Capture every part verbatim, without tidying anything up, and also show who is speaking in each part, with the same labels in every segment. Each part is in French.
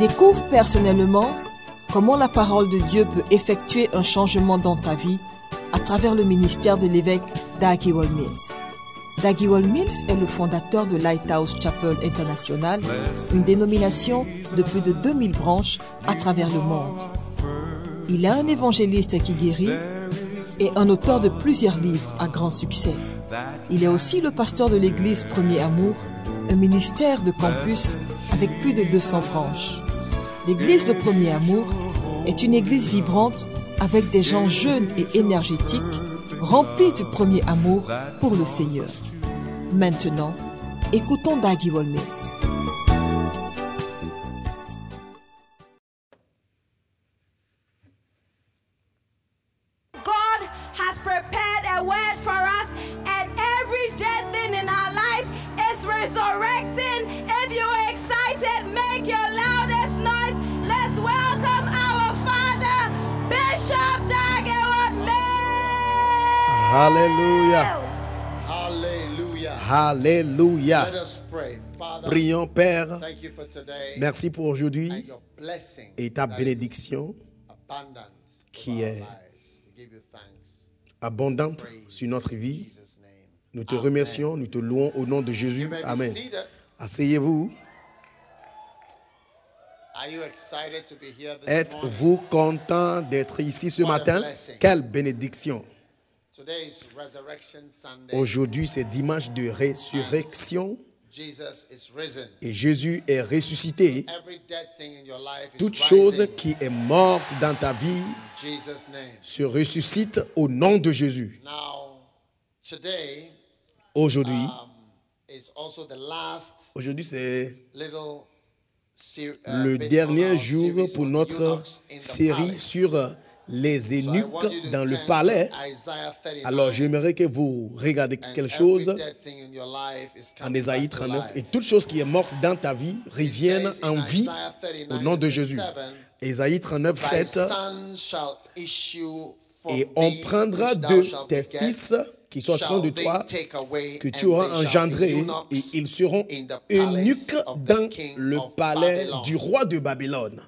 Speaker 1: Découvre personnellement comment la parole de Dieu peut effectuer un changement dans ta vie à travers le ministère de l'évêque Dag Heward-Mills. Dag Heward-Mills est le fondateur de Lighthouse Chapel International, une dénomination de plus de deux mille branches à travers le monde. Il est un évangéliste qui guérit et un auteur de plusieurs livres à grand succès. Il est aussi le pasteur de l'église Premier Amour, un ministère de campus avec plus de deux cents branches. L'église de Premier Amour est une église vibrante avec des gens jeunes et énergétiques, remplis du premier amour pour le Seigneur. Maintenant, écoutons Dag Heward-Mills.
Speaker 2: God has prepared a word for us, and every dead thing in our life is resurrecting. If you're excited, make your loudest noise. Let's welcome our Father, Bishop Dag Heward-Mills.
Speaker 3: Hallelujah.
Speaker 4: Hallelujah.
Speaker 3: Alléluia.
Speaker 4: Let us pray. Father,
Speaker 3: Prions, Père.
Speaker 4: thank you for today.
Speaker 3: Merci pour
Speaker 4: And
Speaker 3: aujourd'hui
Speaker 4: your blessing
Speaker 3: et ta
Speaker 4: that is
Speaker 3: bénédiction
Speaker 4: abundant
Speaker 3: qui
Speaker 4: over our
Speaker 3: est
Speaker 4: lives. We give you thanks.
Speaker 3: abondante
Speaker 4: Praise
Speaker 3: sur notre
Speaker 4: in
Speaker 3: vie.
Speaker 4: Jesus' name.
Speaker 3: Nous te
Speaker 4: Amen.
Speaker 3: remercions, nous te louons au nom de
Speaker 4: You
Speaker 3: Jésus.
Speaker 4: may be
Speaker 3: Amen.
Speaker 4: seated.
Speaker 3: Asseyez-vous.
Speaker 4: Are you excited to be here this morning?
Speaker 3: Êtes-vous content d'être ici ce
Speaker 4: What a
Speaker 3: matin?
Speaker 4: blessing.
Speaker 3: Quelle bénédiction.
Speaker 4: Today is Resurrection Sunday.
Speaker 3: Aujourd'hui, c'est dimanche de résurrection
Speaker 4: Jesus is risen.
Speaker 3: et Jésus est ressuscité.
Speaker 4: Every dead thing in your life is
Speaker 3: Toute chose
Speaker 4: rising.
Speaker 3: qui est morte dans ta vie
Speaker 4: In Jesus' name.
Speaker 3: se ressuscite au nom de Jésus.
Speaker 4: Now, today
Speaker 3: Aujourd'hui,
Speaker 4: um, is also the last
Speaker 3: aujourd'hui c'est
Speaker 4: little ser- uh,
Speaker 3: le
Speaker 4: bit on
Speaker 3: dernier
Speaker 4: our
Speaker 3: jour
Speaker 4: series
Speaker 3: pour
Speaker 4: on
Speaker 3: notre
Speaker 4: eunuchs in the
Speaker 3: série
Speaker 4: palace.
Speaker 3: sur les
Speaker 4: So I
Speaker 3: eunuques
Speaker 4: want you to
Speaker 3: dans le
Speaker 4: turn
Speaker 3: palais.
Speaker 4: to Isaiah thirty-nine,
Speaker 3: Alors j'aimerais que vous regardiez
Speaker 4: and
Speaker 3: quelque
Speaker 4: every
Speaker 3: chose
Speaker 4: dead thing in your life is
Speaker 3: en
Speaker 4: coming
Speaker 3: Ésaïe
Speaker 4: back to
Speaker 3: trente-neuf
Speaker 4: life.
Speaker 3: et toute chose qui est morte dans ta vie
Speaker 4: It
Speaker 3: revienne
Speaker 4: says
Speaker 3: en
Speaker 4: in
Speaker 3: vie
Speaker 4: Isaiah
Speaker 3: au
Speaker 4: thirty-nine,
Speaker 3: nom de
Speaker 4: verse
Speaker 3: Jésus.
Speaker 4: seven,
Speaker 3: Ésaïe trente-neuf,
Speaker 4: Thy
Speaker 3: sept.
Speaker 4: son shall issue from
Speaker 3: Et on
Speaker 4: thee,
Speaker 3: prendra
Speaker 4: which thou
Speaker 3: de
Speaker 4: shalt
Speaker 3: tes
Speaker 4: beget,
Speaker 3: fils qui sortiront de
Speaker 4: shall they
Speaker 3: toi,
Speaker 4: take away,
Speaker 3: que tu
Speaker 4: and
Speaker 3: auras
Speaker 4: they shall be
Speaker 3: engendré, et
Speaker 4: eunuchs
Speaker 3: ils seront
Speaker 4: in the
Speaker 3: eunuques
Speaker 4: palace of the
Speaker 3: dans
Speaker 4: king
Speaker 3: le
Speaker 4: of
Speaker 3: palais
Speaker 4: Babylon.
Speaker 3: du roi de Babylone.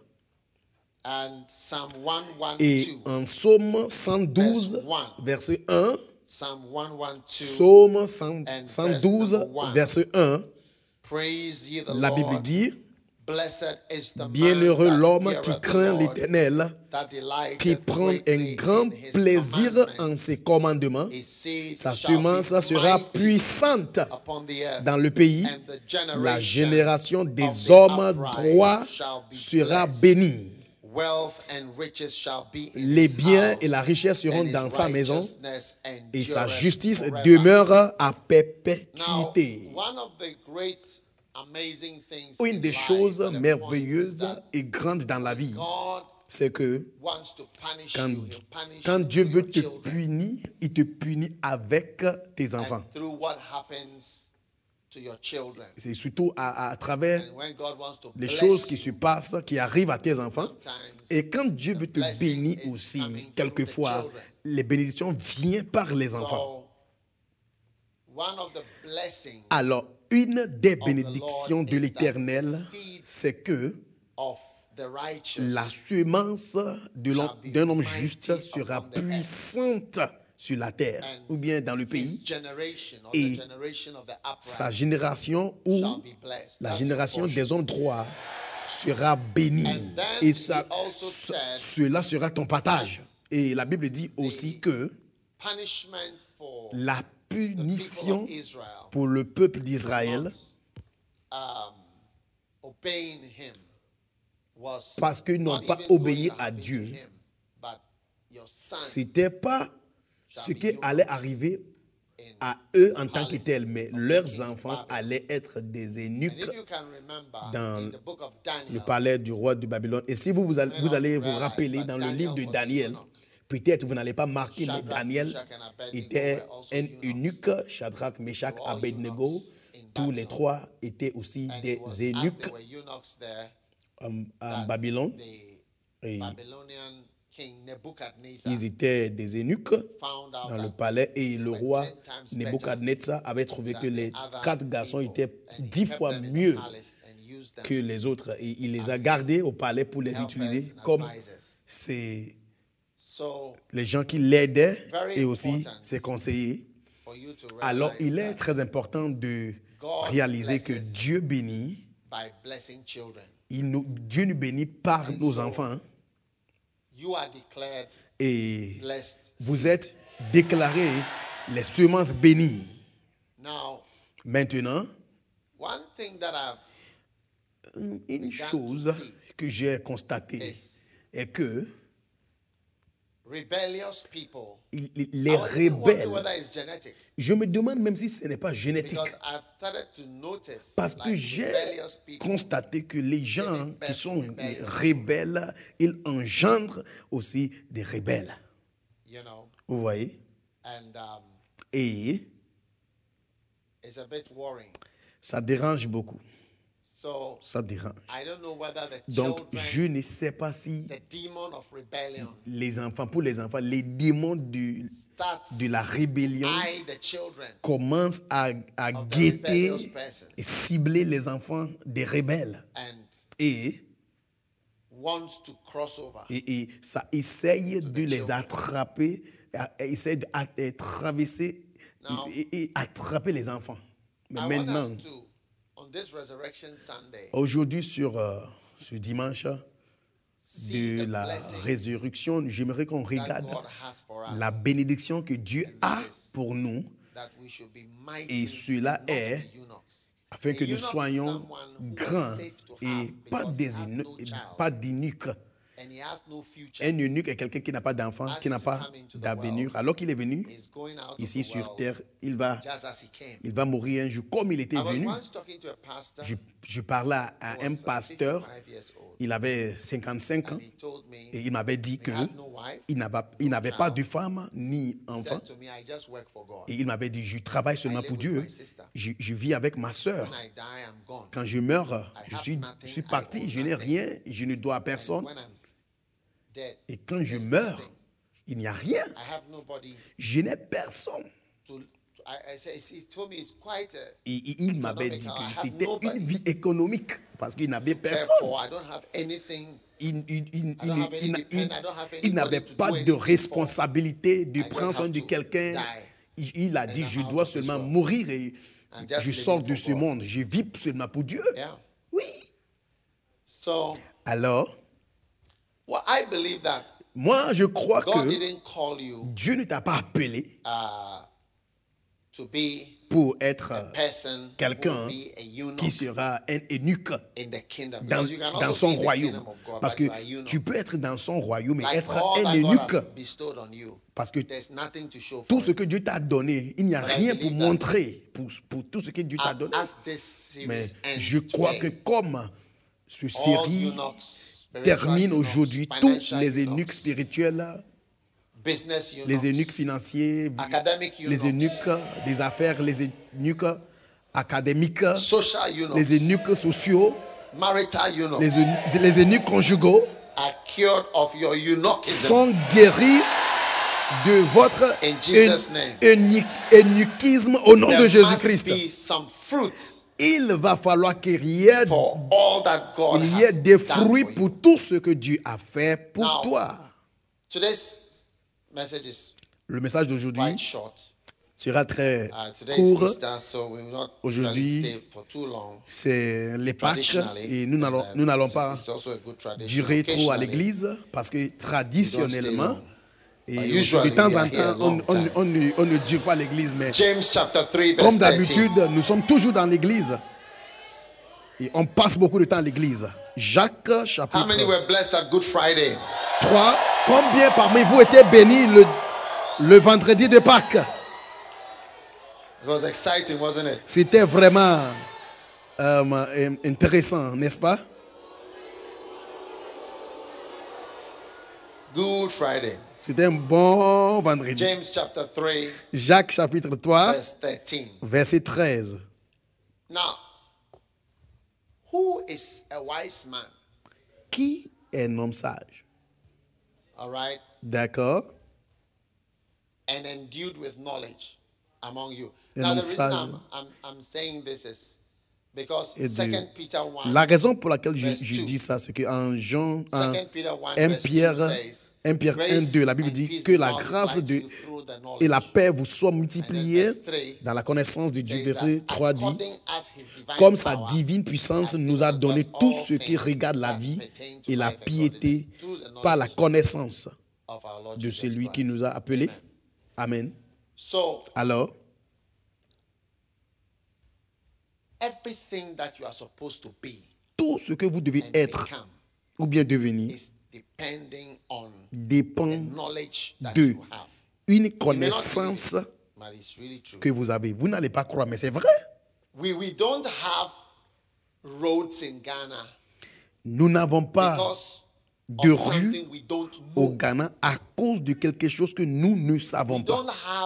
Speaker 4: And Psalm
Speaker 3: Et
Speaker 4: one twelve,
Speaker 3: en Psaume cent douze, verset un,
Speaker 4: Psalm one twelve,
Speaker 3: Psaume cent
Speaker 4: and
Speaker 3: cent
Speaker 4: verse
Speaker 3: douze,
Speaker 4: number one.
Speaker 3: verset un,
Speaker 4: Praise ye the
Speaker 3: la Bible
Speaker 4: Lord.
Speaker 3: dit,
Speaker 4: Blessed is the
Speaker 3: bienheureux
Speaker 4: man that
Speaker 3: l'homme
Speaker 4: feareth
Speaker 3: qui
Speaker 4: the
Speaker 3: craint
Speaker 4: Lord,
Speaker 3: l'Éternel,
Speaker 4: that delighteth
Speaker 3: qui prend un
Speaker 4: greatly
Speaker 3: grand
Speaker 4: in his
Speaker 3: plaisir
Speaker 4: commandments.
Speaker 3: en ses commandements.
Speaker 4: His seed
Speaker 3: Sa
Speaker 4: shall be
Speaker 3: semence sera
Speaker 4: mighty
Speaker 3: puissante
Speaker 4: upon the earth,
Speaker 3: dans le pays.
Speaker 4: and the
Speaker 3: La
Speaker 4: generation
Speaker 3: génération
Speaker 4: of
Speaker 3: des
Speaker 4: the
Speaker 3: hommes
Speaker 4: upright
Speaker 3: droits
Speaker 4: shall be
Speaker 3: sera
Speaker 4: blessed.
Speaker 3: bénie.
Speaker 4: Wealth and riches shall be in
Speaker 3: Les
Speaker 4: his
Speaker 3: biens
Speaker 4: house,
Speaker 3: et la richesse seront
Speaker 4: and his
Speaker 3: dans sa maison,
Speaker 4: righteousness
Speaker 3: et sa
Speaker 4: endureth
Speaker 3: justice
Speaker 4: forever.
Speaker 3: demeure à
Speaker 4: Now,
Speaker 3: perpétuité.
Speaker 4: one of the great amazing things
Speaker 3: Une
Speaker 4: in
Speaker 3: des
Speaker 4: life
Speaker 3: choses
Speaker 4: at a point is
Speaker 3: merveilleuses
Speaker 4: that
Speaker 3: et grandes dans la vie,
Speaker 4: God
Speaker 3: c'est que
Speaker 4: wants to punish
Speaker 3: quand,
Speaker 4: you. He'll punish
Speaker 3: quand
Speaker 4: you
Speaker 3: Dieu
Speaker 4: through
Speaker 3: veut
Speaker 4: your
Speaker 3: te
Speaker 4: children
Speaker 3: punir, il te punit avec tes enfants.
Speaker 4: and through what happens to your children.
Speaker 3: C'est surtout à, à travers
Speaker 4: And when God wants to
Speaker 3: les
Speaker 4: bless
Speaker 3: choses qui
Speaker 4: you,
Speaker 3: se passent, qui arrivent à tes enfants.
Speaker 4: sometimes
Speaker 3: Et quand Dieu veut te
Speaker 4: blessing
Speaker 3: bénir
Speaker 4: is
Speaker 3: aussi,
Speaker 4: coming through
Speaker 3: quelquefois,
Speaker 4: the children.
Speaker 3: les bénédictions viennent par les enfants.
Speaker 4: So, one of the blessings
Speaker 3: Alors, une des
Speaker 4: the
Speaker 3: bénédictions
Speaker 4: Lord
Speaker 3: de
Speaker 4: is
Speaker 3: l'Éternel,
Speaker 4: that the seed
Speaker 3: c'est que
Speaker 4: of the righteous
Speaker 3: la semence de l'homme-
Speaker 4: shall be
Speaker 3: d'un homme
Speaker 4: mighty
Speaker 3: juste sera
Speaker 4: upon the earth.
Speaker 3: puissante sur la terre,
Speaker 4: And
Speaker 3: ou bien dans le
Speaker 4: his
Speaker 3: pays.
Speaker 4: generation, or
Speaker 3: Et
Speaker 4: the generation of the
Speaker 3: Sa
Speaker 4: upright,
Speaker 3: génération ou
Speaker 4: shall be blessed.
Speaker 3: la
Speaker 4: That's
Speaker 3: génération
Speaker 4: your portion.
Speaker 3: des hommes droits sera bénie.
Speaker 4: And then
Speaker 3: Et ça,
Speaker 4: he also
Speaker 3: ce-
Speaker 4: said
Speaker 3: cela sera ton partage. Et la Bible dit aussi que
Speaker 4: Punishment for
Speaker 3: la
Speaker 4: the people
Speaker 3: punition
Speaker 4: of Israel
Speaker 3: pour le peuple d'Israël,
Speaker 4: um, obeying him was
Speaker 3: parce qu'ils n'ont
Speaker 4: not
Speaker 3: pas
Speaker 4: even going
Speaker 3: obéi
Speaker 4: to
Speaker 3: à
Speaker 4: happen to
Speaker 3: Dieu,
Speaker 4: him, but your son
Speaker 3: c'était pas
Speaker 4: shall
Speaker 3: ce
Speaker 4: be
Speaker 3: qui
Speaker 4: eunuchs
Speaker 3: allait arriver
Speaker 4: in
Speaker 3: à eux en
Speaker 4: the
Speaker 3: tant que
Speaker 4: palace
Speaker 3: tels, mais
Speaker 4: of the
Speaker 3: leurs
Speaker 4: king of
Speaker 3: enfants
Speaker 4: Babylon.
Speaker 3: allaient être des
Speaker 4: And
Speaker 3: eunuques
Speaker 4: if you can remember
Speaker 3: dans
Speaker 4: in the book of
Speaker 3: le
Speaker 4: Daniel,
Speaker 3: palais du roi de Babylone. Et si vous, vous allez, vous, allez vous rappeler dans le livre de Daniel, peut-être vous n'allez pas marquer, mais Daniel était un eunuque, Shadrach, Meshach, Abednego. Tous les trois étaient aussi
Speaker 4: and
Speaker 3: des
Speaker 4: it was as
Speaker 3: eunuques
Speaker 4: there were eunuchs there
Speaker 3: en, en
Speaker 4: that
Speaker 3: Babylone.
Speaker 4: the
Speaker 3: Et
Speaker 4: Babylonian king Nebuchadnezzar
Speaker 3: ils étaient des eunuques
Speaker 4: found out
Speaker 3: dans le
Speaker 4: that
Speaker 3: palais et le
Speaker 4: were
Speaker 3: roi
Speaker 4: ten times better
Speaker 3: Nebuchadnezzar avait trouvé
Speaker 4: than
Speaker 3: que les
Speaker 4: the other
Speaker 3: quatre garçons
Speaker 4: people,
Speaker 3: étaient
Speaker 4: and he
Speaker 3: dix
Speaker 4: kept
Speaker 3: fois
Speaker 4: them in the
Speaker 3: mieux
Speaker 4: palace and used them
Speaker 3: que les autres, et il les a
Speaker 4: as
Speaker 3: gardés au palais pour les
Speaker 4: helpers
Speaker 3: utiliser
Speaker 4: and
Speaker 3: comme
Speaker 4: advisors.
Speaker 3: ses,
Speaker 4: So
Speaker 3: les gens qui l'aidaient
Speaker 4: Very
Speaker 3: et aussi
Speaker 4: important.
Speaker 3: ses conseillers.
Speaker 4: for you to
Speaker 3: Alors,
Speaker 4: realize
Speaker 3: il est
Speaker 4: that
Speaker 3: très important de
Speaker 4: God
Speaker 3: réaliser que
Speaker 4: blesses
Speaker 3: Dieu bénit.
Speaker 4: by blessing children,
Speaker 3: Il nous, Dieu nous bénit par
Speaker 4: And
Speaker 3: nos
Speaker 4: so-
Speaker 3: enfants. hein.
Speaker 4: you are declared
Speaker 3: Et
Speaker 4: blessed.
Speaker 3: vous
Speaker 4: seed.
Speaker 3: êtes déclarés les semences bénies.
Speaker 4: Now,
Speaker 3: Maintenant,
Speaker 4: one thing that I've
Speaker 3: une
Speaker 4: to
Speaker 3: chose
Speaker 4: see
Speaker 3: que j'ai constatée
Speaker 4: is
Speaker 3: est que
Speaker 4: rebellious people.
Speaker 3: il- il- les
Speaker 4: I was even wondering whether
Speaker 3: rebelles,
Speaker 4: it's genetic
Speaker 3: je me demande même si ce n'est pas génétique.
Speaker 4: because I've started to notice
Speaker 3: Parce que
Speaker 4: like
Speaker 3: j'ai
Speaker 4: rebellious people.
Speaker 3: constaté que les gens
Speaker 4: Giving
Speaker 3: qui
Speaker 4: birth
Speaker 3: sont
Speaker 4: to rebellious
Speaker 3: rebelles, ils engendrent aussi des rebelles.
Speaker 4: You know,
Speaker 3: Vous voyez?
Speaker 4: and um,
Speaker 3: Et
Speaker 4: it's a bit worrying.
Speaker 3: ça dérange beaucoup.
Speaker 4: So
Speaker 3: Ça dérange.
Speaker 4: I don't know whether the
Speaker 3: Donc,
Speaker 4: children,
Speaker 3: je ne sais pas si
Speaker 4: the demon of rebellion,
Speaker 3: les enfants, pour les enfants, les démons du,
Speaker 4: starts
Speaker 3: de la rébellion
Speaker 4: to eye the children
Speaker 3: commencent à, à
Speaker 4: of the
Speaker 3: guetter
Speaker 4: rebellious person
Speaker 3: et cibler les enfants des rebelles.
Speaker 4: and
Speaker 3: Et,
Speaker 4: wants to cross over.
Speaker 3: et, et ça essaye de les
Speaker 4: children.
Speaker 3: attraper, à- essaye de à- de traverser
Speaker 4: Now,
Speaker 3: et, et attraper les enfants. Mais
Speaker 4: I want
Speaker 3: maintenant,
Speaker 4: us to, on this Resurrection Sunday,
Speaker 3: aujourd'hui, sur euh, ce dimanche
Speaker 4: see
Speaker 3: de
Speaker 4: the
Speaker 3: la
Speaker 4: blessing
Speaker 3: résurrection, j'aimerais qu'on
Speaker 4: that
Speaker 3: regarde
Speaker 4: God has for us,
Speaker 3: la bénédiction que Dieu a pour nous,
Speaker 4: that we should be mighty,
Speaker 3: et cela
Speaker 4: not
Speaker 3: est
Speaker 4: the eunuchs.
Speaker 3: afin que
Speaker 4: A
Speaker 3: nous
Speaker 4: eunuch is
Speaker 3: soyons
Speaker 4: someone who is
Speaker 3: grands
Speaker 4: safe to
Speaker 3: et
Speaker 4: have
Speaker 3: pas
Speaker 4: because
Speaker 3: des
Speaker 4: he has
Speaker 3: eunuques-
Speaker 4: no child
Speaker 3: pas d'eunuques.
Speaker 4: and he has no future.
Speaker 3: Un eunuque est quelqu'un qui n'a pas d'enfant,
Speaker 4: As
Speaker 3: qui n'a
Speaker 4: he's
Speaker 3: pas
Speaker 4: coming to the
Speaker 3: d'avenir.
Speaker 4: world,
Speaker 3: Alors qu'il est venu
Speaker 4: He's going out
Speaker 3: ici
Speaker 4: of the
Speaker 3: sur
Speaker 4: world
Speaker 3: terre, il va,
Speaker 4: just as he came.
Speaker 3: il va mourir un jour comme il était
Speaker 4: I was
Speaker 3: venu.
Speaker 4: once talking to a pastor
Speaker 3: Je, je parlais à
Speaker 4: who
Speaker 3: un
Speaker 4: was
Speaker 3: pasteur,
Speaker 4: fifty-five years old,
Speaker 3: il avait cinquante-cinq ans,
Speaker 4: and he told me
Speaker 3: et il m'avait dit
Speaker 4: he
Speaker 3: que
Speaker 4: had no wife.
Speaker 3: il n'avait il n'avait pas
Speaker 4: child.
Speaker 3: de femme ni
Speaker 4: He
Speaker 3: enfant.
Speaker 4: said to me, I just work for God.
Speaker 3: Et il m'avait dit, je travaille seulement
Speaker 4: live
Speaker 3: pour
Speaker 4: with
Speaker 3: Dieu.
Speaker 4: my sister.
Speaker 3: Je, je vis avec ma
Speaker 4: When
Speaker 3: sœur.
Speaker 4: I die, I'm gone.
Speaker 3: Quand je meurs,
Speaker 4: I
Speaker 3: je
Speaker 4: have
Speaker 3: suis,
Speaker 4: nothing,
Speaker 3: je suis
Speaker 4: I
Speaker 3: parti,
Speaker 4: own
Speaker 3: je n'ai
Speaker 4: nothing.
Speaker 3: rien, je ne dois à
Speaker 4: And
Speaker 3: personne.
Speaker 4: when I'm dead,
Speaker 3: Et quand je
Speaker 4: there's
Speaker 3: meurs,
Speaker 4: nothing.
Speaker 3: il n'y a rien.
Speaker 4: I have nobody
Speaker 3: Je n'ai personne.
Speaker 4: to. I, I say, he told me it's quite a,
Speaker 3: Et il- il m'avait dit
Speaker 4: economical. I
Speaker 3: que
Speaker 4: have
Speaker 3: c'était
Speaker 4: nobody.
Speaker 3: une vie économique parce qu'il n'avait personne.
Speaker 4: Therefore, I don't have anything.
Speaker 3: Il, il- il-
Speaker 4: I don't
Speaker 3: il-
Speaker 4: have any
Speaker 3: il-
Speaker 4: depend-
Speaker 3: il-
Speaker 4: I don't have
Speaker 3: il
Speaker 4: anybody
Speaker 3: n'avait
Speaker 4: to
Speaker 3: pas
Speaker 4: do
Speaker 3: de
Speaker 4: anything for.
Speaker 3: responsabilité de
Speaker 4: I just
Speaker 3: prendre soin
Speaker 4: have
Speaker 3: de
Speaker 4: to
Speaker 3: quelqu'un.
Speaker 4: die.
Speaker 3: Il, il a dit,
Speaker 4: I'm
Speaker 3: je
Speaker 4: out
Speaker 3: dois
Speaker 4: of this
Speaker 3: seulement
Speaker 4: world.
Speaker 3: mourir et
Speaker 4: I'm just
Speaker 3: je
Speaker 4: living
Speaker 3: sors de
Speaker 4: for
Speaker 3: ce
Speaker 4: God.
Speaker 3: monde. Je vis seulement pour Dieu.
Speaker 4: Yeah.
Speaker 3: Oui.
Speaker 4: So,
Speaker 3: Alors,
Speaker 4: well, I believe that
Speaker 3: moi, je crois
Speaker 4: God
Speaker 3: que
Speaker 4: didn't call you
Speaker 3: Dieu ne t'a pas appelé
Speaker 4: uh, to be
Speaker 3: pour être
Speaker 4: a person
Speaker 3: quelqu'un
Speaker 4: who will be a eunuch
Speaker 3: qui sera un eunuque
Speaker 4: in the kingdom.
Speaker 3: dans,
Speaker 4: Because you can
Speaker 3: dans
Speaker 4: also
Speaker 3: son
Speaker 4: be in the
Speaker 3: royaume.
Speaker 4: kingdom of God,
Speaker 3: Parce
Speaker 4: but
Speaker 3: que
Speaker 4: you are a eunuch.
Speaker 3: tu peux être dans son royaume et
Speaker 4: Like
Speaker 3: être
Speaker 4: all
Speaker 3: un
Speaker 4: that God
Speaker 3: eunuque.
Speaker 4: has bestowed on you,
Speaker 3: Parce que
Speaker 4: there's nothing to show for
Speaker 3: tout ce
Speaker 4: it.
Speaker 3: que Dieu t'a donné, il n'y a
Speaker 4: But I
Speaker 3: rien pour
Speaker 4: believe that
Speaker 3: montrer pour, pour tout ce que Dieu t'a
Speaker 4: And
Speaker 3: donné.
Speaker 4: as this
Speaker 3: Mais
Speaker 4: series ends
Speaker 3: je crois que
Speaker 4: today,
Speaker 3: comme ce
Speaker 4: all
Speaker 3: série
Speaker 4: eunuchs, spiritual
Speaker 3: termine
Speaker 4: eunuchs,
Speaker 3: aujourd'hui, tous
Speaker 4: financial
Speaker 3: les eunuques
Speaker 4: eunuchs,
Speaker 3: spirituels,
Speaker 4: business eunuchs,
Speaker 3: les eunuques financiers,
Speaker 4: academic
Speaker 3: les
Speaker 4: eunuchs,
Speaker 3: eunuques des affaires, les eunuques académiques,
Speaker 4: social eunuchs,
Speaker 3: les eunuques sociaux,
Speaker 4: marital eunuchs,
Speaker 3: les eunuques, les eunuques conjugaux
Speaker 4: are cured of your eunuchism.
Speaker 3: sont guéris de votre
Speaker 4: In Jesus' name.
Speaker 3: eunuque- eunuchisme au nom
Speaker 4: There
Speaker 3: de
Speaker 4: must
Speaker 3: Jésus-Christ.
Speaker 4: be some fruit
Speaker 3: Il va falloir qu'il y ait,
Speaker 4: for all that God
Speaker 3: il y ait
Speaker 4: has
Speaker 3: des
Speaker 4: done
Speaker 3: fruits
Speaker 4: for you.
Speaker 3: pour tout ce que Dieu a fait pour
Speaker 4: Now,
Speaker 3: toi.
Speaker 4: Today's message is
Speaker 3: Le message d'aujourd'hui
Speaker 4: quite short.
Speaker 3: sera très
Speaker 4: Uh, today
Speaker 3: court.
Speaker 4: is Easter, so we will not
Speaker 3: Aujourd'hui,
Speaker 4: usually stay for too long.
Speaker 3: C'est les Pâques
Speaker 4: Traditionally,
Speaker 3: et nous n'allons
Speaker 4: and, uh,
Speaker 3: nous n'allons
Speaker 4: it's-
Speaker 3: pas
Speaker 4: it's also a good tradition.
Speaker 3: durer trop à
Speaker 4: Occasionally,
Speaker 3: l'église parce que traditionnellement
Speaker 4: long.
Speaker 3: et
Speaker 4: But
Speaker 3: de
Speaker 4: usually
Speaker 3: temps
Speaker 4: we
Speaker 3: en
Speaker 4: are here a
Speaker 3: temps, on,
Speaker 4: long
Speaker 3: on-
Speaker 4: time.
Speaker 3: on ne, on ne dure pas à l'église, mais
Speaker 4: James chapter three, verse
Speaker 3: comme
Speaker 4: thirteen.
Speaker 3: d'habitude, nous sommes toujours dans l'église et on passe beaucoup de temps à l'église. Jacques
Speaker 4: How many
Speaker 3: chapitre
Speaker 4: were blessed at Good Friday?
Speaker 3: trois. Combien parmi vous étaient bénis le, le vendredi de Pâques?
Speaker 4: It was exciting, wasn't it?
Speaker 3: C'était vraiment euh, intéressant, n'est-ce pas?
Speaker 4: Good Friday.
Speaker 3: C'était un bon vendredi.
Speaker 4: James chapter three,
Speaker 3: Jacques chapitre trois,
Speaker 4: verse thirteen.
Speaker 3: verset treize.
Speaker 4: Now, who is a wise man?
Speaker 3: Qui est un homme sage?
Speaker 4: All right,
Speaker 3: D'accord?
Speaker 4: and endued with knowledge among you.
Speaker 3: Un
Speaker 4: now,
Speaker 3: homme
Speaker 4: the reason
Speaker 3: sage.
Speaker 4: I'm, I'm, I'm saying this is Because
Speaker 3: et
Speaker 4: Second
Speaker 3: de...
Speaker 4: Peter one,
Speaker 3: La raison pour laquelle je,
Speaker 4: verse
Speaker 3: je
Speaker 4: two.
Speaker 3: dis ça, c'est qu'en Jean, en
Speaker 4: Second Peter one,
Speaker 3: un
Speaker 4: verse two
Speaker 3: Pierre,
Speaker 4: says,
Speaker 3: un Pierre un,
Speaker 4: "Grace
Speaker 3: deux, la Bible
Speaker 4: and
Speaker 3: dit
Speaker 4: peace
Speaker 3: que
Speaker 4: be
Speaker 3: la grâce
Speaker 4: multiplied
Speaker 3: de,
Speaker 4: to you through the
Speaker 3: et la
Speaker 4: knowledge."
Speaker 3: paix vous soient
Speaker 4: And then
Speaker 3: multipliées
Speaker 4: verse three
Speaker 3: dans la connaissance de Dieu.
Speaker 4: says
Speaker 3: Verset
Speaker 4: that
Speaker 3: trois dit,
Speaker 4: according as his divine
Speaker 3: comme sa
Speaker 4: power
Speaker 3: divine puissance
Speaker 4: has
Speaker 3: nous a
Speaker 4: given unto
Speaker 3: donné
Speaker 4: us
Speaker 3: tout
Speaker 4: all
Speaker 3: ce qui
Speaker 4: things
Speaker 3: regarde la
Speaker 4: that
Speaker 3: vie
Speaker 4: pertain to
Speaker 3: et la
Speaker 4: life and
Speaker 3: piété
Speaker 4: godliness through the
Speaker 3: par la
Speaker 4: knowledge
Speaker 3: connaissance
Speaker 4: of our Lord
Speaker 3: de
Speaker 4: Jesus
Speaker 3: celui qui
Speaker 4: Christ.
Speaker 3: nous a appelés.
Speaker 4: Amen.
Speaker 3: Amen.
Speaker 4: So
Speaker 3: Alors,
Speaker 4: everything that you are supposed to be
Speaker 3: tout ce que vous devez
Speaker 4: and
Speaker 3: être
Speaker 4: become
Speaker 3: ou bien devenir
Speaker 4: is depending on
Speaker 3: dépend
Speaker 4: the knowledge that
Speaker 3: de
Speaker 4: you have.
Speaker 3: une
Speaker 4: You may not
Speaker 3: connaissance
Speaker 4: believe it, but it's really true.
Speaker 3: que vous avez. Vous n'allez pas croire, mais c'est vrai.
Speaker 4: We, we don't have roads in Ghana
Speaker 3: Nous n'avons pas
Speaker 4: because
Speaker 3: de
Speaker 4: of
Speaker 3: rue
Speaker 4: something we don't
Speaker 3: au
Speaker 4: know.
Speaker 3: Ghana à cause de quelque chose que nous ne savons
Speaker 4: We
Speaker 3: pas.
Speaker 4: don't have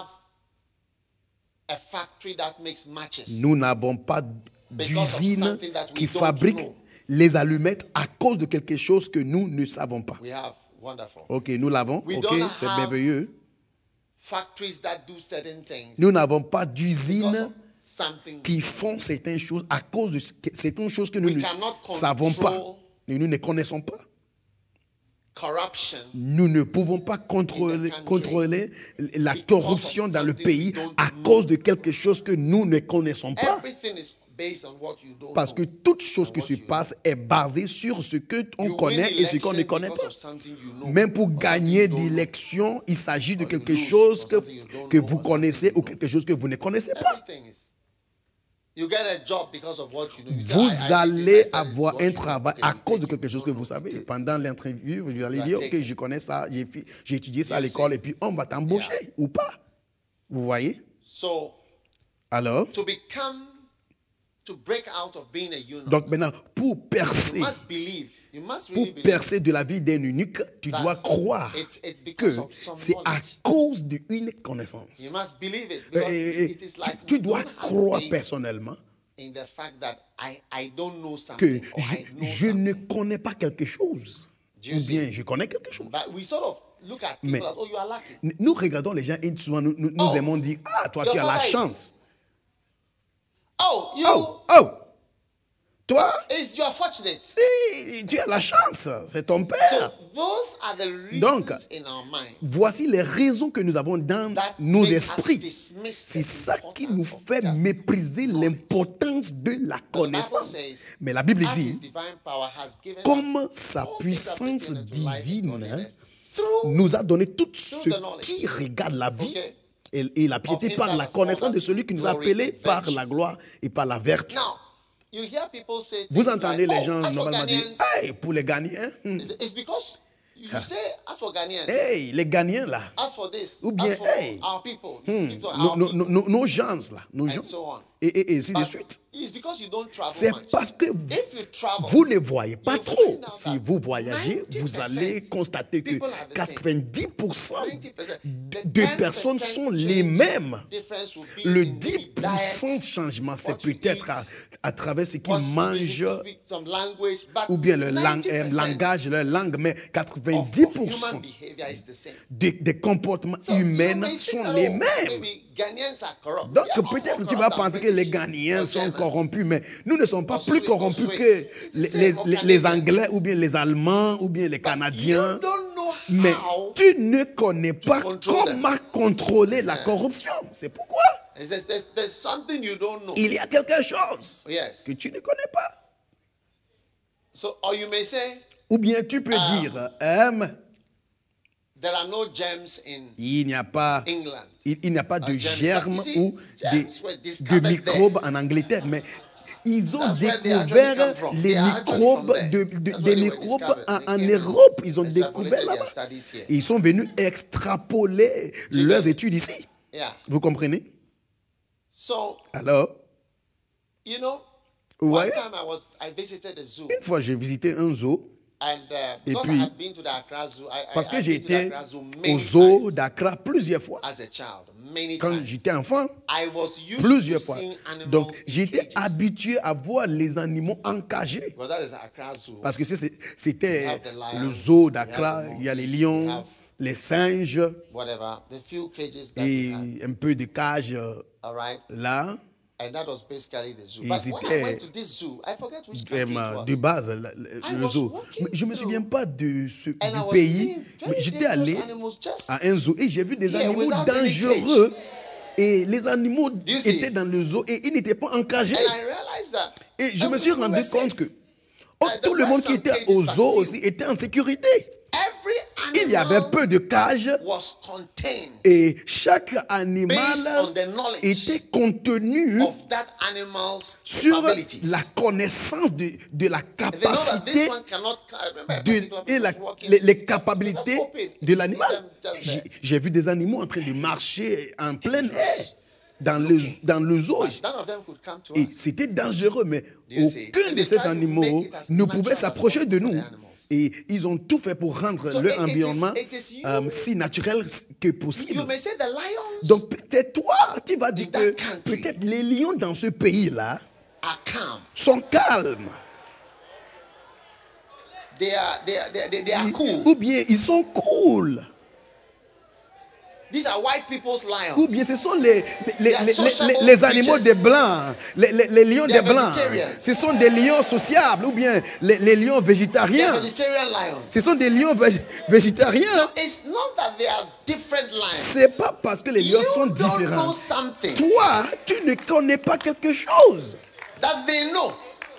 Speaker 4: a factory that makes matches.
Speaker 3: Nous n'avons pas d'usine
Speaker 4: something that we
Speaker 3: qui
Speaker 4: don't
Speaker 3: fabrique
Speaker 4: know.
Speaker 3: les allumettes à cause de quelque chose que nous ne savons pas.
Speaker 4: We have wonderful
Speaker 3: Ok, nous l'avons.
Speaker 4: We
Speaker 3: Ok,
Speaker 4: don't
Speaker 3: c'est
Speaker 4: have
Speaker 3: merveilleux.
Speaker 4: factories that do certain things
Speaker 3: Nous n'avons pas
Speaker 4: because
Speaker 3: d'usine
Speaker 4: of something
Speaker 3: qui font certaines choses à cause de ce que- certaines choses que nous
Speaker 4: We
Speaker 3: ne
Speaker 4: cannot
Speaker 3: savons pas.
Speaker 4: control
Speaker 3: Et nous ne connaissons pas.
Speaker 4: corruption.
Speaker 3: Nous ne pouvons pas contrôler,
Speaker 4: country
Speaker 3: contrôler la
Speaker 4: because
Speaker 3: corruption
Speaker 4: of
Speaker 3: dans le
Speaker 4: something
Speaker 3: pays
Speaker 4: we don't
Speaker 3: à
Speaker 4: know.
Speaker 3: cause de quelque chose que nous ne connaissons pas.
Speaker 4: Everything is based on what you don't
Speaker 3: Parce que
Speaker 4: know.
Speaker 3: toute chose
Speaker 4: and
Speaker 3: qui
Speaker 4: what
Speaker 3: se
Speaker 4: you
Speaker 3: passe est basée sur ce qu'on
Speaker 4: You win
Speaker 3: connaît et ce qu'on ne
Speaker 4: election
Speaker 3: connaît
Speaker 4: because
Speaker 3: pas.
Speaker 4: of something you know,
Speaker 3: Même pour
Speaker 4: or something
Speaker 3: gagner
Speaker 4: you don't know.
Speaker 3: d'élection, il s'agit de
Speaker 4: Or
Speaker 3: quelque
Speaker 4: you lose,
Speaker 3: chose
Speaker 4: or
Speaker 3: que,
Speaker 4: something you don't
Speaker 3: que
Speaker 4: know,
Speaker 3: vous
Speaker 4: or
Speaker 3: connaissez
Speaker 4: something
Speaker 3: ou
Speaker 4: you
Speaker 3: quelque chose que vous ne connaissez pas.
Speaker 4: Everything is. You get a job because of what you know. You say,
Speaker 3: Vous
Speaker 4: I- I did this, I
Speaker 3: allez
Speaker 4: said
Speaker 3: avoir
Speaker 4: it's what
Speaker 3: un
Speaker 4: you know.
Speaker 3: travail
Speaker 4: Okay,
Speaker 3: à
Speaker 4: you
Speaker 3: cause de
Speaker 4: take it.
Speaker 3: quelque chose
Speaker 4: You
Speaker 3: que
Speaker 4: don't
Speaker 3: vous
Speaker 4: know.
Speaker 3: savez.
Speaker 4: Okay.
Speaker 3: Pendant l'interview, vous allez
Speaker 4: You are
Speaker 3: dire, ok,
Speaker 4: taken.
Speaker 3: je connais ça, j'ai fi- j'ai étudié ça à
Speaker 4: You
Speaker 3: l'école
Speaker 4: see.
Speaker 3: et puis on va t'embaucher ou pas. Vous voyez?
Speaker 4: So
Speaker 3: Alors,
Speaker 4: to become, to break out of being a eunuch,
Speaker 3: donc maintenant, pour
Speaker 4: you
Speaker 3: percer,
Speaker 4: must believe. You must
Speaker 3: pour
Speaker 4: really believe
Speaker 3: percer de la vie d'un eunuque, tu
Speaker 4: that
Speaker 3: dois croire
Speaker 4: it's, it's
Speaker 3: que
Speaker 4: because of some
Speaker 3: c'est à
Speaker 4: knowledge.
Speaker 3: cause d'une connaissance.
Speaker 4: You must believe it
Speaker 3: Euh,
Speaker 4: because
Speaker 3: euh,
Speaker 4: it is
Speaker 3: tu,
Speaker 4: like
Speaker 3: tu
Speaker 4: we
Speaker 3: dois
Speaker 4: don't have
Speaker 3: croire
Speaker 4: faith
Speaker 3: personnellement
Speaker 4: in the fact that I, I don't know
Speaker 3: que
Speaker 4: something or
Speaker 3: je,
Speaker 4: I know
Speaker 3: je ne
Speaker 4: something.
Speaker 3: connais pas quelque chose.
Speaker 4: Do you
Speaker 3: Ou
Speaker 4: see?
Speaker 3: bien je connais quelque chose.
Speaker 4: But we sort of look at people
Speaker 3: Mais-
Speaker 4: as, oh, you are lucky.
Speaker 3: Nous regardons les gens et souvent nous, nous, nous
Speaker 4: Oh,
Speaker 3: aimons dire, ah, toi
Speaker 4: your
Speaker 3: tu as la
Speaker 4: father is-
Speaker 3: chance.
Speaker 4: Oh, you,
Speaker 3: Oh, oh, toi,
Speaker 4: is you are fortunate.
Speaker 3: si, tu as la chance, c'est ton
Speaker 4: So
Speaker 3: père.
Speaker 4: those are the reasons
Speaker 3: Donc,
Speaker 4: in our mind
Speaker 3: Voici les raisons que nous avons dans
Speaker 4: that
Speaker 3: nos
Speaker 4: make us
Speaker 3: esprits.
Speaker 4: dismiss
Speaker 3: C'est
Speaker 4: the
Speaker 3: ça qui nous
Speaker 4: importance of
Speaker 3: fait
Speaker 4: just
Speaker 3: mépriser
Speaker 4: knowledge.
Speaker 3: l'importance de la
Speaker 4: The Bible
Speaker 3: connaissance.
Speaker 4: says,
Speaker 3: Mais la Bible
Speaker 4: as his
Speaker 3: dit,
Speaker 4: divine power has given
Speaker 3: comme
Speaker 4: us
Speaker 3: sa
Speaker 4: all things that
Speaker 3: puissance
Speaker 4: pertain unto life and
Speaker 3: divine
Speaker 4: godliness through
Speaker 3: nous a donné tout
Speaker 4: through
Speaker 3: ce
Speaker 4: the knowledge.
Speaker 3: qui regarde la vie
Speaker 4: Okay.
Speaker 3: et, et la piété
Speaker 4: Of him
Speaker 3: par
Speaker 4: that
Speaker 3: la
Speaker 4: has
Speaker 3: connaissance
Speaker 4: called
Speaker 3: de
Speaker 4: us
Speaker 3: celui qui nous a
Speaker 4: glory
Speaker 3: appelés
Speaker 4: and
Speaker 3: par
Speaker 4: virtue.
Speaker 3: la gloire et par la vertu.
Speaker 4: Now, you hear people say
Speaker 3: Vous
Speaker 4: things
Speaker 3: entendez
Speaker 4: like,
Speaker 3: les gens
Speaker 4: oh, as for
Speaker 3: normalement dire,
Speaker 4: Ghanaians,
Speaker 3: hey, pour les Ghanéens, hmm,
Speaker 4: it's, it's because you say, as for Ghanaians,
Speaker 3: hey, les Ghanéens là,
Speaker 4: as for this,
Speaker 3: ou bien,
Speaker 4: as for
Speaker 3: hey,
Speaker 4: our people,
Speaker 3: hmm,
Speaker 4: people,
Speaker 3: nos,
Speaker 4: our
Speaker 3: nos,
Speaker 4: people,
Speaker 3: nos, nos gens là, nos gens,
Speaker 4: and so on.
Speaker 3: et, et, et ainsi de
Speaker 4: But
Speaker 3: suite.
Speaker 4: it's because you don't travel
Speaker 3: C'est
Speaker 4: much.
Speaker 3: parce que vous,
Speaker 4: If you travel,
Speaker 3: vous ne voyez pas
Speaker 4: you
Speaker 3: trop.
Speaker 4: find out
Speaker 3: Si
Speaker 4: that
Speaker 3: vous voyagez, vous
Speaker 4: ninety
Speaker 3: allez
Speaker 4: percent
Speaker 3: constater que
Speaker 4: people are the same.
Speaker 3: quatre-vingt-dix pour cent
Speaker 4: ninety percent. The
Speaker 3: de
Speaker 4: ten
Speaker 3: personnes
Speaker 4: percent
Speaker 3: sont les
Speaker 4: change
Speaker 3: mêmes.
Speaker 4: difference will be
Speaker 3: Le
Speaker 4: in maybe
Speaker 3: dix pour cent de
Speaker 4: diet,
Speaker 3: changement, c'est
Speaker 4: what you
Speaker 3: peut-être à,
Speaker 4: eat,
Speaker 3: à travers ce qu'ils
Speaker 4: what you
Speaker 3: mangent
Speaker 4: speak, some language, but
Speaker 3: ou bien le lang-
Speaker 4: ninety
Speaker 3: euh,
Speaker 4: percent
Speaker 3: langage, leur langue, mais
Speaker 4: of,
Speaker 3: quatre-vingt-dix
Speaker 4: of
Speaker 3: pour
Speaker 4: human
Speaker 3: cent
Speaker 4: behavior is the same.
Speaker 3: des, des comportements
Speaker 4: So you
Speaker 3: humains
Speaker 4: may think
Speaker 3: sont
Speaker 4: that,
Speaker 3: les
Speaker 4: oh,
Speaker 3: mêmes.
Speaker 4: maybe Ghanaians are corrupt.
Speaker 3: Donc
Speaker 4: We are not
Speaker 3: peut-être
Speaker 4: more
Speaker 3: tu vas
Speaker 4: corrupt than
Speaker 3: penser que les
Speaker 4: British
Speaker 3: Ghanéens
Speaker 4: or
Speaker 3: sont
Speaker 4: Germans.
Speaker 3: corrompus, mais nous ne sommes pas
Speaker 4: Or
Speaker 3: plus
Speaker 4: Swiss- or
Speaker 3: corrompus
Speaker 4: Swiss.
Speaker 3: que
Speaker 4: It's the
Speaker 3: les,
Speaker 4: same
Speaker 3: les-
Speaker 4: for
Speaker 3: les- les
Speaker 4: Canadians.
Speaker 3: Anglais ou bien les Allemands ou bien les
Speaker 4: But
Speaker 3: Canadiens.
Speaker 4: you don't know
Speaker 3: Mais
Speaker 4: how.
Speaker 3: tu ne connais pas
Speaker 4: control
Speaker 3: comment contrôler la corruption. C'est pourquoi
Speaker 4: There's, there's, there's something you don't know.
Speaker 3: il y a quelque chose
Speaker 4: Yes.
Speaker 3: que tu ne connais pas.
Speaker 4: So, or you may say,
Speaker 3: Ou bien tu peux
Speaker 4: Ah.
Speaker 3: dire, euh,
Speaker 4: there are no gems in
Speaker 3: il n'y a pas,
Speaker 4: England.
Speaker 3: il, il n'y a pas de
Speaker 4: Uh, germs.
Speaker 3: germes
Speaker 4: You see,
Speaker 3: ou
Speaker 4: germs
Speaker 3: des-
Speaker 4: were
Speaker 3: de
Speaker 4: discovered
Speaker 3: microbes en Angleterre, mais ils ont
Speaker 4: That's where they actually
Speaker 3: découvert
Speaker 4: come from.
Speaker 3: les
Speaker 4: They are actually
Speaker 3: microbes,
Speaker 4: from there.
Speaker 3: de, de-
Speaker 4: That's
Speaker 3: des
Speaker 4: where they were
Speaker 3: microbes
Speaker 4: discovered.
Speaker 3: en,
Speaker 4: They
Speaker 3: en
Speaker 4: came
Speaker 3: Europe. Ils ont
Speaker 4: extrapolated
Speaker 3: découvert
Speaker 4: their
Speaker 3: là-bas.
Speaker 4: studies here.
Speaker 3: Et ils sont venus extrapoler
Speaker 4: you
Speaker 3: leurs
Speaker 4: get it?
Speaker 3: études ici.
Speaker 4: Yeah.
Speaker 3: Vous comprenez?
Speaker 4: So,
Speaker 3: Alors,
Speaker 4: you know,
Speaker 3: Ouais.
Speaker 4: one time I was, I visited a zoo.
Speaker 3: une fois j'ai visité un zoo,
Speaker 4: And uh,
Speaker 3: Et
Speaker 4: because
Speaker 3: puis,
Speaker 4: I had been to the Accra Zoo, I,
Speaker 3: parce
Speaker 4: I,
Speaker 3: que
Speaker 4: I've
Speaker 3: j'ai
Speaker 4: been to the
Speaker 3: été
Speaker 4: Accra Zoo
Speaker 3: au
Speaker 4: many
Speaker 3: zoo
Speaker 4: times
Speaker 3: d'Accra plusieurs fois.
Speaker 4: as a child, many
Speaker 3: Quand
Speaker 4: times.
Speaker 3: j'étais enfant,
Speaker 4: I was used
Speaker 3: plusieurs
Speaker 4: to
Speaker 3: fois.
Speaker 4: seeing animals
Speaker 3: Donc,
Speaker 4: in
Speaker 3: j'étais
Speaker 4: cages.
Speaker 3: habitué à voir les animaux encagés.
Speaker 4: Because that is Accra Zoo.
Speaker 3: Parce que c'est- c'est-
Speaker 4: We
Speaker 3: c'était
Speaker 4: have the lions,
Speaker 3: le zoo
Speaker 4: we
Speaker 3: d'Accra.
Speaker 4: have the
Speaker 3: Il y a les
Speaker 4: monkeys, we
Speaker 3: lions,
Speaker 4: have
Speaker 3: les singes
Speaker 4: whatever, the few cages that we
Speaker 3: et
Speaker 4: had.
Speaker 3: un peu de cages euh,
Speaker 4: All right.
Speaker 3: là.
Speaker 4: And that was basically the zoo.
Speaker 3: Et
Speaker 4: But when
Speaker 3: c'était,
Speaker 4: I went to this zoo, I forget which country it
Speaker 3: euh,
Speaker 4: was.
Speaker 3: de base, le, le-
Speaker 4: I
Speaker 3: le
Speaker 4: was
Speaker 3: zoo.
Speaker 4: walking
Speaker 3: Mais je ne me souviens
Speaker 4: through
Speaker 3: pas de ce,
Speaker 4: and I
Speaker 3: du
Speaker 4: was
Speaker 3: pays,
Speaker 4: seeing very
Speaker 3: mais j'étais
Speaker 4: dangerous
Speaker 3: allé
Speaker 4: animals just
Speaker 3: à un zoo et j'ai vu des
Speaker 4: here
Speaker 3: animaux
Speaker 4: without any
Speaker 3: dangereux. Et les animaux
Speaker 4: you see?
Speaker 3: étaient dans le zoo et ils n'étaient pas encagés.
Speaker 4: And I realized that.
Speaker 3: Et je
Speaker 4: and
Speaker 3: me suis
Speaker 4: we
Speaker 3: rendu
Speaker 4: were
Speaker 3: compte
Speaker 4: safe.
Speaker 3: que oh,
Speaker 4: Uh,
Speaker 3: tout
Speaker 4: the
Speaker 3: le monde
Speaker 4: rest
Speaker 3: qui
Speaker 4: of
Speaker 3: était
Speaker 4: cages
Speaker 3: au
Speaker 4: but
Speaker 3: zoo
Speaker 4: few.
Speaker 3: aussi était en sécurité.
Speaker 4: Every
Speaker 3: Il y avait
Speaker 4: animal
Speaker 3: peu de cages
Speaker 4: was contained
Speaker 3: et chaque animal
Speaker 4: based on the knowledge
Speaker 3: était contenu
Speaker 4: of that animal's
Speaker 3: sur
Speaker 4: capabilities.
Speaker 3: la connaissance de, de la
Speaker 4: And they know that this
Speaker 3: capacité
Speaker 4: one cannot. I remember a
Speaker 3: de,
Speaker 4: particular
Speaker 3: et la-
Speaker 4: person was walking,
Speaker 3: les, les
Speaker 4: just-
Speaker 3: capacités
Speaker 4: just open.
Speaker 3: de
Speaker 4: You
Speaker 3: l'animal.
Speaker 4: see them just
Speaker 3: J'ai
Speaker 4: there.
Speaker 3: j'ai vu des animaux en train de marcher en plein air dans le, dans le zoo.
Speaker 4: But none of them could come to
Speaker 3: Et
Speaker 4: us.
Speaker 3: c'était dangereux, mais
Speaker 4: you see?
Speaker 3: aucun
Speaker 4: And
Speaker 3: de
Speaker 4: they
Speaker 3: ces
Speaker 4: tried to
Speaker 3: animaux
Speaker 4: make it as
Speaker 3: ne
Speaker 4: natural
Speaker 3: pouvait
Speaker 4: as
Speaker 3: s'approcher de
Speaker 4: possible for
Speaker 3: nous.
Speaker 4: the animals.
Speaker 3: Et ils ont tout fait pour rendre
Speaker 4: So
Speaker 3: leur
Speaker 4: it- it is-
Speaker 3: environnement
Speaker 4: it is you-
Speaker 3: euh, si naturel que
Speaker 4: You
Speaker 3: possible.
Speaker 4: may say the lions
Speaker 3: Donc peut-être toi, tu vas dire
Speaker 4: in
Speaker 3: que
Speaker 4: that country
Speaker 3: peut-être les lions dans ce pays-là
Speaker 4: are calm.
Speaker 3: sont calmes.
Speaker 4: They are they are they are, they- they are cool.
Speaker 3: Ou bien ils sont cool.
Speaker 4: These are white people's lions.
Speaker 3: Ou bien ce sont les, les,
Speaker 4: They are
Speaker 3: les,
Speaker 4: sociable
Speaker 3: les- les animaux
Speaker 4: creatures.
Speaker 3: des blancs, les, les- les lions
Speaker 4: They
Speaker 3: des
Speaker 4: are
Speaker 3: blancs.
Speaker 4: vegetarians.
Speaker 3: Ce sont des lions sociables ou bien les, les lions
Speaker 4: They are
Speaker 3: végétariens.
Speaker 4: vegetarian lions.
Speaker 3: Ce sont des lions vég- végétariens.
Speaker 4: It's not that they are different lions.
Speaker 3: C'est pas parce que les lions
Speaker 4: You
Speaker 3: sont
Speaker 4: don't know
Speaker 3: différents.
Speaker 4: something
Speaker 3: Toi, tu ne connais pas quelque chose.
Speaker 4: that they know.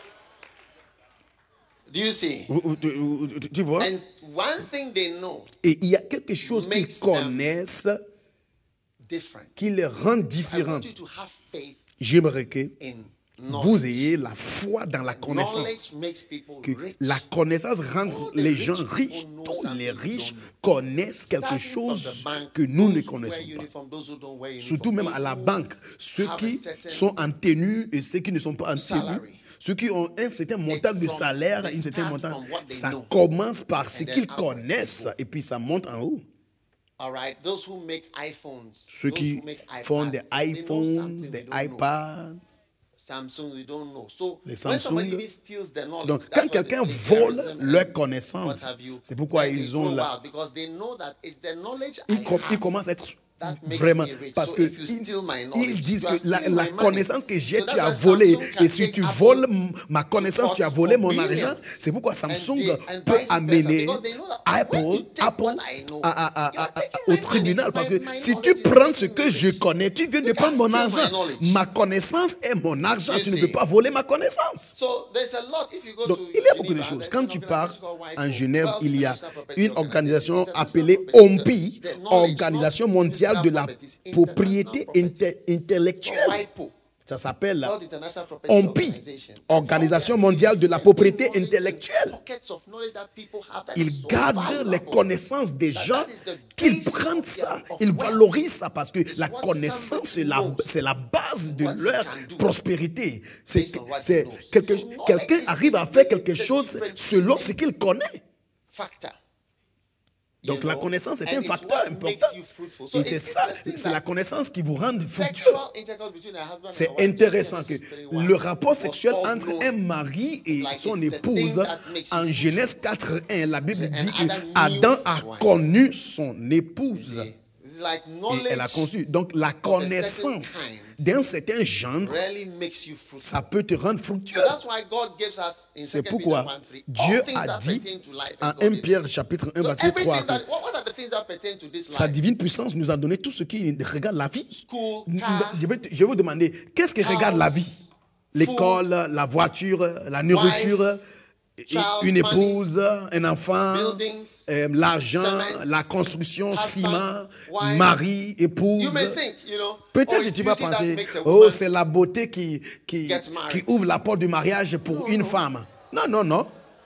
Speaker 4: Do you see?
Speaker 3: Ou- ou- Tu, ou- tu- tu vois?
Speaker 4: And one thing they know
Speaker 3: Et il y a quelque chose qu'ils
Speaker 4: makes them
Speaker 3: connaissent
Speaker 4: different.
Speaker 3: qui les rend
Speaker 4: I
Speaker 3: différents.
Speaker 4: want you to have faith
Speaker 3: J'aimerais que
Speaker 4: in
Speaker 3: vous
Speaker 4: knowledge.
Speaker 3: ayez la foi dans la connaissance.
Speaker 4: Knowledge makes people
Speaker 3: Que
Speaker 4: rich.
Speaker 3: la connaissance rend
Speaker 4: All the
Speaker 3: les
Speaker 4: rich
Speaker 3: gens
Speaker 4: people
Speaker 3: riches.
Speaker 4: know
Speaker 3: Tous
Speaker 4: something
Speaker 3: les
Speaker 4: you
Speaker 3: riches
Speaker 4: don't know.
Speaker 3: connaissent quelque
Speaker 4: Starting from
Speaker 3: chose
Speaker 4: the bank,
Speaker 3: que nous ne
Speaker 4: those who
Speaker 3: connaissons
Speaker 4: wear
Speaker 3: pas.
Speaker 4: uniform, those who don't wear uniform,
Speaker 3: Surtout même
Speaker 4: those
Speaker 3: à la
Speaker 4: who
Speaker 3: banque, ceux
Speaker 4: have a
Speaker 3: qui
Speaker 4: certain
Speaker 3: sont en tenue et ceux qui ne sont pas en tenue,
Speaker 4: salary.
Speaker 3: ceux qui ont un certain montant de
Speaker 4: from-
Speaker 3: salaire,
Speaker 4: they
Speaker 3: un certain
Speaker 4: start
Speaker 3: montant,
Speaker 4: from what they
Speaker 3: ça
Speaker 4: know.
Speaker 3: commence par ce
Speaker 4: And then
Speaker 3: qu'ils
Speaker 4: upwards
Speaker 3: connaissent
Speaker 4: they go.
Speaker 3: et puis ça monte en haut.
Speaker 4: All right, those who make iPhones,
Speaker 3: Ceux
Speaker 4: those
Speaker 3: qui
Speaker 4: who make
Speaker 3: font
Speaker 4: iPads,
Speaker 3: des
Speaker 4: they know
Speaker 3: iPhones,
Speaker 4: something
Speaker 3: des
Speaker 4: we don't know.
Speaker 3: iPads.
Speaker 4: Samsung, we don't know. So
Speaker 3: Les
Speaker 4: when somebody
Speaker 3: Samsung.
Speaker 4: even steals the knowledge,
Speaker 3: Donc,
Speaker 4: that's
Speaker 3: quand
Speaker 4: why
Speaker 3: quelqu'un
Speaker 4: they
Speaker 3: vole
Speaker 4: plagiarism
Speaker 3: leur
Speaker 4: and
Speaker 3: connaissance,
Speaker 4: what have you,
Speaker 3: c'est pourquoi
Speaker 4: then they
Speaker 3: ils ont
Speaker 4: go
Speaker 3: la-
Speaker 4: wild, because they know that it's the knowledge
Speaker 3: Ils,
Speaker 4: I
Speaker 3: com- ils
Speaker 4: have.
Speaker 3: commencent à être
Speaker 4: That makes
Speaker 3: vraiment
Speaker 4: me rich.
Speaker 3: parce
Speaker 4: So
Speaker 3: que
Speaker 4: if you
Speaker 3: ils,
Speaker 4: steal my
Speaker 3: ils
Speaker 4: knowledge,
Speaker 3: disent
Speaker 4: you are
Speaker 3: que la,
Speaker 4: stealing
Speaker 3: la
Speaker 4: my money.
Speaker 3: connaissance que j'ai,
Speaker 4: So
Speaker 3: tu
Speaker 4: that's
Speaker 3: as
Speaker 4: why
Speaker 3: volé.
Speaker 4: Samsung can
Speaker 3: Et si
Speaker 4: take
Speaker 3: tu
Speaker 4: Apple
Speaker 3: voles m- ma connaissance,
Speaker 4: court
Speaker 3: tu as
Speaker 4: for
Speaker 3: volé mon
Speaker 4: billions.
Speaker 3: argent. C'est pourquoi Samsung
Speaker 4: And they- and
Speaker 3: peut
Speaker 4: vice versa,
Speaker 3: amener
Speaker 4: because they know that
Speaker 3: Apple,
Speaker 4: when you take
Speaker 3: Apple
Speaker 4: what I know,
Speaker 3: à- à- à-
Speaker 4: you are
Speaker 3: à-
Speaker 4: taking
Speaker 3: au
Speaker 4: my
Speaker 3: tribunal.
Speaker 4: money.
Speaker 3: Parce
Speaker 4: My-
Speaker 3: que
Speaker 4: my
Speaker 3: si tu
Speaker 4: knowledge is
Speaker 3: prends ce
Speaker 4: making
Speaker 3: que
Speaker 4: me
Speaker 3: je
Speaker 4: rich.
Speaker 3: connais, tu viens de
Speaker 4: You
Speaker 3: prendre
Speaker 4: can't
Speaker 3: mon
Speaker 4: steal my
Speaker 3: argent.
Speaker 4: knowledge.
Speaker 3: Ma connaissance est mon argent.
Speaker 4: You
Speaker 3: Tu ne
Speaker 4: see.
Speaker 3: peux pas voler ma connaissance.
Speaker 4: So there's a lot. If you go
Speaker 3: Donc,
Speaker 4: to
Speaker 3: il y a beaucoup de
Speaker 4: Geneva,
Speaker 3: choses.
Speaker 4: there's
Speaker 3: Quand
Speaker 4: an
Speaker 3: tu pars
Speaker 4: organization called WIPO,
Speaker 3: en Genève,
Speaker 4: World
Speaker 3: il y a
Speaker 4: International Property
Speaker 3: une
Speaker 4: Organization.
Speaker 3: organisation
Speaker 4: International
Speaker 3: appelée
Speaker 4: property,
Speaker 3: O M P I,
Speaker 4: the knowledge,
Speaker 3: Organisation
Speaker 4: not
Speaker 3: mondiale de la
Speaker 4: physical properties,
Speaker 3: propriété
Speaker 4: international
Speaker 3: inter-
Speaker 4: property.
Speaker 3: intellectuelle.
Speaker 4: WIPO,
Speaker 3: Ça s'appelle
Speaker 4: World International Property
Speaker 3: O M P I,
Speaker 4: Organization.
Speaker 3: Organisation mondiale de la propriété intellectuelle.
Speaker 4: Pockets of knowledge that people have that is
Speaker 3: Ils
Speaker 4: so
Speaker 3: gardent
Speaker 4: valuable.
Speaker 3: les connaissances des
Speaker 4: That-
Speaker 3: gens,
Speaker 4: that is the
Speaker 3: qu'ils
Speaker 4: basis
Speaker 3: prennent
Speaker 4: of
Speaker 3: ça,
Speaker 4: their- of
Speaker 3: ils
Speaker 4: wealth.
Speaker 3: valorisent ça parce que
Speaker 4: It's
Speaker 3: la
Speaker 4: what
Speaker 3: connaissance,
Speaker 4: somebody
Speaker 3: c'est la,
Speaker 4: knows.
Speaker 3: c'est la base de
Speaker 4: What he
Speaker 3: leur
Speaker 4: can do.
Speaker 3: prospérité. C'est,
Speaker 4: Based on what he
Speaker 3: c'est
Speaker 4: knows.
Speaker 3: quelque-
Speaker 4: So knowledge
Speaker 3: quelqu'un
Speaker 4: is-
Speaker 3: arrive à
Speaker 4: is
Speaker 3: faire
Speaker 4: the-
Speaker 3: quelque
Speaker 4: the
Speaker 3: chose
Speaker 4: difference
Speaker 3: selon
Speaker 4: between-
Speaker 3: ce qu'il connaît.
Speaker 4: Factor.
Speaker 3: Donc
Speaker 4: You
Speaker 3: la
Speaker 4: know?
Speaker 3: connaissance est
Speaker 4: And
Speaker 3: un
Speaker 4: it's
Speaker 3: facteur
Speaker 4: what
Speaker 3: important.
Speaker 4: makes you fruitful. So
Speaker 3: Et c'est
Speaker 4: it's
Speaker 3: ça,
Speaker 4: interesting
Speaker 3: c'est
Speaker 4: that
Speaker 3: la connaissance qui vous rend fructueux.
Speaker 4: sexual intercourse between a husband and
Speaker 3: C'est
Speaker 4: a wife,
Speaker 3: intéressant que
Speaker 4: Genesis three one,
Speaker 3: le rapport
Speaker 4: was
Speaker 3: sexuel
Speaker 4: called
Speaker 3: entre
Speaker 4: knowing.
Speaker 3: un mari et
Speaker 4: Like
Speaker 3: son
Speaker 4: it's the thing
Speaker 3: épouse,
Speaker 4: that makes you
Speaker 3: en
Speaker 4: fruitful.
Speaker 3: Genèse quatre un, la Bible
Speaker 4: And
Speaker 3: dit
Speaker 4: Adam
Speaker 3: que
Speaker 4: knew
Speaker 3: Adam
Speaker 4: his
Speaker 3: a
Speaker 4: wife.
Speaker 3: connu son épouse.
Speaker 4: It's like
Speaker 3: Et
Speaker 4: knowledge
Speaker 3: elle a conçu. Donc la connaissance
Speaker 4: kind
Speaker 3: d'un certain genre,
Speaker 4: really makes you fruitful.
Speaker 3: ça peut te rendre
Speaker 4: So
Speaker 3: fructueux.
Speaker 4: that's why God gives us in
Speaker 3: C'est
Speaker 4: Second
Speaker 3: pourquoi
Speaker 4: Peter one three,
Speaker 3: Dieu
Speaker 4: all things
Speaker 3: a
Speaker 4: that
Speaker 3: dit
Speaker 4: pertain to life
Speaker 3: en
Speaker 4: and
Speaker 3: un
Speaker 4: godliness.
Speaker 3: Pierre chapitre un
Speaker 4: So
Speaker 3: verset trois
Speaker 4: everything
Speaker 3: que
Speaker 4: that, what what are the things that pertain to this
Speaker 3: sa
Speaker 4: life?
Speaker 3: divine puissance nous a donné tout ce qui regarde la vie.
Speaker 4: School,
Speaker 3: N-
Speaker 4: car,
Speaker 3: Je vais, te- je vais vous demander, qu'est-ce qui regarde la vie? L'école, la voiture, la nourriture,
Speaker 4: child,
Speaker 3: une
Speaker 4: money,
Speaker 3: épouse, un enfant,
Speaker 4: buildings,
Speaker 3: euh, l'argent,
Speaker 4: cement,
Speaker 3: la construction,
Speaker 4: husband,
Speaker 3: ciment,
Speaker 4: wife.
Speaker 3: mari, épouse.
Speaker 4: You may think, you know, oh,
Speaker 3: Peut-être
Speaker 4: it's
Speaker 3: que tu vas
Speaker 4: beauty that
Speaker 3: penser,
Speaker 4: makes a
Speaker 3: oh,
Speaker 4: woman
Speaker 3: c'est la beauté qui, qui,
Speaker 4: gets married.
Speaker 3: qui ouvre la porte du mariage pour
Speaker 4: No,
Speaker 3: une
Speaker 4: no.
Speaker 3: femme. Non, non, non.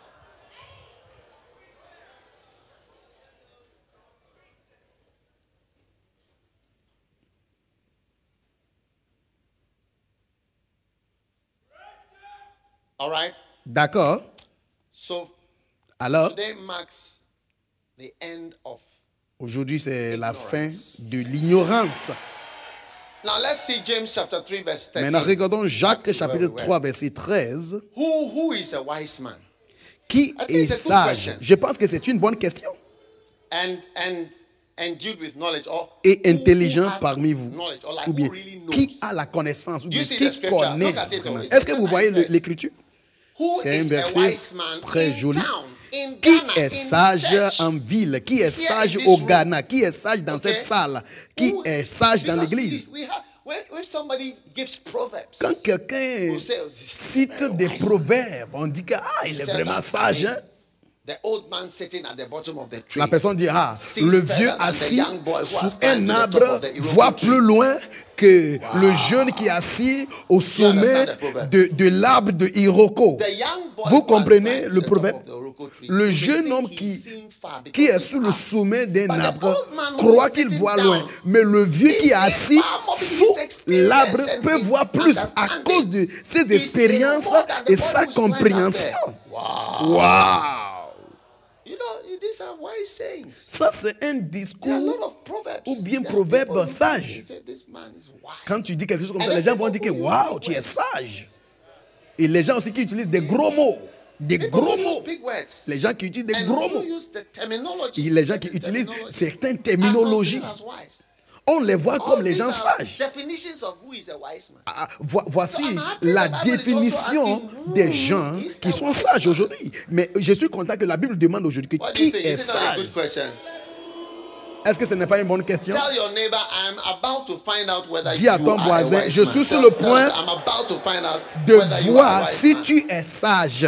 Speaker 4: all right?
Speaker 3: D'accord.
Speaker 4: So
Speaker 3: Alors,
Speaker 4: today marks the end of.
Speaker 3: aujourd'hui, c'est la fin
Speaker 4: Ignorance.
Speaker 3: de l'ignorance.
Speaker 4: Now let's see James chapter three verse thirteen.
Speaker 3: Maintenant, regardons Jacques
Speaker 4: Back to where
Speaker 3: chapitre
Speaker 4: we were.
Speaker 3: trois, verset treize.
Speaker 4: Who who is a wise man?
Speaker 3: Qui
Speaker 4: I think
Speaker 3: est
Speaker 4: it's a good
Speaker 3: sage?
Speaker 4: question.
Speaker 3: Je pense que c'est une bonne question.
Speaker 4: And and endued with knowledge or
Speaker 3: et
Speaker 4: who- who
Speaker 3: intelligent
Speaker 4: has
Speaker 3: parmi vous,
Speaker 4: knowledge, or like
Speaker 3: ou bien
Speaker 4: who really knows?
Speaker 3: qui a la connaissance, ou bien
Speaker 4: You see
Speaker 3: qui
Speaker 4: the scripture?
Speaker 3: connaît
Speaker 4: Look at it,
Speaker 3: vraiment.
Speaker 4: it's
Speaker 3: Est-ce que
Speaker 4: a
Speaker 3: vous
Speaker 4: nice
Speaker 3: voyez le-
Speaker 4: verse.
Speaker 3: l'écriture?
Speaker 4: Who
Speaker 3: C'est un
Speaker 4: is a
Speaker 3: verset
Speaker 4: wise man
Speaker 3: très
Speaker 4: in
Speaker 3: joli.
Speaker 4: town, in
Speaker 3: Qui
Speaker 4: Ghana,
Speaker 3: est
Speaker 4: in
Speaker 3: sage
Speaker 4: church?
Speaker 3: en ville? Qui est
Speaker 4: Here
Speaker 3: sage
Speaker 4: in this
Speaker 3: au
Speaker 4: room.
Speaker 3: Ghana? Qui est sage dans
Speaker 4: Okay?
Speaker 3: cette salle? Qui
Speaker 4: Who-
Speaker 3: est sage dans
Speaker 4: because
Speaker 3: l'église?
Speaker 4: we- we have- when, when somebody gives proverbs,
Speaker 3: Quand quelqu'un
Speaker 4: Who says-
Speaker 3: cite des proverbes, on dit que ah, il est
Speaker 4: said
Speaker 3: vraiment
Speaker 4: that,
Speaker 3: sage.
Speaker 4: I mean,
Speaker 3: hein?
Speaker 4: the old man sitting at the bottom of the tree.
Speaker 3: La personne dit, ah,
Speaker 4: sees
Speaker 3: le
Speaker 4: further
Speaker 3: vieux
Speaker 4: than the
Speaker 3: assis
Speaker 4: young boy who
Speaker 3: sous
Speaker 4: has climbed
Speaker 3: un
Speaker 4: to the top
Speaker 3: arbre
Speaker 4: of the Iroko
Speaker 3: voit
Speaker 4: tree.
Speaker 3: plus loin que le jeune qui est assis au sommet
Speaker 4: understand the proverb?
Speaker 3: de, de l'arbre de Iroko.
Speaker 4: The young boy
Speaker 3: Vous
Speaker 4: who has
Speaker 3: comprenez
Speaker 4: climbed to
Speaker 3: le
Speaker 4: the top
Speaker 3: proverbe?
Speaker 4: of the Iroko tree,
Speaker 3: Le
Speaker 4: may
Speaker 3: jeune
Speaker 4: think
Speaker 3: homme
Speaker 4: he's
Speaker 3: qui,
Speaker 4: seen far because
Speaker 3: qui est
Speaker 4: he's
Speaker 3: sous le
Speaker 4: up.
Speaker 3: sommet d'un
Speaker 4: But the
Speaker 3: arbre
Speaker 4: old man who
Speaker 3: croit
Speaker 4: is
Speaker 3: qu'il
Speaker 4: sitting
Speaker 3: voit
Speaker 4: down,
Speaker 3: loin. Mais le vieux
Speaker 4: he
Speaker 3: qui est
Speaker 4: sees
Speaker 3: assis
Speaker 4: far more because
Speaker 3: sous
Speaker 4: his experience
Speaker 3: l'arbre
Speaker 4: and
Speaker 3: peut
Speaker 4: his
Speaker 3: voir plus à
Speaker 4: understanding.
Speaker 3: cause de ses
Speaker 4: He sees
Speaker 3: expériences
Speaker 4: more than the
Speaker 3: et
Speaker 4: boy
Speaker 3: sa
Speaker 4: who's climbed up
Speaker 3: compréhension.
Speaker 4: there.
Speaker 3: Wow!
Speaker 4: You know, these are wise sayings.
Speaker 3: Ça, c'est un
Speaker 4: There are a
Speaker 3: discours.
Speaker 4: lot of proverbs.
Speaker 3: Ou bien
Speaker 4: There are
Speaker 3: proverbes
Speaker 4: people who
Speaker 3: sages.
Speaker 4: say, This man is wise.
Speaker 3: Quand tu dis quelque chose comme
Speaker 4: And
Speaker 3: ça, les
Speaker 4: then
Speaker 3: gens vont dire que
Speaker 4: people who
Speaker 3: waouh,
Speaker 4: use
Speaker 3: tu es
Speaker 4: words.
Speaker 3: sage. Et les gens aussi qui utilisent des gros mots. Des
Speaker 4: People
Speaker 3: gros
Speaker 4: who use
Speaker 3: mots.
Speaker 4: big words.
Speaker 3: Les gens qui utilisent des
Speaker 4: And
Speaker 3: gros
Speaker 4: who
Speaker 3: mots.
Speaker 4: use the terminology.
Speaker 3: Et les gens qui
Speaker 4: certain
Speaker 3: utilisent
Speaker 4: terminology
Speaker 3: certaines
Speaker 4: are
Speaker 3: terminologies.
Speaker 4: considered as wise.
Speaker 3: On les voit comme
Speaker 4: All
Speaker 3: les
Speaker 4: these
Speaker 3: gens
Speaker 4: are
Speaker 3: sages.
Speaker 4: definitions of who is a wise man.
Speaker 3: Ah, vo- voici
Speaker 4: So I'm happy
Speaker 3: la
Speaker 4: the Bible is also
Speaker 3: définition
Speaker 4: asking who
Speaker 3: des gens
Speaker 4: is
Speaker 3: qui
Speaker 4: a
Speaker 3: sont
Speaker 4: wise
Speaker 3: sages
Speaker 4: man.
Speaker 3: aujourd'hui. Mais je suis content que la Bible demande aujourd'hui que
Speaker 4: What do you
Speaker 3: qui
Speaker 4: think?
Speaker 3: est
Speaker 4: Is it not a
Speaker 3: sage.
Speaker 4: good question?
Speaker 3: Est-ce que ce n'est pas une bonne question?
Speaker 4: Tell your neighbor, I'm about to find out whether
Speaker 3: Dis à
Speaker 4: you
Speaker 3: ton
Speaker 4: are
Speaker 3: voisin,
Speaker 4: a wise
Speaker 3: je
Speaker 4: man.
Speaker 3: suis sur
Speaker 4: Tell-
Speaker 3: le
Speaker 4: tell
Speaker 3: point
Speaker 4: them, I'm about to find out
Speaker 3: de
Speaker 4: whether you are a
Speaker 3: voir
Speaker 4: wise
Speaker 3: si
Speaker 4: man.
Speaker 3: tu es sage.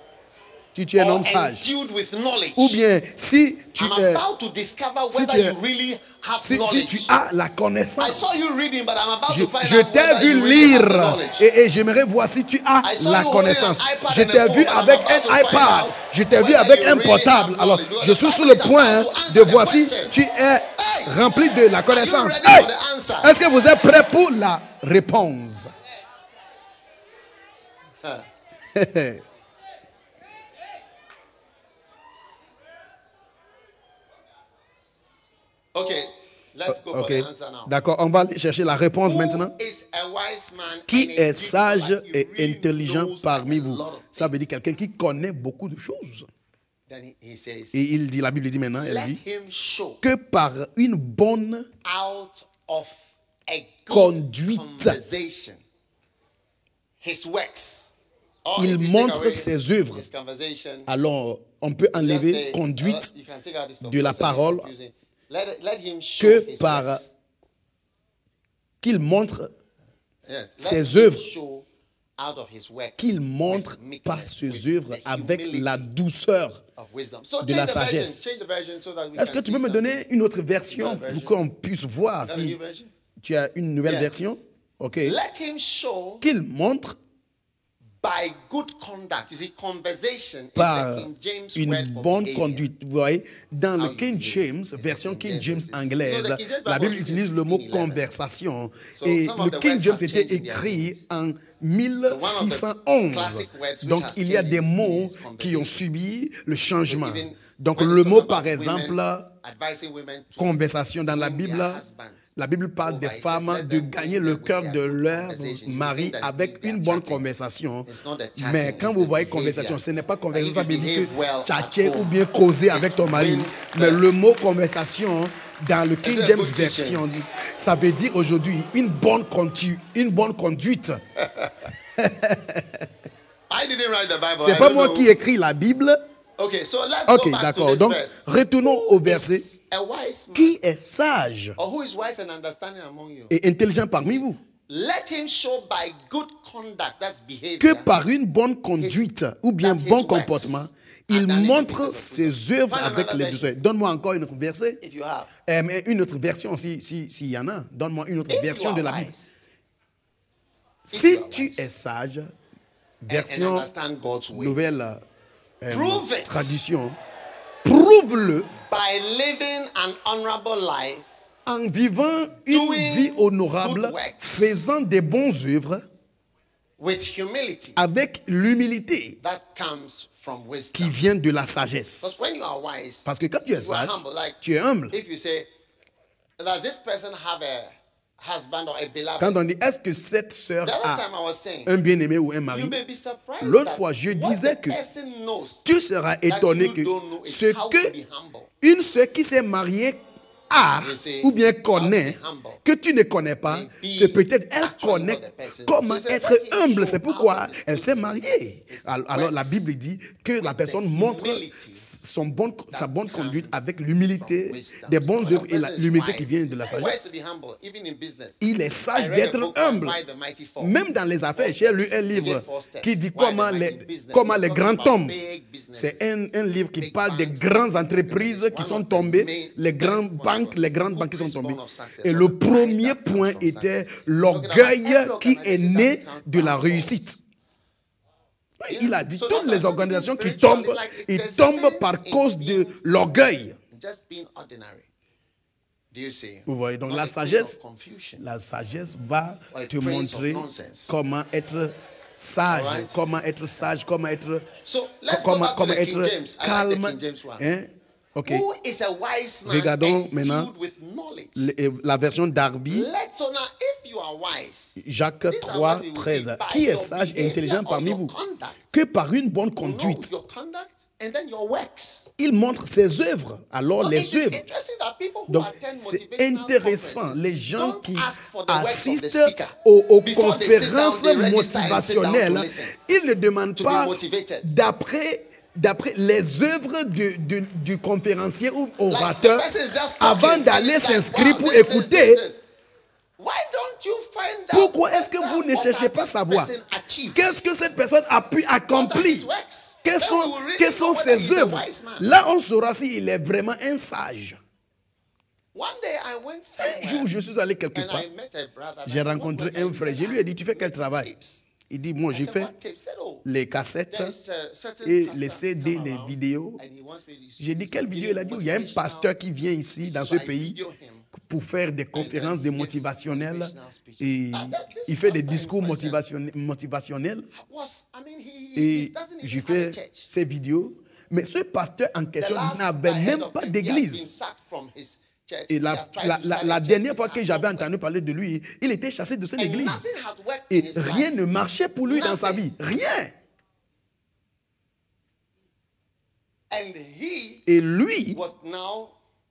Speaker 3: Si tu es un
Speaker 4: Or
Speaker 3: homme sage.
Speaker 4: endued with knowledge.
Speaker 3: Ou bien si tu
Speaker 4: I'm
Speaker 3: es...
Speaker 4: about to discover
Speaker 3: si
Speaker 4: whether
Speaker 3: tu es-
Speaker 4: you really have
Speaker 3: Si, si
Speaker 4: knowledge.
Speaker 3: tu as la
Speaker 4: I
Speaker 3: connaissance,
Speaker 4: saw you reading, but I'm about
Speaker 3: je,
Speaker 4: to find
Speaker 3: je
Speaker 4: out
Speaker 3: t'ai
Speaker 4: whether
Speaker 3: vu
Speaker 4: you really have the
Speaker 3: lire
Speaker 4: knowledge.
Speaker 3: et, et j'aimerais voir si tu as
Speaker 4: I saw
Speaker 3: la
Speaker 4: you holding
Speaker 3: connaissance.
Speaker 4: an iPad
Speaker 3: Je
Speaker 4: and a
Speaker 3: t'ai
Speaker 4: phone,
Speaker 3: vu
Speaker 4: but I'm
Speaker 3: avec
Speaker 4: about
Speaker 3: un
Speaker 4: to find
Speaker 3: iPad,
Speaker 4: out
Speaker 3: je t'ai vu
Speaker 4: whether
Speaker 3: avec
Speaker 4: you
Speaker 3: un
Speaker 4: really
Speaker 3: portable.
Speaker 4: have
Speaker 3: Alors,
Speaker 4: knowledge. Because
Speaker 3: je
Speaker 4: the
Speaker 3: suis sur
Speaker 4: Bible
Speaker 3: le
Speaker 4: is
Speaker 3: point
Speaker 4: about to answer
Speaker 3: de
Speaker 4: the
Speaker 3: voir si
Speaker 4: question.
Speaker 3: tu es rempli de la connaissance.
Speaker 4: ready
Speaker 3: Hey!
Speaker 4: for the answer?
Speaker 3: Est-ce que vous êtes prêts pour la réponse?
Speaker 4: Okay, let's go for
Speaker 3: Ok,
Speaker 4: the answer now.
Speaker 3: d'accord, on va aller chercher la réponse maintenant.
Speaker 4: Who is a wise man
Speaker 3: Qui
Speaker 4: and
Speaker 3: est
Speaker 4: endued
Speaker 3: sage
Speaker 4: like he
Speaker 3: et
Speaker 4: really
Speaker 3: intelligent
Speaker 4: knows
Speaker 3: parmi
Speaker 4: like a
Speaker 3: vous?
Speaker 4: lot of
Speaker 3: Ça veut dire quelqu'un qui connaît beaucoup de choses.
Speaker 4: Then he, he says,
Speaker 3: Et il dit, la Bible dit maintenant, elle
Speaker 4: let
Speaker 3: dit
Speaker 4: him show
Speaker 3: que par une bonne
Speaker 4: out of a good
Speaker 3: Conduite.
Speaker 4: conversation his works. Or
Speaker 3: il
Speaker 4: if you take
Speaker 3: montre
Speaker 4: away
Speaker 3: ses œuvres.
Speaker 4: his conversation,
Speaker 3: Alors, on peut
Speaker 4: just
Speaker 3: enlever
Speaker 4: say,
Speaker 3: conduite
Speaker 4: uh, you can take out this
Speaker 3: de la
Speaker 4: conversation,
Speaker 3: parole
Speaker 4: it's confusing. Let, let him show
Speaker 3: que
Speaker 4: his
Speaker 3: par
Speaker 4: works.
Speaker 3: qu'il montre,
Speaker 4: Yes, let
Speaker 3: ses
Speaker 4: him
Speaker 3: œuvres.
Speaker 4: show out of his works
Speaker 3: qu'il
Speaker 4: with
Speaker 3: montre
Speaker 4: meekness,
Speaker 3: par
Speaker 4: with
Speaker 3: ses œuvres
Speaker 4: the
Speaker 3: avec
Speaker 4: humility
Speaker 3: la douceur.
Speaker 4: of wisdom. So
Speaker 3: de
Speaker 4: change
Speaker 3: la
Speaker 4: the version,
Speaker 3: sagesse.
Speaker 4: change the version so that we
Speaker 3: Est-ce que
Speaker 4: can
Speaker 3: tu peux
Speaker 4: see
Speaker 3: me donner une autre version
Speaker 4: Nouvelle version.
Speaker 3: pour qu'on puisse voir
Speaker 4: something. Is that a
Speaker 3: si
Speaker 4: new version?
Speaker 3: tu as une nouvelle
Speaker 4: Yes.
Speaker 3: version? Ok.
Speaker 4: Let him show
Speaker 3: Qu'il montre
Speaker 4: by good conduct. You see, conversation
Speaker 3: par
Speaker 4: is the King James
Speaker 3: une
Speaker 4: word for
Speaker 3: bonne
Speaker 4: behavior.
Speaker 3: conduite. Vous voyez, dans
Speaker 4: How
Speaker 3: le
Speaker 4: you
Speaker 3: King
Speaker 4: behave.
Speaker 3: James,
Speaker 4: It's
Speaker 3: version
Speaker 4: the
Speaker 3: King
Speaker 4: King
Speaker 3: James
Speaker 4: James.
Speaker 3: anglaise,
Speaker 4: No, the King James
Speaker 3: la
Speaker 4: Bible
Speaker 3: Bible
Speaker 4: was
Speaker 3: utilise
Speaker 4: written
Speaker 3: le mot
Speaker 4: in sixteen eleven.
Speaker 3: conversation.
Speaker 4: So
Speaker 3: Et
Speaker 4: some of
Speaker 3: le
Speaker 4: the
Speaker 3: King
Speaker 4: words
Speaker 3: James
Speaker 4: have
Speaker 3: était
Speaker 4: changed in their
Speaker 3: écrit en
Speaker 4: one
Speaker 3: mille six cent onze.
Speaker 4: classic words which
Speaker 3: Donc
Speaker 4: has
Speaker 3: il y a
Speaker 4: changed
Speaker 3: des
Speaker 4: is
Speaker 3: mots
Speaker 4: conversation.
Speaker 3: qui ont subi le changement.
Speaker 4: Even
Speaker 3: Donc
Speaker 4: when
Speaker 3: le
Speaker 4: it's
Speaker 3: mot
Speaker 4: talking
Speaker 3: par
Speaker 4: about
Speaker 3: exemple,
Speaker 4: women advising women to
Speaker 3: conversation dans la
Speaker 4: win
Speaker 3: Bible,
Speaker 4: their husband.
Speaker 3: la Bible parle des
Speaker 4: Over, it says,
Speaker 3: femmes
Speaker 4: let
Speaker 3: de
Speaker 4: them
Speaker 3: gagner
Speaker 4: win
Speaker 3: le
Speaker 4: them with
Speaker 3: cœur
Speaker 4: their
Speaker 3: de
Speaker 4: good
Speaker 3: leur
Speaker 4: conversation. You
Speaker 3: mari
Speaker 4: think that
Speaker 3: avec
Speaker 4: means they are
Speaker 3: une bonne
Speaker 4: chatting.
Speaker 3: conversation.
Speaker 4: It's not the chatting,
Speaker 3: Mais quand
Speaker 4: it's
Speaker 3: vous
Speaker 4: the
Speaker 3: voyez
Speaker 4: behavior.
Speaker 3: conversation, ce n'est pas
Speaker 4: That
Speaker 3: conversation,
Speaker 4: if
Speaker 3: ça
Speaker 4: you
Speaker 3: veut dire
Speaker 4: behave well
Speaker 3: que
Speaker 4: at
Speaker 3: tchatcher
Speaker 4: home,
Speaker 3: ou bien causer
Speaker 4: it
Speaker 3: avec ton mari.
Speaker 4: wins
Speaker 3: Mais
Speaker 4: the-
Speaker 3: le mot conversation dans le King
Speaker 4: a
Speaker 3: James
Speaker 4: good teaching.
Speaker 3: version, ça veut dire aujourd'hui une bonne conduite, une bonne conduite.
Speaker 4: I didn't write the Bible.
Speaker 3: C'est
Speaker 4: I
Speaker 3: pas
Speaker 4: don't
Speaker 3: moi
Speaker 4: know.
Speaker 3: qui écris la Bible.
Speaker 4: Okay, so let's
Speaker 3: Ok,
Speaker 4: go back to
Speaker 3: d'accord.
Speaker 4: this
Speaker 3: Donc,
Speaker 4: verse.
Speaker 3: retournons
Speaker 4: Who
Speaker 3: au verset.
Speaker 4: is a wise man?
Speaker 3: Qui est sage
Speaker 4: Or who is wise and understanding among you?
Speaker 3: et intelligent parmi vous?
Speaker 4: Let him show by good conduct, that's behavior.
Speaker 3: Que par une bonne conduite ou bien
Speaker 4: that his
Speaker 3: bon
Speaker 4: works
Speaker 3: comportement,
Speaker 4: are
Speaker 3: il
Speaker 4: done in the
Speaker 3: montre
Speaker 4: meekness of
Speaker 3: ses
Speaker 4: wisdom.
Speaker 3: œuvres
Speaker 4: Find
Speaker 3: avec
Speaker 4: another
Speaker 3: les
Speaker 4: version.
Speaker 3: douceurs. Donne-moi encore une autre verset.
Speaker 4: If you have.
Speaker 3: Euh, mais une autre version, si, si, s'il y en a. Donne-moi une autre
Speaker 4: If
Speaker 3: version
Speaker 4: you
Speaker 3: de
Speaker 4: are
Speaker 3: la Bible.
Speaker 4: wise
Speaker 3: Si
Speaker 4: you are
Speaker 3: tu
Speaker 4: wise
Speaker 3: es sage,
Speaker 4: and, and
Speaker 3: version
Speaker 4: understand God's ways,
Speaker 3: nouvelle euh,
Speaker 4: Prove it.
Speaker 3: tradition, prouve-le
Speaker 4: by living an honorable life,
Speaker 3: en vivant une
Speaker 4: Doing
Speaker 3: vie honorable,
Speaker 4: good works.
Speaker 3: faisant des bonnes œuvres
Speaker 4: with humility
Speaker 3: avec l'humilité
Speaker 4: that comes from wisdom.
Speaker 3: qui vient de la sagesse.
Speaker 4: Because when you are wise,
Speaker 3: Parce que quand tu es
Speaker 4: you are
Speaker 3: sage,
Speaker 4: humble. Like
Speaker 3: tu es humble.
Speaker 4: if you say, does this person have a husband or a beloved?
Speaker 3: Quand on dit, est-ce que cette sœur
Speaker 4: The other
Speaker 3: a
Speaker 4: time I was saying,
Speaker 3: un bien-aimé ou un mari,
Speaker 4: you may be surprised
Speaker 3: l'autre
Speaker 4: that
Speaker 3: fois, je
Speaker 4: what
Speaker 3: disais
Speaker 4: the
Speaker 3: que
Speaker 4: person knows
Speaker 3: tu seras
Speaker 4: that
Speaker 3: étonné
Speaker 4: you
Speaker 3: que
Speaker 4: don't know is
Speaker 3: ce
Speaker 4: how
Speaker 3: que
Speaker 4: to be humble.
Speaker 3: une sœur qui s'est mariée a
Speaker 4: You see,
Speaker 3: ou bien
Speaker 4: how to
Speaker 3: connaît,
Speaker 4: be humble.
Speaker 3: que tu ne connais pas,
Speaker 4: May be
Speaker 3: c'est peut-être elle
Speaker 4: actually
Speaker 3: connaît
Speaker 4: what the person-
Speaker 3: comment
Speaker 4: So he said,
Speaker 3: être
Speaker 4: what he
Speaker 3: humble.
Speaker 4: showed
Speaker 3: C'est pourquoi
Speaker 4: out of his
Speaker 3: elle s'est
Speaker 4: good
Speaker 3: mariée.
Speaker 4: is
Speaker 3: Al- Alors la
Speaker 4: works
Speaker 3: Bible dit que la
Speaker 4: with
Speaker 3: personne
Speaker 4: the
Speaker 3: montre
Speaker 4: humility
Speaker 3: son bon, sa bonne conduite
Speaker 4: comes
Speaker 3: avec l'humilité,
Speaker 4: from wisdom.
Speaker 3: des bonnes
Speaker 4: When a
Speaker 3: œuvres et la-
Speaker 4: person is
Speaker 3: l'humilité qui
Speaker 4: wise,
Speaker 3: vient de la
Speaker 4: very wise to
Speaker 3: sagesse.
Speaker 4: be humble, even in business.
Speaker 3: Il est
Speaker 4: I
Speaker 3: sage
Speaker 4: read a
Speaker 3: d'être
Speaker 4: book on
Speaker 3: humble.
Speaker 4: Why the Mighty Fall.
Speaker 3: Même dans les affaires,
Speaker 4: Four
Speaker 3: j'ai lu
Speaker 4: steps.
Speaker 3: un
Speaker 4: He
Speaker 3: livre
Speaker 4: gave four steps.
Speaker 3: qui dit
Speaker 4: Why the
Speaker 3: comment
Speaker 4: mighty
Speaker 3: les,
Speaker 4: in business.
Speaker 3: comment
Speaker 4: He was
Speaker 3: les
Speaker 4: talking
Speaker 3: grands
Speaker 4: about
Speaker 3: tombent.
Speaker 4: big businesses.
Speaker 3: C'est un, un livre qui
Speaker 4: Big
Speaker 3: parle des
Speaker 4: banks.
Speaker 3: grandes entreprises qui
Speaker 4: One
Speaker 3: sont
Speaker 4: of the
Speaker 3: tombées,
Speaker 4: main-
Speaker 3: les grandes
Speaker 4: best
Speaker 3: banques,
Speaker 4: ones
Speaker 3: les grandes
Speaker 4: who
Speaker 3: banques qui sont
Speaker 4: principle
Speaker 3: tombées.
Speaker 4: of success.
Speaker 3: Et
Speaker 4: So
Speaker 3: le
Speaker 4: the pride
Speaker 3: premier
Speaker 4: that comes
Speaker 3: point
Speaker 4: from
Speaker 3: était
Speaker 4: success.
Speaker 3: l'orgueil
Speaker 4: Talking about
Speaker 3: qui
Speaker 4: every
Speaker 3: est
Speaker 4: organization
Speaker 3: né
Speaker 4: that
Speaker 3: de la
Speaker 4: becomes
Speaker 3: réussite. Oui,
Speaker 4: Yeah.
Speaker 3: il a dit
Speaker 4: So
Speaker 3: toutes
Speaker 4: that's
Speaker 3: les
Speaker 4: why
Speaker 3: organisations qui
Speaker 4: spiritual,
Speaker 3: tombent,
Speaker 4: it's like
Speaker 3: ils
Speaker 4: there's
Speaker 3: tombent
Speaker 4: sense
Speaker 3: par
Speaker 4: in
Speaker 3: cause de
Speaker 4: being
Speaker 3: l'orgueil.
Speaker 4: Just being ordinary. Do you see?
Speaker 3: Vous voyez, donc
Speaker 4: Not
Speaker 3: la
Speaker 4: a queen
Speaker 3: sagesse,
Speaker 4: of confusion.
Speaker 3: la sagesse va
Speaker 4: Or a
Speaker 3: te
Speaker 4: prince of
Speaker 3: montrer
Speaker 4: nonsense.
Speaker 3: comment être sage,
Speaker 4: Alright.
Speaker 3: comment être sage, comment être,
Speaker 4: So let's
Speaker 3: comment,
Speaker 4: go back to
Speaker 3: comment
Speaker 4: the King
Speaker 3: être
Speaker 4: James. I like the
Speaker 3: calme.
Speaker 4: King James one.
Speaker 3: Hein? Ok.
Speaker 4: Who is a wise man
Speaker 3: Regardons
Speaker 4: and
Speaker 3: maintenant
Speaker 4: filled with knowledge?
Speaker 3: Le- La version d'Arby,
Speaker 4: Let's so now, if you are wise,
Speaker 3: Jacques
Speaker 4: these are
Speaker 3: trois,
Speaker 4: what we will
Speaker 3: treize.
Speaker 4: see. By
Speaker 3: Qui est
Speaker 4: your
Speaker 3: sage et
Speaker 4: behavior
Speaker 3: intelligent
Speaker 4: or
Speaker 3: parmi
Speaker 4: your
Speaker 3: vous?
Speaker 4: conduct.
Speaker 3: Que par une bonne
Speaker 4: You know
Speaker 3: conduite,
Speaker 4: your conduct and then your works.
Speaker 3: il montre ses œuvres. Alors
Speaker 4: So
Speaker 3: les
Speaker 4: it is
Speaker 3: œuvres.
Speaker 4: interesting that people who
Speaker 3: Donc,
Speaker 4: attend
Speaker 3: c'est
Speaker 4: motivational
Speaker 3: intéressant.
Speaker 4: conferences
Speaker 3: Les gens
Speaker 4: don't
Speaker 3: qui
Speaker 4: ask for the works of the
Speaker 3: assistent
Speaker 4: speaker.
Speaker 3: aux, aux
Speaker 4: Before they sit down,
Speaker 3: conférences
Speaker 4: they register and sit down to
Speaker 3: motivationnelles,
Speaker 4: listen.
Speaker 3: ils ne demandent
Speaker 4: To be
Speaker 3: pas
Speaker 4: motivated.
Speaker 3: d'après d'après les œuvres du, du, du conférencier ou
Speaker 4: Like,
Speaker 3: orateur
Speaker 4: the person is just
Speaker 3: avant
Speaker 4: talking, and
Speaker 3: d'aller
Speaker 4: it's like,
Speaker 3: s'inscrire
Speaker 4: wow,
Speaker 3: pour
Speaker 4: this, this,
Speaker 3: écouter.
Speaker 4: this, this. Why don't you find out
Speaker 3: Pourquoi est-ce que
Speaker 4: better
Speaker 3: vous ne
Speaker 4: what
Speaker 3: cherchez
Speaker 4: has
Speaker 3: pas
Speaker 4: this
Speaker 3: savoir
Speaker 4: person achieved?
Speaker 3: qu'est-ce que cette personne a pu
Speaker 4: What are his
Speaker 3: accomplir?
Speaker 4: works?
Speaker 3: Quelles
Speaker 4: Then
Speaker 3: sont,
Speaker 4: we will really
Speaker 3: quelles
Speaker 4: know
Speaker 3: sont
Speaker 4: whether
Speaker 3: ses
Speaker 4: he's a
Speaker 3: œuvres?
Speaker 4: wise man.
Speaker 3: Là, on saura s'il est vraiment un sage.
Speaker 4: One day I went
Speaker 3: Un jour,
Speaker 4: somewhere
Speaker 3: je suis allé quelque
Speaker 4: and
Speaker 3: part.
Speaker 4: I met a brother.
Speaker 3: J'ai
Speaker 4: I said, "What
Speaker 3: rencontré
Speaker 4: work are you?"
Speaker 3: un frère.
Speaker 4: He
Speaker 3: Je
Speaker 4: said,
Speaker 3: lui ai dit, tu fais
Speaker 4: "I
Speaker 3: quel
Speaker 4: make
Speaker 3: travail?
Speaker 4: tapes."
Speaker 3: Il dit, moi,
Speaker 4: I
Speaker 3: j'ai
Speaker 4: said,
Speaker 3: fait
Speaker 4: "What tapes?" He said, "Oh,
Speaker 3: les cassettes
Speaker 4: there's a certain
Speaker 3: et
Speaker 4: pastor
Speaker 3: les C D,
Speaker 4: come
Speaker 3: les
Speaker 4: around
Speaker 3: vidéos.
Speaker 4: and he wants me to-
Speaker 3: J'ai dit, quelle
Speaker 4: he's
Speaker 3: vidéo? Il a dit, il y a un
Speaker 4: motivational
Speaker 3: pasteur qui vient ici, dans ce
Speaker 4: So I
Speaker 3: pays,
Speaker 4: video him.
Speaker 3: pour faire des conférences
Speaker 4: he
Speaker 3: de
Speaker 4: gives
Speaker 3: motivationnelles.
Speaker 4: motivational speeches.
Speaker 3: Et
Speaker 4: Ah, that- this
Speaker 3: il fait des
Speaker 4: pastor in
Speaker 3: discours
Speaker 4: question
Speaker 3: motivation- motivationnels.
Speaker 4: Was, I mean, he, he, he
Speaker 3: Et
Speaker 4: doesn't even
Speaker 3: j'ai
Speaker 4: have a
Speaker 3: fait
Speaker 4: church.
Speaker 3: ces vidéos. Mais ce pasteur en
Speaker 4: The
Speaker 3: question
Speaker 4: last
Speaker 3: n'avait
Speaker 4: I heard
Speaker 3: même
Speaker 4: of
Speaker 3: pas
Speaker 4: him, he had been
Speaker 3: d'église.
Speaker 4: sacked from his church.
Speaker 3: Et
Speaker 4: He
Speaker 3: la,
Speaker 4: has tried
Speaker 3: la,
Speaker 4: to
Speaker 3: la,
Speaker 4: start
Speaker 3: la
Speaker 4: a church.
Speaker 3: dernière
Speaker 4: It
Speaker 3: fois
Speaker 4: has
Speaker 3: que
Speaker 4: not
Speaker 3: j'avais
Speaker 4: worked.
Speaker 3: entendu parler de lui, il était chassé de cette
Speaker 4: And
Speaker 3: église.
Speaker 4: nothing has worked in
Speaker 3: Et
Speaker 4: his
Speaker 3: rien
Speaker 4: life.
Speaker 3: ne marchait pour lui dans sa
Speaker 4: Nothing.
Speaker 3: vie. Rien.
Speaker 4: And he
Speaker 3: Et lui,
Speaker 4: was now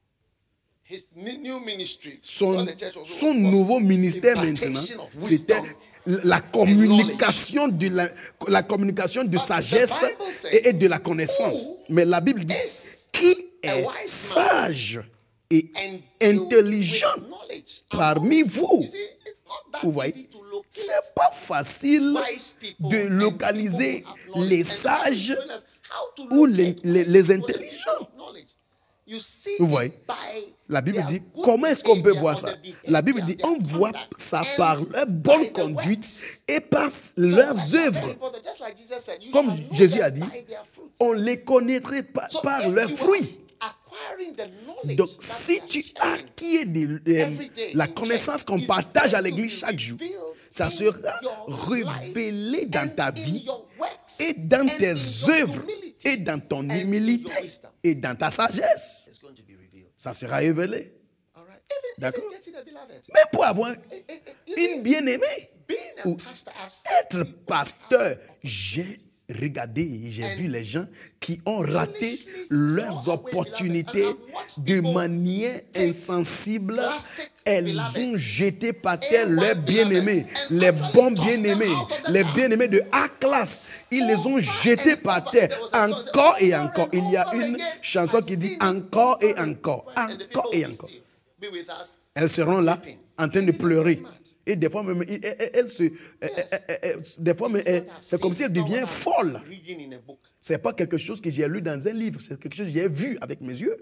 Speaker 4: his ni- new ministry.
Speaker 3: son,
Speaker 4: Because the church was-
Speaker 3: son
Speaker 4: was
Speaker 3: nouveau ministère
Speaker 4: impartation
Speaker 3: maintenant,
Speaker 4: of wisdom.
Speaker 3: c'était la communication de la, la communication de
Speaker 4: But the
Speaker 3: sagesse
Speaker 4: Bible says,
Speaker 3: et, et de la connaissance.
Speaker 4: who
Speaker 3: Mais la Bible dit
Speaker 4: is
Speaker 3: qui
Speaker 4: a
Speaker 3: est
Speaker 4: wise man
Speaker 3: sage et
Speaker 4: and filled
Speaker 3: intelligent
Speaker 4: with knowledge.
Speaker 3: parmi vous.
Speaker 4: You see, it's not that
Speaker 3: Vous voyez,
Speaker 4: easy to locate
Speaker 3: c'est pas facile
Speaker 4: wise people
Speaker 3: de
Speaker 4: and
Speaker 3: localiser
Speaker 4: people who have knowledge.
Speaker 3: les
Speaker 4: And
Speaker 3: sages
Speaker 4: God is showing us how to
Speaker 3: ou les,
Speaker 4: locate
Speaker 3: les,
Speaker 4: wise
Speaker 3: les
Speaker 4: people and
Speaker 3: intelligents.
Speaker 4: people of knowledge. You see
Speaker 3: Vous
Speaker 4: it
Speaker 3: voyez,
Speaker 4: by
Speaker 3: la Bible
Speaker 4: their
Speaker 3: dit,
Speaker 4: good
Speaker 3: comment est-ce qu'on peut
Speaker 4: behavior
Speaker 3: voir
Speaker 4: or
Speaker 3: ça?
Speaker 4: the behavior,
Speaker 3: La Bible dit,
Speaker 4: their
Speaker 3: on voit
Speaker 4: conduct,
Speaker 3: ça
Speaker 4: and
Speaker 3: par leur
Speaker 4: by
Speaker 3: bonne
Speaker 4: the
Speaker 3: conduite
Speaker 4: works.
Speaker 3: et par
Speaker 4: So
Speaker 3: leurs
Speaker 4: that's very
Speaker 3: œuvres.
Speaker 4: important. Just like Jesus said, you
Speaker 3: Comme
Speaker 4: shall know
Speaker 3: Jésus
Speaker 4: them
Speaker 3: a dit,
Speaker 4: by their fruits.
Speaker 3: on les connaîtrait pa-
Speaker 4: So
Speaker 3: par
Speaker 4: if
Speaker 3: leurs
Speaker 4: you
Speaker 3: fruits.
Speaker 4: are acquiring the knowledge
Speaker 3: Donc,
Speaker 4: that
Speaker 3: si
Speaker 4: we are
Speaker 3: tu
Speaker 4: sharing
Speaker 3: acquiers de- euh,
Speaker 4: every day
Speaker 3: la
Speaker 4: in
Speaker 3: connaissance
Speaker 4: church,
Speaker 3: qu'on
Speaker 4: is
Speaker 3: partage à
Speaker 4: going to
Speaker 3: l'église
Speaker 4: be
Speaker 3: chaque jour,
Speaker 4: revealed
Speaker 3: ça
Speaker 4: in
Speaker 3: sera
Speaker 4: your
Speaker 3: révélé
Speaker 4: life
Speaker 3: dans
Speaker 4: and
Speaker 3: ta
Speaker 4: in
Speaker 3: vie
Speaker 4: your works
Speaker 3: et dans
Speaker 4: and
Speaker 3: tes
Speaker 4: in your
Speaker 3: œuvres
Speaker 4: humility
Speaker 3: et dans ton
Speaker 4: and in
Speaker 3: humilité
Speaker 4: your wisdom.
Speaker 3: et dans ta sagesse.
Speaker 4: It's going to be revealed.
Speaker 3: Ça sera révélé.
Speaker 4: All right. Even,
Speaker 3: D'accord.
Speaker 4: even getting a beloved.
Speaker 3: Mais pour avoir
Speaker 4: Eh, eh, eh, you see,
Speaker 3: une bien-aimée
Speaker 4: being a
Speaker 3: ou
Speaker 4: pastor, I've seen
Speaker 3: être
Speaker 4: people
Speaker 3: pasteur, j'ai regardé et j'ai vu les gens qui ont raté leurs opportunités de manière insensible. Elles ont jeté par terre leurs bien-aimés, les bons bien-aimés, les bien-aimés de A-classe. Ils les ont jetés par terre encore et encore. Il y a une chanson qui dit encore et encore, encore et encore.
Speaker 4: be with us.
Speaker 3: Elles seront là en train de pleurer. Et des fois même, elles, elles- elles se, elles- elles- elles- des fois même, elles- c'est comme si elles deviennent folles.
Speaker 4: Reading in a book.
Speaker 3: C'est pas quelque chose que j'ai lu dans un livre, c'est quelque chose que j'ai vu avec mes yeux.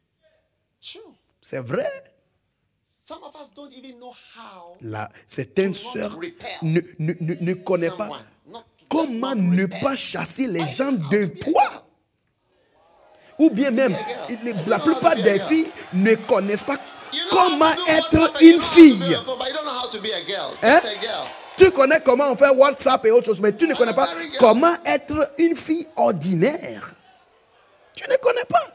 Speaker 4: True.
Speaker 3: C'est vrai.
Speaker 4: Some of us don't even know how
Speaker 3: Là, certaines sœurs ne, ne, ne, ne connaissent pas
Speaker 4: someone, not to
Speaker 3: comment
Speaker 4: just not
Speaker 3: ne
Speaker 4: repel.
Speaker 3: pas chasser les gens de toi. Ou bien même, les- la plupart des filles ne connaissent pas
Speaker 4: You know how to
Speaker 3: comment
Speaker 4: do
Speaker 3: être
Speaker 4: WhatsApp and you
Speaker 3: une
Speaker 4: know how to be
Speaker 3: fille.
Speaker 4: a phone, but you don't know how to be a girl.
Speaker 3: Hein?
Speaker 4: Just a girl.
Speaker 3: Tu connais comment on fait WhatsApp et autre chose, mais tu ne connais pas
Speaker 4: very girl.
Speaker 3: comment être une fille ordinaire. Tu ne connais pas.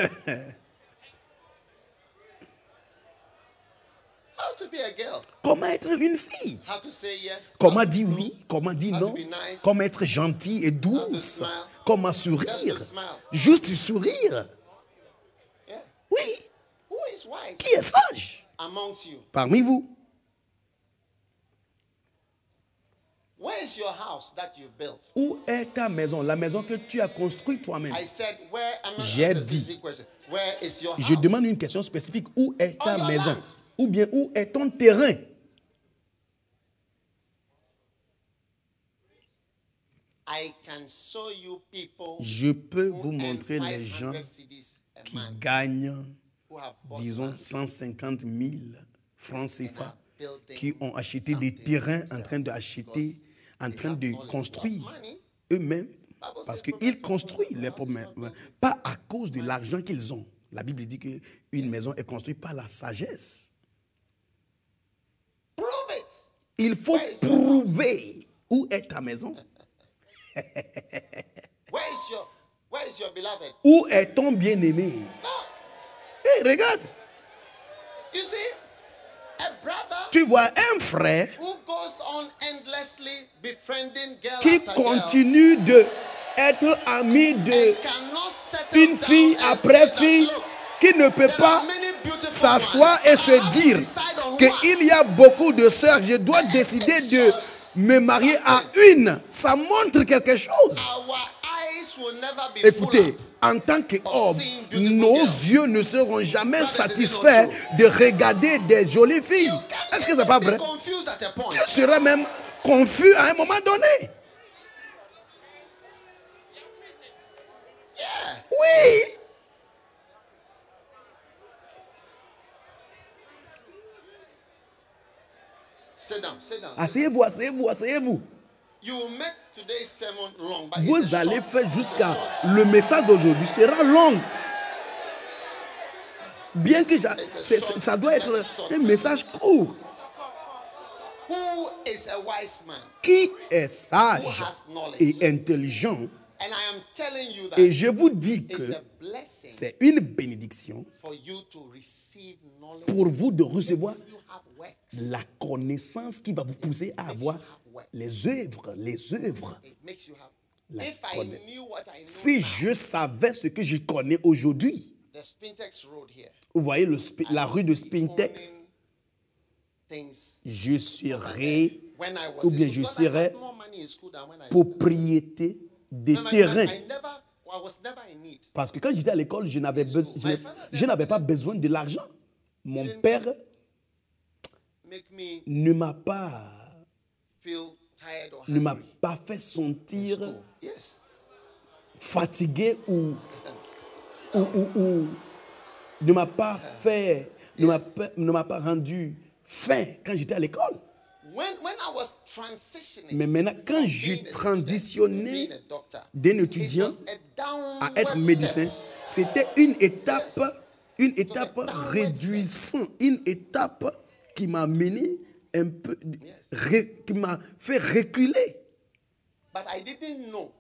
Speaker 4: How to be a girl.
Speaker 3: Comment être être une fille.
Speaker 4: How to say yes.
Speaker 3: Comment
Speaker 4: how to
Speaker 3: dire
Speaker 4: no,
Speaker 3: oui, comment dire
Speaker 4: how to
Speaker 3: non,
Speaker 4: be nice,
Speaker 3: comment être gentil et douce,
Speaker 4: smile,
Speaker 3: comment
Speaker 4: just
Speaker 3: sourire,
Speaker 4: to smile.
Speaker 3: juste sourire.
Speaker 4: Yeah.
Speaker 3: Oui,
Speaker 4: Who is wise
Speaker 3: qui est sage
Speaker 4: amongst you?
Speaker 3: parmi vous?
Speaker 4: Where is your house that you built?
Speaker 3: Où est ta maison, la maison que tu as construite toi-même?
Speaker 4: I said, where am I?
Speaker 3: J'ai
Speaker 4: That's a
Speaker 3: dit.
Speaker 4: specific question. Where is your house?
Speaker 3: Je demande une question spécifique. Où est ta
Speaker 4: On your
Speaker 3: maison?
Speaker 4: land.
Speaker 3: Ou bien où est ton terrain?
Speaker 4: I can show you people
Speaker 3: Je peux
Speaker 4: who
Speaker 3: vous
Speaker 4: earn
Speaker 3: montrer les gens
Speaker 4: five hundred cedis a
Speaker 3: qui
Speaker 4: month
Speaker 3: gagnent,
Speaker 4: who have bought
Speaker 3: disons,
Speaker 4: land
Speaker 3: cent cinquante mille francs C F
Speaker 4: and
Speaker 3: A,
Speaker 4: are building
Speaker 3: qui ont acheté des
Speaker 4: something
Speaker 3: terrains en
Speaker 4: themselves
Speaker 3: train d'acheter,
Speaker 4: because
Speaker 3: en
Speaker 4: they
Speaker 3: train
Speaker 4: have
Speaker 3: de
Speaker 4: knowledge.
Speaker 3: construire
Speaker 4: What money?
Speaker 3: eux-mêmes,
Speaker 4: Bible
Speaker 3: parce
Speaker 4: says
Speaker 3: qu'ils
Speaker 4: protect
Speaker 3: construisent
Speaker 4: your
Speaker 3: leur
Speaker 4: house
Speaker 3: propre
Speaker 4: is
Speaker 3: maison,
Speaker 4: not built with
Speaker 3: pas à cause de l'argent qu'ils ont. La Bible dit qu'une maison est construite par la sagesse.
Speaker 4: Prove it.
Speaker 3: Il faut
Speaker 4: Where is your
Speaker 3: prouver où est ta maison.
Speaker 4: Where is your Where is your beloved?
Speaker 3: Où est ton bien-aimé?
Speaker 4: No.
Speaker 3: Hé, regarde,
Speaker 4: You see, a brother
Speaker 3: tu vois un frère
Speaker 4: who goes on endlessly befriending girl
Speaker 3: qui
Speaker 4: after girl
Speaker 3: continue d'être ami de
Speaker 4: and cannot settle
Speaker 3: une
Speaker 4: down
Speaker 3: fille
Speaker 4: and
Speaker 3: après
Speaker 4: say that,
Speaker 3: fille,
Speaker 4: look,
Speaker 3: qui ne peut
Speaker 4: there
Speaker 3: pas
Speaker 4: are many beautiful
Speaker 3: s'asseoir
Speaker 4: ones.
Speaker 3: et
Speaker 4: I
Speaker 3: se
Speaker 4: have to
Speaker 3: dire
Speaker 4: decide on one.
Speaker 3: qu'il y a beaucoup de sœurs, je dois décider de me marier à une. Ça montre quelque chose.
Speaker 4: Our eyes will never be
Speaker 3: Écoutez,
Speaker 4: full up.
Speaker 3: en tant qu'homme,
Speaker 4: seeing beautiful
Speaker 3: nos
Speaker 4: girls.
Speaker 3: yeux ne seront jamais
Speaker 4: Brothers, is it not
Speaker 3: satisfaits
Speaker 4: true?
Speaker 3: de regarder des jolies filles.
Speaker 4: You can
Speaker 3: Est-ce que c'est pas
Speaker 4: be
Speaker 3: vrai?
Speaker 4: confused at a point.
Speaker 3: Tu seras même confus à un moment donné.
Speaker 4: Yeah.
Speaker 3: Oui.
Speaker 4: Sit down, sit down. sit
Speaker 3: Asseyez-vous, asseyez-vous, asseyez-vous.
Speaker 4: down. You will make today's sermon long, but
Speaker 3: Vous
Speaker 4: it's a
Speaker 3: allez
Speaker 4: short,
Speaker 3: faire
Speaker 4: it's a
Speaker 3: jusqu'à...
Speaker 4: short.
Speaker 3: Le message d'aujourd'hui sera long. Bien que j'a- c'est- c'est- ça doit être un message court.
Speaker 4: Who is a wise man?
Speaker 3: Qui est sage et intelligent?
Speaker 4: And I am telling you that
Speaker 3: Et je vous dis
Speaker 4: it's
Speaker 3: que
Speaker 4: a blessing
Speaker 3: c'est une bénédiction
Speaker 4: for you to receive knowledge.
Speaker 3: pour vous de recevoir
Speaker 4: You have works.
Speaker 3: la connaissance qui va vous pousser à avoir les œuvres, les œuvres.
Speaker 4: It makes you have.
Speaker 3: La
Speaker 4: If I
Speaker 3: connaît-
Speaker 4: knew what I know
Speaker 3: Si
Speaker 4: now,
Speaker 3: je savais ce que je connais aujourd'hui,
Speaker 4: the Spintex Road here,
Speaker 3: vous voyez le spi- la rue de
Speaker 4: I'd be
Speaker 3: Spintex,
Speaker 4: owning things
Speaker 3: je serai
Speaker 4: when I was
Speaker 3: ou
Speaker 4: in
Speaker 3: bien
Speaker 4: school,
Speaker 3: je
Speaker 4: because I
Speaker 3: serai
Speaker 4: had more money in school than when I
Speaker 3: propriété des
Speaker 4: Remember,
Speaker 3: terrains.
Speaker 4: I never, I was never in need.
Speaker 3: Parce que quand j'étais à l'école, je n'avais beso- je n'ai- je n'avais pas besoin de l'argent. Mon père
Speaker 4: Make me
Speaker 3: ne m'a pas,
Speaker 4: feel tired or
Speaker 3: ne m'a
Speaker 4: hungry.
Speaker 3: pas fait sentir
Speaker 4: School. Yes.
Speaker 3: fatigué ou, ou, ou, ou ne m'a pas fait, ne m'a pas, ne m'a pas rendu faim quand j'étais à l'école.
Speaker 4: When, when I was transitioning
Speaker 3: Mais maintenant, quand
Speaker 4: from
Speaker 3: j'ai
Speaker 4: being a
Speaker 3: transitionné
Speaker 4: being a doctor,
Speaker 3: d'un
Speaker 4: it
Speaker 3: étudiant
Speaker 4: was a
Speaker 3: à être
Speaker 4: downward
Speaker 3: médecin,
Speaker 4: step.
Speaker 3: c'était une étape, une étape réduisante, une étape qui m'a mené un peu, ré- qui m'a fait reculer.
Speaker 4: But I didn't know.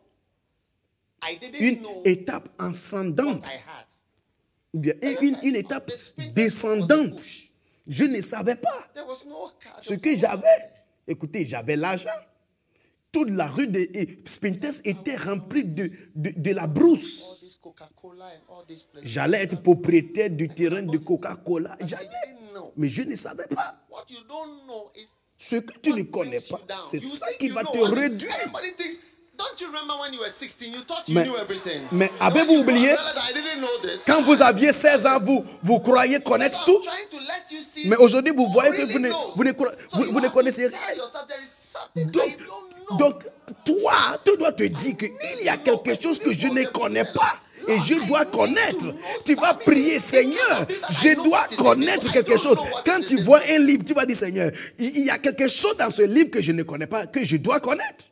Speaker 4: I didn't
Speaker 3: Une
Speaker 4: know
Speaker 3: étape
Speaker 4: what
Speaker 3: ascendante,
Speaker 4: I had.
Speaker 3: ou bien une, une étape descendante. Je ne savais pas
Speaker 4: There was no car.
Speaker 3: ce
Speaker 4: there was
Speaker 3: que
Speaker 4: no-
Speaker 3: j'avais. Écoutez, j'avais l'argent. Toute la rue de Spintex était remplie de, de, de la
Speaker 4: All
Speaker 3: brousse.
Speaker 4: this Coca-Cola and all these places.
Speaker 3: J'allais être propriétaire du terrain de Coca-Cola.
Speaker 4: But I
Speaker 3: J'allais.
Speaker 4: didn't know.
Speaker 3: Mais je ne savais pas.
Speaker 4: What you don't know is
Speaker 3: Ce que tu
Speaker 4: what
Speaker 3: ne connais
Speaker 4: brings you
Speaker 3: pas,
Speaker 4: down.
Speaker 3: c'est
Speaker 4: You
Speaker 3: ça
Speaker 4: think
Speaker 3: qui
Speaker 4: you
Speaker 3: va
Speaker 4: know.
Speaker 3: te
Speaker 4: I mean,
Speaker 3: réduire.
Speaker 4: everybody thinks, don't you remember when you were sixteen, you thought you
Speaker 3: Mais-
Speaker 4: knew everything.
Speaker 3: mais
Speaker 4: And when
Speaker 3: avez-vous
Speaker 4: you grow up,
Speaker 3: oublié?
Speaker 4: you realize, I didn't know this.
Speaker 3: Quand vous aviez seize ans, vous, vous croyez connaître
Speaker 4: So
Speaker 3: tout.
Speaker 4: I'm trying to let you see
Speaker 3: Mais aujourd'hui, vous
Speaker 4: who
Speaker 3: voyez que
Speaker 4: really
Speaker 3: vous ne,
Speaker 4: knows.
Speaker 3: vous ne, cro-
Speaker 4: So
Speaker 3: vous-
Speaker 4: you
Speaker 3: vous ne
Speaker 4: have to
Speaker 3: connaissez
Speaker 4: tell
Speaker 3: rien.
Speaker 4: yourself, there is something
Speaker 3: Donc,
Speaker 4: I don't know.
Speaker 3: donc, toi, tu dois te dire qu'il y a quelque chose que je ne connais pas et je dois connaître. Tu vas prier, Seigneur, je dois connaître quelque chose. Quand tu vois un livre, tu vas dire, Seigneur, il y a quelque chose dans ce livre que je ne connais pas, que je dois connaître.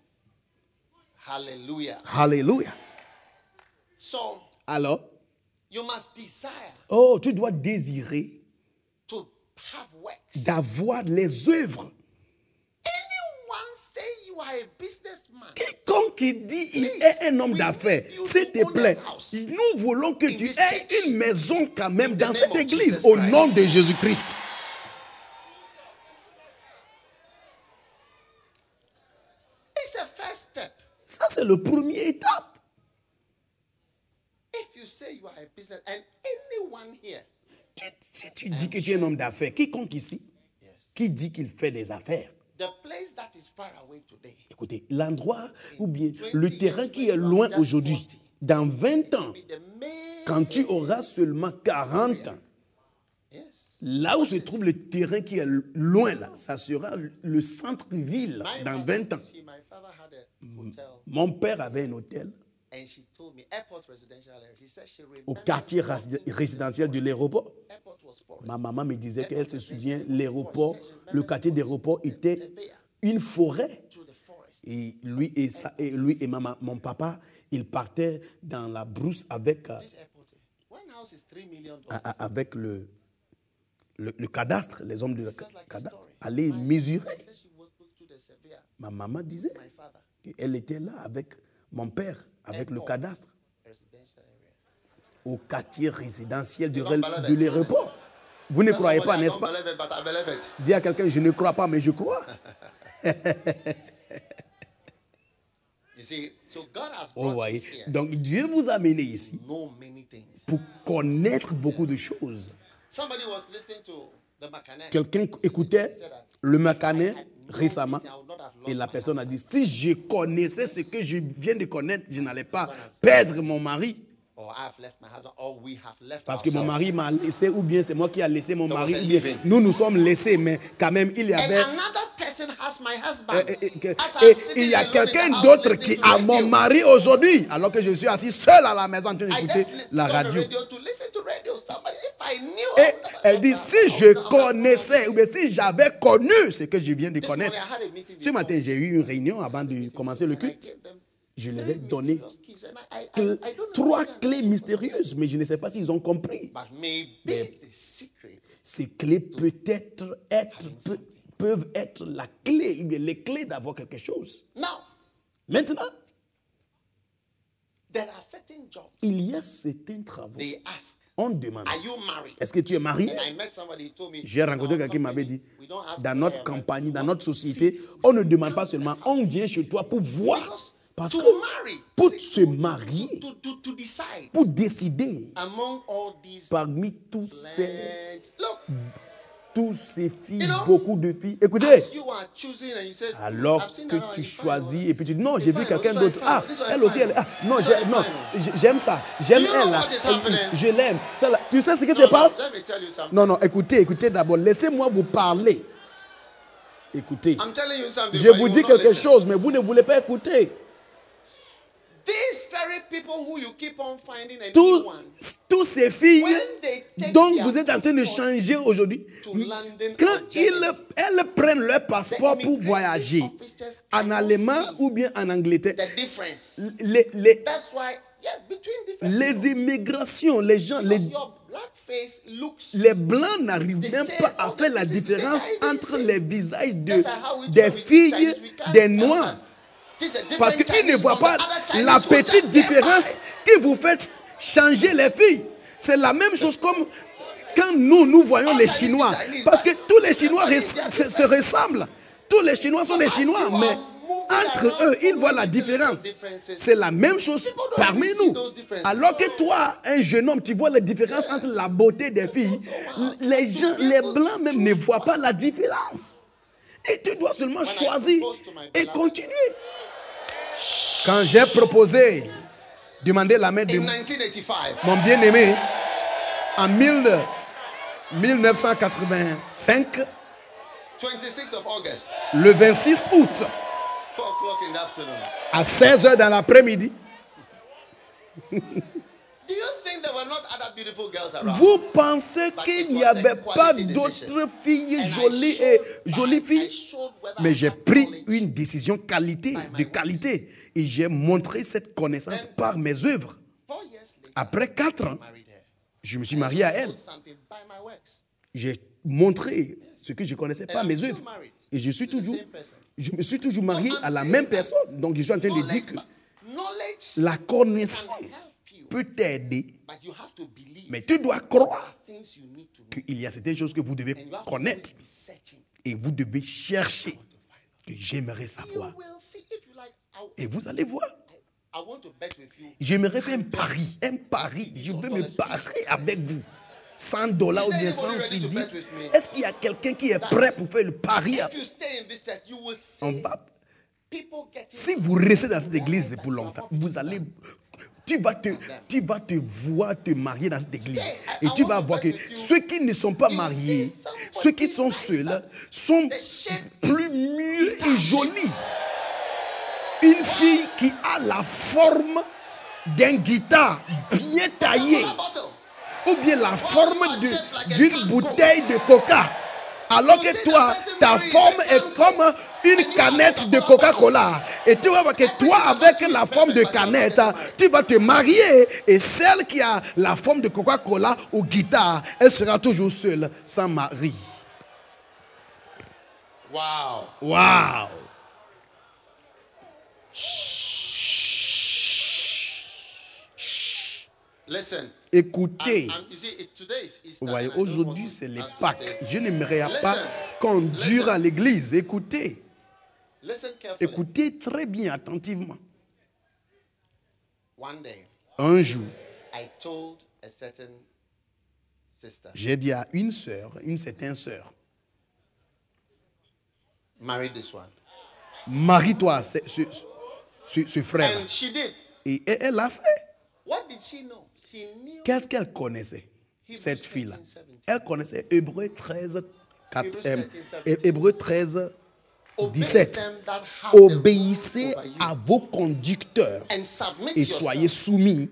Speaker 4: Hallelujah.
Speaker 3: Alléluia.
Speaker 4: So
Speaker 3: Alors,
Speaker 4: you must desire
Speaker 3: oh, tu dois désirer
Speaker 4: to have works.
Speaker 3: d'avoir les œuvres.
Speaker 4: Anyone say you are a businessman?
Speaker 3: Quiconque dit il est un homme d'affaires, s'il te plaît, nous voulons que tu aies une maison quand même dans cette église au nom de Jésus-Christ.
Speaker 4: first step.
Speaker 3: Ça, c'est le premier étape.
Speaker 4: If you say you are a business, and anyone here,
Speaker 3: Tu- si tu dis que tu es un homme d'affaires, quiconque ici,
Speaker 4: yes,
Speaker 3: qui dit qu'il fait des affaires,
Speaker 4: the place that is far away today,
Speaker 3: écoutez, l'endroit ou bien le terrain qui est loin aujourd'hui, dans vingt ans,
Speaker 4: be the main,
Speaker 3: quand tu auras seulement quarante ans,
Speaker 4: yes,
Speaker 3: là où se trouve le terrain qui est loin là, ça sera le centre-ville
Speaker 4: My
Speaker 3: dans
Speaker 4: father,
Speaker 3: vingt ans.
Speaker 4: see, my father had a hotel,
Speaker 3: Mon père avait un hôtel
Speaker 4: and she told me airport residential area. She said she
Speaker 3: au
Speaker 4: remembered
Speaker 3: quartier
Speaker 4: walking
Speaker 3: rasi-
Speaker 4: to the
Speaker 3: résidentiel de l'aéroport.
Speaker 4: airport was forest.
Speaker 3: Ma maman me disait qu'elle se souvient, l'aéroport, le quartier d'aéroport était une forêt.
Speaker 4: Through the forest.
Speaker 3: Et lui et, sa, et, lui et ma- mon papa, ils partaient dans la brousse avec, euh,
Speaker 4: This airport, one house is three million
Speaker 3: a-
Speaker 4: dollars.
Speaker 3: a- avec le, le, le cadastre, les hommes de
Speaker 4: It's not like a
Speaker 3: cadastre,
Speaker 4: story.
Speaker 3: aller
Speaker 4: My-
Speaker 3: mesurer.
Speaker 4: she said she walked to the surveyor,
Speaker 3: Ma maman disait
Speaker 4: my father,
Speaker 3: qu'elle était là avec mon père, avec le cadastre,
Speaker 4: residential area.
Speaker 3: au quartier résidentiel de,
Speaker 4: You don't believe
Speaker 3: de
Speaker 4: it.
Speaker 3: l'aéroport. Vous ne
Speaker 4: Tell
Speaker 3: croyez
Speaker 4: somebody,
Speaker 3: pas,
Speaker 4: I
Speaker 3: n'est-ce
Speaker 4: don't
Speaker 3: pas?
Speaker 4: believe it, but I believe it.
Speaker 3: Dis à quelqu'un, je ne crois pas, mais je crois.
Speaker 4: You see, so God has
Speaker 3: Oh,
Speaker 4: brought
Speaker 3: voyez.
Speaker 4: you here
Speaker 3: Donc Dieu vous a amené ici
Speaker 4: to know many things.
Speaker 3: pour connaître beaucoup de choses.
Speaker 4: Somebody was listening to the Macané.
Speaker 3: Quelqu'un écoutait le Macané récemment et la personne a dit, si je connaissais ce que je viens de connaître, je n'allais pas perdre mon mari.
Speaker 4: Or I've left my husband, or we have left
Speaker 3: Parce que mon
Speaker 4: ourselves.
Speaker 3: mari m'a laissé, ou bien c'est moi qui ai laissé mon
Speaker 4: There was
Speaker 3: mari,
Speaker 4: a
Speaker 3: ou bien
Speaker 4: living.
Speaker 3: nous nous sommes laissés, mais quand même il y
Speaker 4: And
Speaker 3: avait...
Speaker 4: another person has my husband.
Speaker 3: Et, et- que-
Speaker 4: As
Speaker 3: et
Speaker 4: I'm sitting
Speaker 3: il y a
Speaker 4: alone in the
Speaker 3: quelqu'un
Speaker 4: house
Speaker 3: d'autre
Speaker 4: listening
Speaker 3: qui
Speaker 4: to
Speaker 3: a mon
Speaker 4: radio.
Speaker 3: mari aujourd'hui, alors que je suis assis seul à la maison en train
Speaker 4: I
Speaker 3: d'écouter
Speaker 4: just li-
Speaker 3: la
Speaker 4: put on the
Speaker 3: radio.
Speaker 4: radio to listen to radio. Somebody, if I knew,
Speaker 3: Et elle dit, si je connaissais, ou bien si j'avais connu ce que je viens de
Speaker 4: This morning
Speaker 3: connaître.
Speaker 4: I had a meeting
Speaker 3: Ce
Speaker 4: before.
Speaker 3: matin, j'ai eu une réunion avant de commencer le
Speaker 4: And I
Speaker 3: culte.
Speaker 4: gave them
Speaker 3: Je les
Speaker 4: three
Speaker 3: ai donné
Speaker 4: mysterious keys, and I- I-
Speaker 3: cl-
Speaker 4: I- I don't
Speaker 3: trois
Speaker 4: understand.
Speaker 3: clés mystérieuses, mais je ne sais pas s'ils ont compris.
Speaker 4: But maybe the secret
Speaker 3: Ces clés peut-être être, pe- peuvent être la clé, ou bien les clés d'avoir quelque chose.
Speaker 4: now
Speaker 3: Maintenant,
Speaker 4: there are certain jobs
Speaker 3: il y a certains travaux.
Speaker 4: they ask,
Speaker 3: On demande,
Speaker 4: are you married?
Speaker 3: est-ce que tu es marié?
Speaker 4: And I met somebody who told me,
Speaker 3: J'ai rencontré
Speaker 4: "In our
Speaker 3: quelqu'un qui m'avait
Speaker 4: company,
Speaker 3: dit,
Speaker 4: we don't ask
Speaker 3: dans
Speaker 4: for
Speaker 3: notre
Speaker 4: hair,
Speaker 3: compagnie,
Speaker 4: but
Speaker 3: dans
Speaker 4: we
Speaker 3: notre
Speaker 4: want
Speaker 3: société,
Speaker 4: to see
Speaker 3: on ne demande pas seulement, on vient chez toi pour voir.
Speaker 4: Because
Speaker 3: Parce
Speaker 4: to
Speaker 3: que
Speaker 4: marry,
Speaker 3: pour
Speaker 4: see,
Speaker 3: se
Speaker 4: to-
Speaker 3: marier,
Speaker 4: to, to, to decide
Speaker 3: pour décider,
Speaker 4: among all these
Speaker 3: parmi tous ces,
Speaker 4: plenty- look,
Speaker 3: tous ces filles,
Speaker 4: You know,
Speaker 3: beaucoup de filles, écoutez,
Speaker 4: as you are choosing and you said,
Speaker 3: alors
Speaker 4: "I've seen
Speaker 3: que
Speaker 4: that one,
Speaker 3: tu
Speaker 4: it's fine,
Speaker 3: choisis
Speaker 4: oh,
Speaker 3: et puis tu dis, non,
Speaker 4: it's
Speaker 3: j'ai vu
Speaker 4: fine,
Speaker 3: quelqu'un
Speaker 4: this one
Speaker 3: d'autre.
Speaker 4: is
Speaker 3: Ah,
Speaker 4: fine, this one
Speaker 3: elle
Speaker 4: is
Speaker 3: aussi,
Speaker 4: fine.
Speaker 3: elle, ah, non,
Speaker 4: This
Speaker 3: j'ai-
Speaker 4: one is
Speaker 3: non,
Speaker 4: fine.
Speaker 3: j'ai- j'aime ça, j'aime
Speaker 4: Do you know
Speaker 3: elle, là.
Speaker 4: what is happening?
Speaker 3: je l'aime. Celle-là. Tu sais ce qui
Speaker 4: No,
Speaker 3: se
Speaker 4: no,
Speaker 3: passe?
Speaker 4: let me tell you something.
Speaker 3: Non, non, écoutez, écoutez d'abord, laissez-moi vous parler. Écoutez,
Speaker 4: I'm telling you something.
Speaker 3: je
Speaker 4: but
Speaker 3: vous
Speaker 4: you
Speaker 3: dis
Speaker 4: will not
Speaker 3: quelque
Speaker 4: listen.
Speaker 3: chose, mais vous ne voulez pas écouter.
Speaker 4: These very people who you keep on finding a
Speaker 3: Tous,
Speaker 4: new one,
Speaker 3: tous ces filles
Speaker 4: when they take
Speaker 3: dont
Speaker 4: their
Speaker 3: vous êtes en train de
Speaker 4: passport
Speaker 3: changer aujourd'hui,
Speaker 4: to London
Speaker 3: quand
Speaker 4: or
Speaker 3: ils,
Speaker 4: Germany,
Speaker 3: elles prennent leur passeport
Speaker 4: the
Speaker 3: pour
Speaker 4: immigration
Speaker 3: voyager
Speaker 4: officers
Speaker 3: en
Speaker 4: cannot
Speaker 3: allemand
Speaker 4: see
Speaker 3: ou bien en Angleterre,
Speaker 4: the difference.
Speaker 3: les, les,
Speaker 4: That's why, yes, between different
Speaker 3: les
Speaker 4: people,
Speaker 3: immigrations, les gens, les,
Speaker 4: because your black face looks
Speaker 3: les blancs n'arrivent
Speaker 4: They
Speaker 3: même
Speaker 4: say
Speaker 3: pas à
Speaker 4: all
Speaker 3: faire
Speaker 4: the
Speaker 3: la
Speaker 4: faces,
Speaker 3: différence
Speaker 4: they can't
Speaker 3: entre
Speaker 4: even
Speaker 3: les
Speaker 4: see.
Speaker 3: visages de,
Speaker 4: Just like how we do
Speaker 3: des
Speaker 4: when we see
Speaker 3: filles,
Speaker 4: Chinese, we can't
Speaker 3: des
Speaker 4: tell
Speaker 3: noirs.
Speaker 4: that this is a different
Speaker 3: Parce qu'ils ne
Speaker 4: Chinese
Speaker 3: voient
Speaker 4: from the
Speaker 3: pas
Speaker 4: other Chinese
Speaker 3: la
Speaker 4: who
Speaker 3: petite
Speaker 4: just came
Speaker 3: différence
Speaker 4: by.
Speaker 3: qui vous fait changer les filles. C'est la même chose comme quand nous, nous voyons les Chinois. Parce que tous les Chinois res- se, se ressemblent. Tous les Chinois sont des Chinois, mais entre eux, ils voient la différence. C'est la même chose parmi nous. Alors que toi, un jeune homme, tu vois la différence entre la beauté des filles. Les gens, les blancs même ne voient pas la différence. Et tu dois seulement choisir et continuer. Quand j'ai proposé demander la main de
Speaker 4: In nineteen eighty-five,
Speaker 3: mon bien-aimé en mille- mille neuf cent quatre-vingt-cinq,
Speaker 4: twenty-sixth of August,
Speaker 3: le vingt-six août,
Speaker 4: four o'clock in the afternoon.
Speaker 3: à seize heures dans l'après-midi,
Speaker 4: Do you think there were not other beautiful girls around?
Speaker 3: vous pensez qu'il n'y avait pas d'autres filles jolies et jolies filles? Mais j'ai pris une décision qualité, de qualité, et j'ai montré cette connaissance par mes œuvres.
Speaker 4: Four years later,
Speaker 3: Après quatre ans,
Speaker 4: I married her.
Speaker 3: je me suis marié à elle.
Speaker 4: I showed something by my works.
Speaker 3: J'ai montré ce que je ne connaissais pas,
Speaker 4: And I'm
Speaker 3: mes
Speaker 4: still
Speaker 3: œuvres.
Speaker 4: married
Speaker 3: Et je suis
Speaker 4: to the
Speaker 3: toujours,
Speaker 4: same person.
Speaker 3: je me suis toujours marié
Speaker 4: So I'm
Speaker 3: à la
Speaker 4: saying
Speaker 3: même
Speaker 4: that
Speaker 3: personne. Donc je suis en train de dire que
Speaker 4: Knowledge,
Speaker 3: la connaissance peut t'aider,
Speaker 4: but you have to believe
Speaker 3: mais tu dois croire
Speaker 4: things you need to know.
Speaker 3: qu'il y a certaines choses que vous devez
Speaker 4: And you have to
Speaker 3: connaître
Speaker 4: always be searching.
Speaker 3: et vous devez chercher.
Speaker 4: To find out.
Speaker 3: Que j'aimerais
Speaker 4: You
Speaker 3: savoir.
Speaker 4: will see if you like, I,
Speaker 3: Et vous allez voir.
Speaker 4: I want to bet with you.
Speaker 3: J'aimerais faire un pari, un pari. Je veux me parier avec vous. cent dollars ou bien cent C D. Est-ce qu'il y a quelqu'un qui est prêt pour faire le pari?
Speaker 4: If you stay in this church, you will
Speaker 3: On
Speaker 4: see
Speaker 3: va.
Speaker 4: people getting.
Speaker 3: Si vous restez dans cette église pour longtemps, vous allez, tu vas te, tu vas te voir te marier dans cette église. Et tu vas voir que ceux qui ne sont pas mariés, ceux qui sont seuls, sont plus mieux et jolis. Une fille qui a la forme d'un guitare bien taillé, ou bien la forme de- d'une bouteille de coca. Alors que toi, ta forme est comme une canette de Coca-Cola. Et tu vas voir que toi, avec la forme de canette, tu vas te marier. Et celle qui a la forme de Coca-Cola ou guitare, elle sera toujours seule, sans mari.
Speaker 4: Wow.
Speaker 3: Waouh!
Speaker 4: Listen.
Speaker 3: Écoutez.
Speaker 4: And, and you see, it, today is Easter.
Speaker 3: Vous voyez,
Speaker 4: and I don't
Speaker 3: aujourd'hui,
Speaker 4: want
Speaker 3: c'est les
Speaker 4: us to
Speaker 3: Pâques.
Speaker 4: take-
Speaker 3: Je n'aimerais pas
Speaker 4: Listen.
Speaker 3: qu'on dure
Speaker 4: Listen.
Speaker 3: à l'église. Écoutez.
Speaker 4: Listen carefully.
Speaker 3: Écoutez très bien, attentivement.
Speaker 4: One day,
Speaker 3: Un jour,
Speaker 4: I told a certain sister,
Speaker 3: j'ai dit à une sœur, une certaine sœur,
Speaker 4: marry this one.
Speaker 3: marie-toi, ce, ce, ce- ce frère.
Speaker 4: And she did.
Speaker 3: Et elle elle l'a fait.
Speaker 4: What did she know? She knew
Speaker 3: Qu'est-ce qu'elle connaissait, cette fille-là? Elle connaissait Hébreux treize, quatre, euh, Hébreux treize, dix-sept.
Speaker 4: them that have the
Speaker 3: Obéissez
Speaker 4: rule over you
Speaker 3: à vos conducteurs
Speaker 4: and submit
Speaker 3: et soyez
Speaker 4: yourself,
Speaker 3: soumis,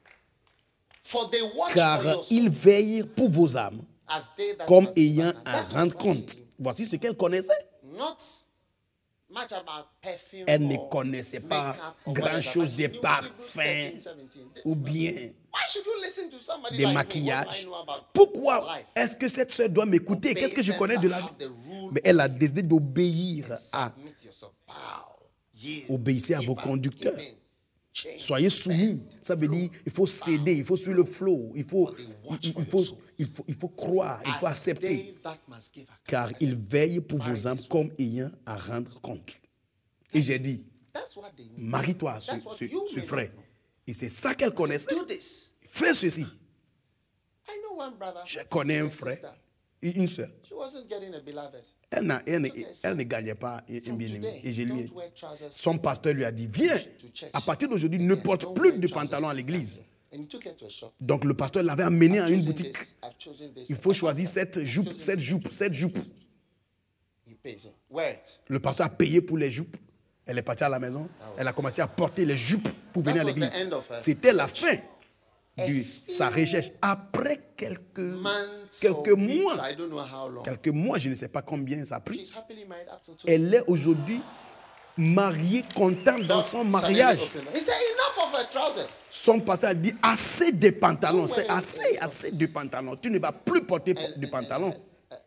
Speaker 4: for they watch
Speaker 3: car
Speaker 4: for your
Speaker 3: ils veillent pour vos âmes
Speaker 4: as they that
Speaker 3: comme
Speaker 4: must
Speaker 3: ayant
Speaker 4: stand.
Speaker 3: à
Speaker 4: That's
Speaker 3: rendre
Speaker 4: what
Speaker 3: compte.
Speaker 4: she
Speaker 3: Voici ce qu'elle connaissait.
Speaker 4: knew. Not much about perfume
Speaker 3: Elle ne
Speaker 4: or
Speaker 3: connaissait pas
Speaker 4: makeup or
Speaker 3: grand-chose
Speaker 4: whatever,
Speaker 3: des
Speaker 4: but she knew
Speaker 3: parfums
Speaker 4: Hebrews thirteen, seventeen.
Speaker 3: ou bien
Speaker 4: Why should you listen to somebody
Speaker 3: des
Speaker 4: like me? What do I
Speaker 3: maquillages.
Speaker 4: know about
Speaker 3: Pourquoi
Speaker 4: life?
Speaker 3: est-ce que cette sœur doit m'écouter?
Speaker 4: Obey
Speaker 3: Qu'est-ce que je
Speaker 4: them
Speaker 3: connais
Speaker 4: that
Speaker 3: de la
Speaker 4: have
Speaker 3: vie?
Speaker 4: the rule
Speaker 3: Mais elle a décidé d'obéir à
Speaker 4: Submit yourself. Bow. Yield.
Speaker 3: obéissez à
Speaker 4: Give
Speaker 3: vos
Speaker 4: up.
Speaker 3: conducteurs.
Speaker 4: Give in. Change.
Speaker 3: Soyez soumis. Ça veut dire il faut céder, il faut suivre le flow, il faut, il, il faut, il faut, il faut croire, il faut
Speaker 4: As
Speaker 3: accepter.
Speaker 4: they that must give account.
Speaker 3: Car il veille pour vos âmes comme ayant à rendre compte. Et j'ai dit,
Speaker 4: That's what they mean.
Speaker 3: marie-toi à ce,
Speaker 4: That's what
Speaker 3: ce-
Speaker 4: you
Speaker 3: ce
Speaker 4: may
Speaker 3: frère.
Speaker 4: not know.
Speaker 3: Et c'est ça qu'elle connaissait.
Speaker 4: Do this.
Speaker 3: Fais ceci.
Speaker 4: I know one brother.
Speaker 3: Je connais un
Speaker 4: a
Speaker 3: frère,
Speaker 4: sister.
Speaker 3: une soeur.
Speaker 4: She wasn't getting a beloved.
Speaker 3: Elle, n'a- elle ne- elle ne gagnait pas un
Speaker 4: From
Speaker 3: bien-aimé.
Speaker 4: today,
Speaker 3: Et je lui ai-
Speaker 4: don't wear trousers
Speaker 3: son pasteur lui a dit, viens, à partir d'aujourd'hui, ne porte
Speaker 4: Don't
Speaker 3: plus
Speaker 4: wear
Speaker 3: de
Speaker 4: trousers
Speaker 3: pantalon à
Speaker 4: like
Speaker 3: l'église.
Speaker 4: that. And he took her to a shop.
Speaker 3: Donc le pasteur l'avait amené à une
Speaker 4: Choosing
Speaker 3: boutique.
Speaker 4: this, I've chosen this.
Speaker 3: Il faut choisir cette jupe, cette jupe, cette jupe.
Speaker 4: He pays. Wear it.
Speaker 3: Le pasteur a payé pour les jupes. Elle est partie à la maison. Elle a commencé à porter les jupes pour venir à
Speaker 4: That was
Speaker 3: l'église.
Speaker 4: the end of her
Speaker 3: C'était la fin
Speaker 4: A
Speaker 3: de sa
Speaker 4: few
Speaker 3: recherche. Après quelques,
Speaker 4: Months
Speaker 3: quelques
Speaker 4: or weeks,
Speaker 3: mois,
Speaker 4: I don't know how long.
Speaker 3: quelques mois, je ne sais pas combien ça a pris.
Speaker 4: She's happily married up to two.
Speaker 3: Elle est aujourd'hui mariée, contente dans son mariage.
Speaker 4: He said, enough of her trousers.
Speaker 3: Son pasteur a dit, assez de pantalons, c'est assez, assez de pantalons. Tu ne vas plus porter de pantalons.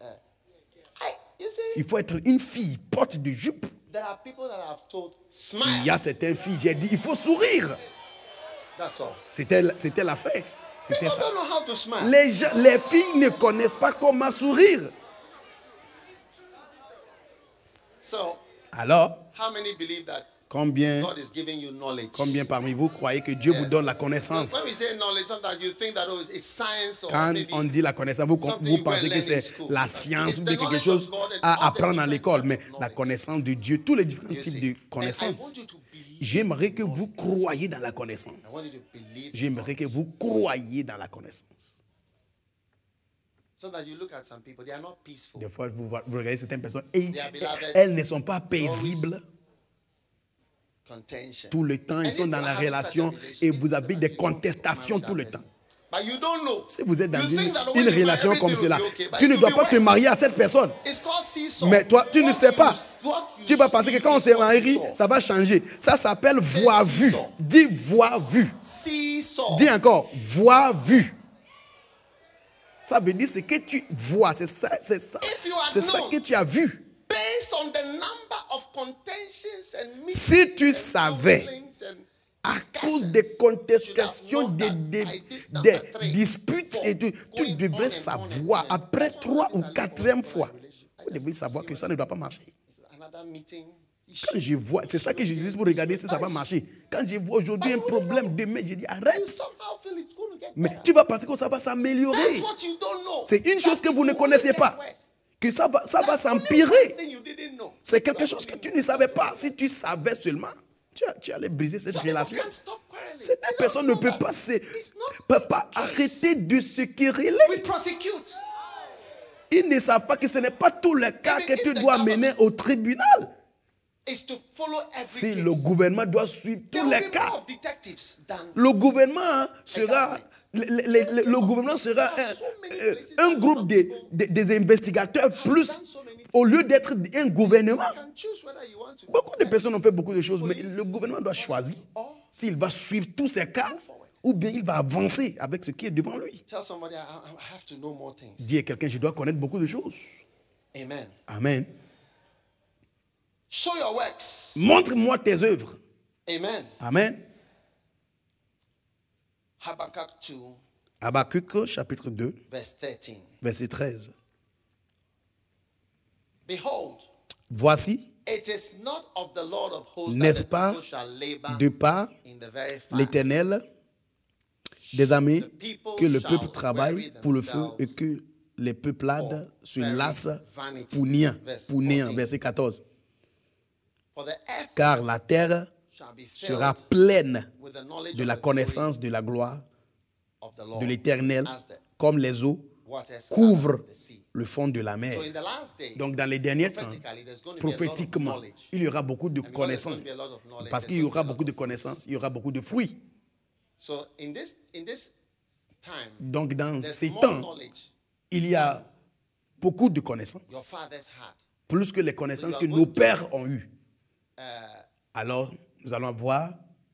Speaker 4: I, you see,
Speaker 3: Il faut être une fille, porte de jupe.
Speaker 4: there are people that have told,
Speaker 3: Il
Speaker 4: smile.
Speaker 3: y a certaines filles, j'ai dit, il faut sourire.
Speaker 4: That's all.
Speaker 3: C'était, c'était la fin. C'était
Speaker 4: People
Speaker 3: ça.
Speaker 4: don't know how to smile.
Speaker 3: Les, gens- les filles ne connaissent pas comment sourire.
Speaker 4: So,
Speaker 3: Alors,
Speaker 4: how many believe that
Speaker 3: combien,
Speaker 4: God is giving you knowledge?
Speaker 3: combien parmi vous croyez que Dieu vous donne la connaissance?
Speaker 4: When we say knowledge, sometimes you think that oh, it's science or
Speaker 3: Quand
Speaker 4: maybe
Speaker 3: on dit la connaissance, vous,
Speaker 4: something
Speaker 3: vous
Speaker 4: you
Speaker 3: pensez
Speaker 4: will
Speaker 3: que
Speaker 4: learn in
Speaker 3: c'est
Speaker 4: school.
Speaker 3: la science
Speaker 4: It's
Speaker 3: ou
Speaker 4: the
Speaker 3: bien quelque
Speaker 4: knowledge
Speaker 3: chose
Speaker 4: of God and
Speaker 3: à
Speaker 4: all the
Speaker 3: apprendre à
Speaker 4: different
Speaker 3: l'école,
Speaker 4: types
Speaker 3: mais
Speaker 4: of
Speaker 3: la
Speaker 4: knowledge.
Speaker 3: connaissance de Dieu, tous les différents
Speaker 4: You
Speaker 3: types
Speaker 4: see.
Speaker 3: de
Speaker 4: And I
Speaker 3: connaissances.
Speaker 4: want you to believe.
Speaker 3: J'aimerais que vous croyiez dans la connaissance.
Speaker 4: I want you to believe
Speaker 3: J'aimerais que vous croyiez dans la connaissance.
Speaker 4: so that you look at some people, they are not peaceful.
Speaker 3: Des fois, vous, vous regardez certaines personnes et
Speaker 4: They are beloved.
Speaker 3: elles ne sont pas paisibles
Speaker 4: Contention.
Speaker 3: tout le temps. Ils
Speaker 4: And
Speaker 3: sont
Speaker 4: if
Speaker 3: dans
Speaker 4: you
Speaker 3: la
Speaker 4: are having
Speaker 3: relation
Speaker 4: such a
Speaker 3: et
Speaker 4: relationship,
Speaker 3: vous avez
Speaker 4: it's
Speaker 3: des
Speaker 4: that you want to
Speaker 3: contestations
Speaker 4: marry
Speaker 3: tout le
Speaker 4: that
Speaker 3: temps.
Speaker 4: person. But you don't know.
Speaker 3: Si vous êtes dans
Speaker 4: You
Speaker 3: une,
Speaker 4: think that when
Speaker 3: une
Speaker 4: you marry,
Speaker 3: relation comme
Speaker 4: everything will
Speaker 3: cela,
Speaker 4: be okay, but
Speaker 3: tu
Speaker 4: it
Speaker 3: ne
Speaker 4: will
Speaker 3: dois
Speaker 4: be
Speaker 3: pas te
Speaker 4: worse.
Speaker 3: marier à cette personne.
Speaker 4: It's called seesaw.
Speaker 3: Mais toi, tu ne
Speaker 4: What
Speaker 3: sais
Speaker 4: you-
Speaker 3: pas.
Speaker 4: what you
Speaker 3: Tu vas penser que
Speaker 4: see
Speaker 3: quand on
Speaker 4: is
Speaker 3: s'est
Speaker 4: what you
Speaker 3: marié,
Speaker 4: saw.
Speaker 3: ça va changer. Ça s'appelle voix vue.
Speaker 4: seesaw.
Speaker 3: Dis voix vue.
Speaker 4: Seesaw.
Speaker 3: Dis encore, voix vue. Ça veut dire ce que tu vois. C'est ça, c'est ça.
Speaker 4: If you had
Speaker 3: C'est ça
Speaker 4: known.
Speaker 3: que tu as vu.
Speaker 4: Based on the number of contentions and meetings
Speaker 3: Si tu
Speaker 4: and
Speaker 3: savais,
Speaker 4: counselings and
Speaker 3: à
Speaker 4: discussions,
Speaker 3: cause des contestations,
Speaker 4: you should
Speaker 3: des,
Speaker 4: have known
Speaker 3: des,
Speaker 4: that by this
Speaker 3: des
Speaker 4: number three,
Speaker 3: disputes,
Speaker 4: four,
Speaker 3: et tout, tu
Speaker 4: going
Speaker 3: devrais
Speaker 4: on and on and
Speaker 3: savoir,
Speaker 4: on.
Speaker 3: après
Speaker 4: That's why
Speaker 3: trois ou
Speaker 4: always I look
Speaker 3: quatrième
Speaker 4: for
Speaker 3: fois,
Speaker 4: a relationship. I
Speaker 3: vous
Speaker 4: just
Speaker 3: devez savoir
Speaker 4: see
Speaker 3: que
Speaker 4: what-
Speaker 3: ça ne doit pas marcher.
Speaker 4: Another meeting,
Speaker 3: Quand je vois, c'est ça que j'utilise pour regarder si ça va marcher. Quand je vois aujourd'hui un problème, demain, je dis arrête. Mais tu vas penser que ça va s'améliorer. C'est une chose que vous ne connaissez pas. Que ça va, ça va s'empirer. C'est quelque chose que tu ne savais pas. Si tu savais seulement, tu, tu allais briser cette relation. Cette personne ne peut pas, se, peut pas arrêter de se quereller. Ils ne savent pas que ce n'est pas tout le cas que tu dois mener au tribunal. Si le gouvernement doit suivre tous les cas, le gouvernement sera, le, le, le, le gouvernement sera un, un groupe de, de, des investigateurs plus, au lieu d'être un gouvernement. Beaucoup de personnes ont fait beaucoup de choses, mais le gouvernement doit choisir s'il va suivre tous ces cas ou bien il va avancer avec ce qui est devant lui. Dis à quelqu'un, je dois connaître beaucoup de choses.
Speaker 4: Amen.
Speaker 3: Amen.
Speaker 4: Show your works.
Speaker 3: Montre-moi tes œuvres.
Speaker 4: Amen.
Speaker 3: Amen.
Speaker 4: Habakkuk two,
Speaker 3: Habakkuk chapitre deux,
Speaker 4: verse thirteen.
Speaker 3: verset treize.
Speaker 4: Behold,
Speaker 3: Voici,
Speaker 4: it is not of the Lord of hosts
Speaker 3: n'est-ce
Speaker 4: that the
Speaker 3: pas,
Speaker 4: people shall labor
Speaker 3: de par
Speaker 4: in the very fire.
Speaker 3: l'Éternel des armées, que le peuple travaille pour le feu et que les peuplades se lassent pour néant. Pour néant. Verset quatorze.
Speaker 4: For the earth
Speaker 3: Car la terre
Speaker 4: shall be
Speaker 3: sera
Speaker 4: filled
Speaker 3: pleine
Speaker 4: with the knowledge
Speaker 3: de
Speaker 4: of
Speaker 3: la
Speaker 4: the glory
Speaker 3: connaissance de la gloire
Speaker 4: of the Lord,
Speaker 3: de l'Éternel,
Speaker 4: as the
Speaker 3: comme les eaux
Speaker 4: waters
Speaker 3: couvrent
Speaker 4: cover the sea.
Speaker 3: le fond de la mer.
Speaker 4: So in the last day,
Speaker 3: Donc dans les derniers temps,
Speaker 4: prophetically, there's going to be a lot of
Speaker 3: prophétiquement,
Speaker 4: knowledge.
Speaker 3: il y aura beaucoup de
Speaker 4: And because there's
Speaker 3: connaissances.
Speaker 4: going to be a lot of knowledge,
Speaker 3: Parce
Speaker 4: there's
Speaker 3: qu'il y
Speaker 4: going to be
Speaker 3: aura
Speaker 4: a lot
Speaker 3: beaucoup de
Speaker 4: of fruit.
Speaker 3: connaissances, il y aura beaucoup de fruits.
Speaker 4: So in this in this time,
Speaker 3: Donc dans
Speaker 4: there's
Speaker 3: ces
Speaker 4: more
Speaker 3: temps,
Speaker 4: knowledge
Speaker 3: il y a beaucoup de connaissances.
Speaker 4: your fathers had.
Speaker 3: Plus que les connaissances que nos pères ont eues.
Speaker 4: Uh,
Speaker 3: Alors, nous allons avoir,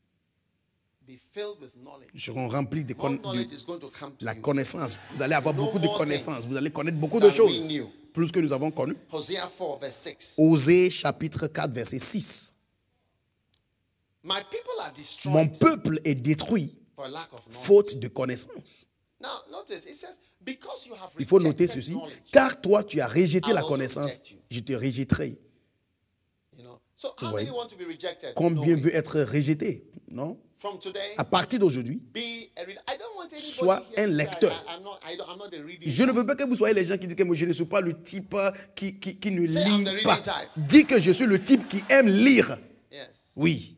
Speaker 4: be filled with knowledge.
Speaker 3: nous serons remplis de,
Speaker 4: More
Speaker 3: con-
Speaker 4: knowledge
Speaker 3: de
Speaker 4: is going to come to
Speaker 3: la
Speaker 4: you.
Speaker 3: connaissance. Vous allez avoir
Speaker 4: You know
Speaker 3: beaucoup de
Speaker 4: more
Speaker 3: connaissances.
Speaker 4: things
Speaker 3: Vous allez connaître beaucoup de
Speaker 4: than
Speaker 3: choses.
Speaker 4: we knew.
Speaker 3: Plus que nous avons connu.
Speaker 4: Hosea four verse six.
Speaker 3: Osée chapitre quatre, verset six.
Speaker 4: My people are destroyed
Speaker 3: Mon peuple est détruit
Speaker 4: for lack of knowledge.
Speaker 3: faute de connaissance.
Speaker 4: Now notice it says because you have
Speaker 3: Il faut noter
Speaker 4: rejected
Speaker 3: ceci.
Speaker 4: knowledge.
Speaker 3: Car toi, tu as rejeté
Speaker 4: I'll
Speaker 3: la
Speaker 4: also
Speaker 3: connaissance,
Speaker 4: reject you.
Speaker 3: je te rejetterai.
Speaker 4: You know. So how
Speaker 3: Oui.
Speaker 4: many want to be rejected?
Speaker 3: Combien
Speaker 4: No way.
Speaker 3: veut être rejeté? Non?
Speaker 4: From today,
Speaker 3: À partir d'aujourd'hui,
Speaker 4: be a reader. I don't want anybody
Speaker 3: Sois
Speaker 4: here
Speaker 3: un
Speaker 4: to say,
Speaker 3: lecteur.
Speaker 4: I, I, I'm not, I don't, I'm not the reading
Speaker 3: je ne
Speaker 4: type.
Speaker 3: veux pas que vous soyez les gens qui disent que moi, je ne suis pas le type euh, qui, qui, qui ne
Speaker 4: Say I'm the
Speaker 3: lit
Speaker 4: reading
Speaker 3: pas.
Speaker 4: type.
Speaker 3: Dis que je suis le type qui aime lire.
Speaker 4: Yes.
Speaker 3: Oui.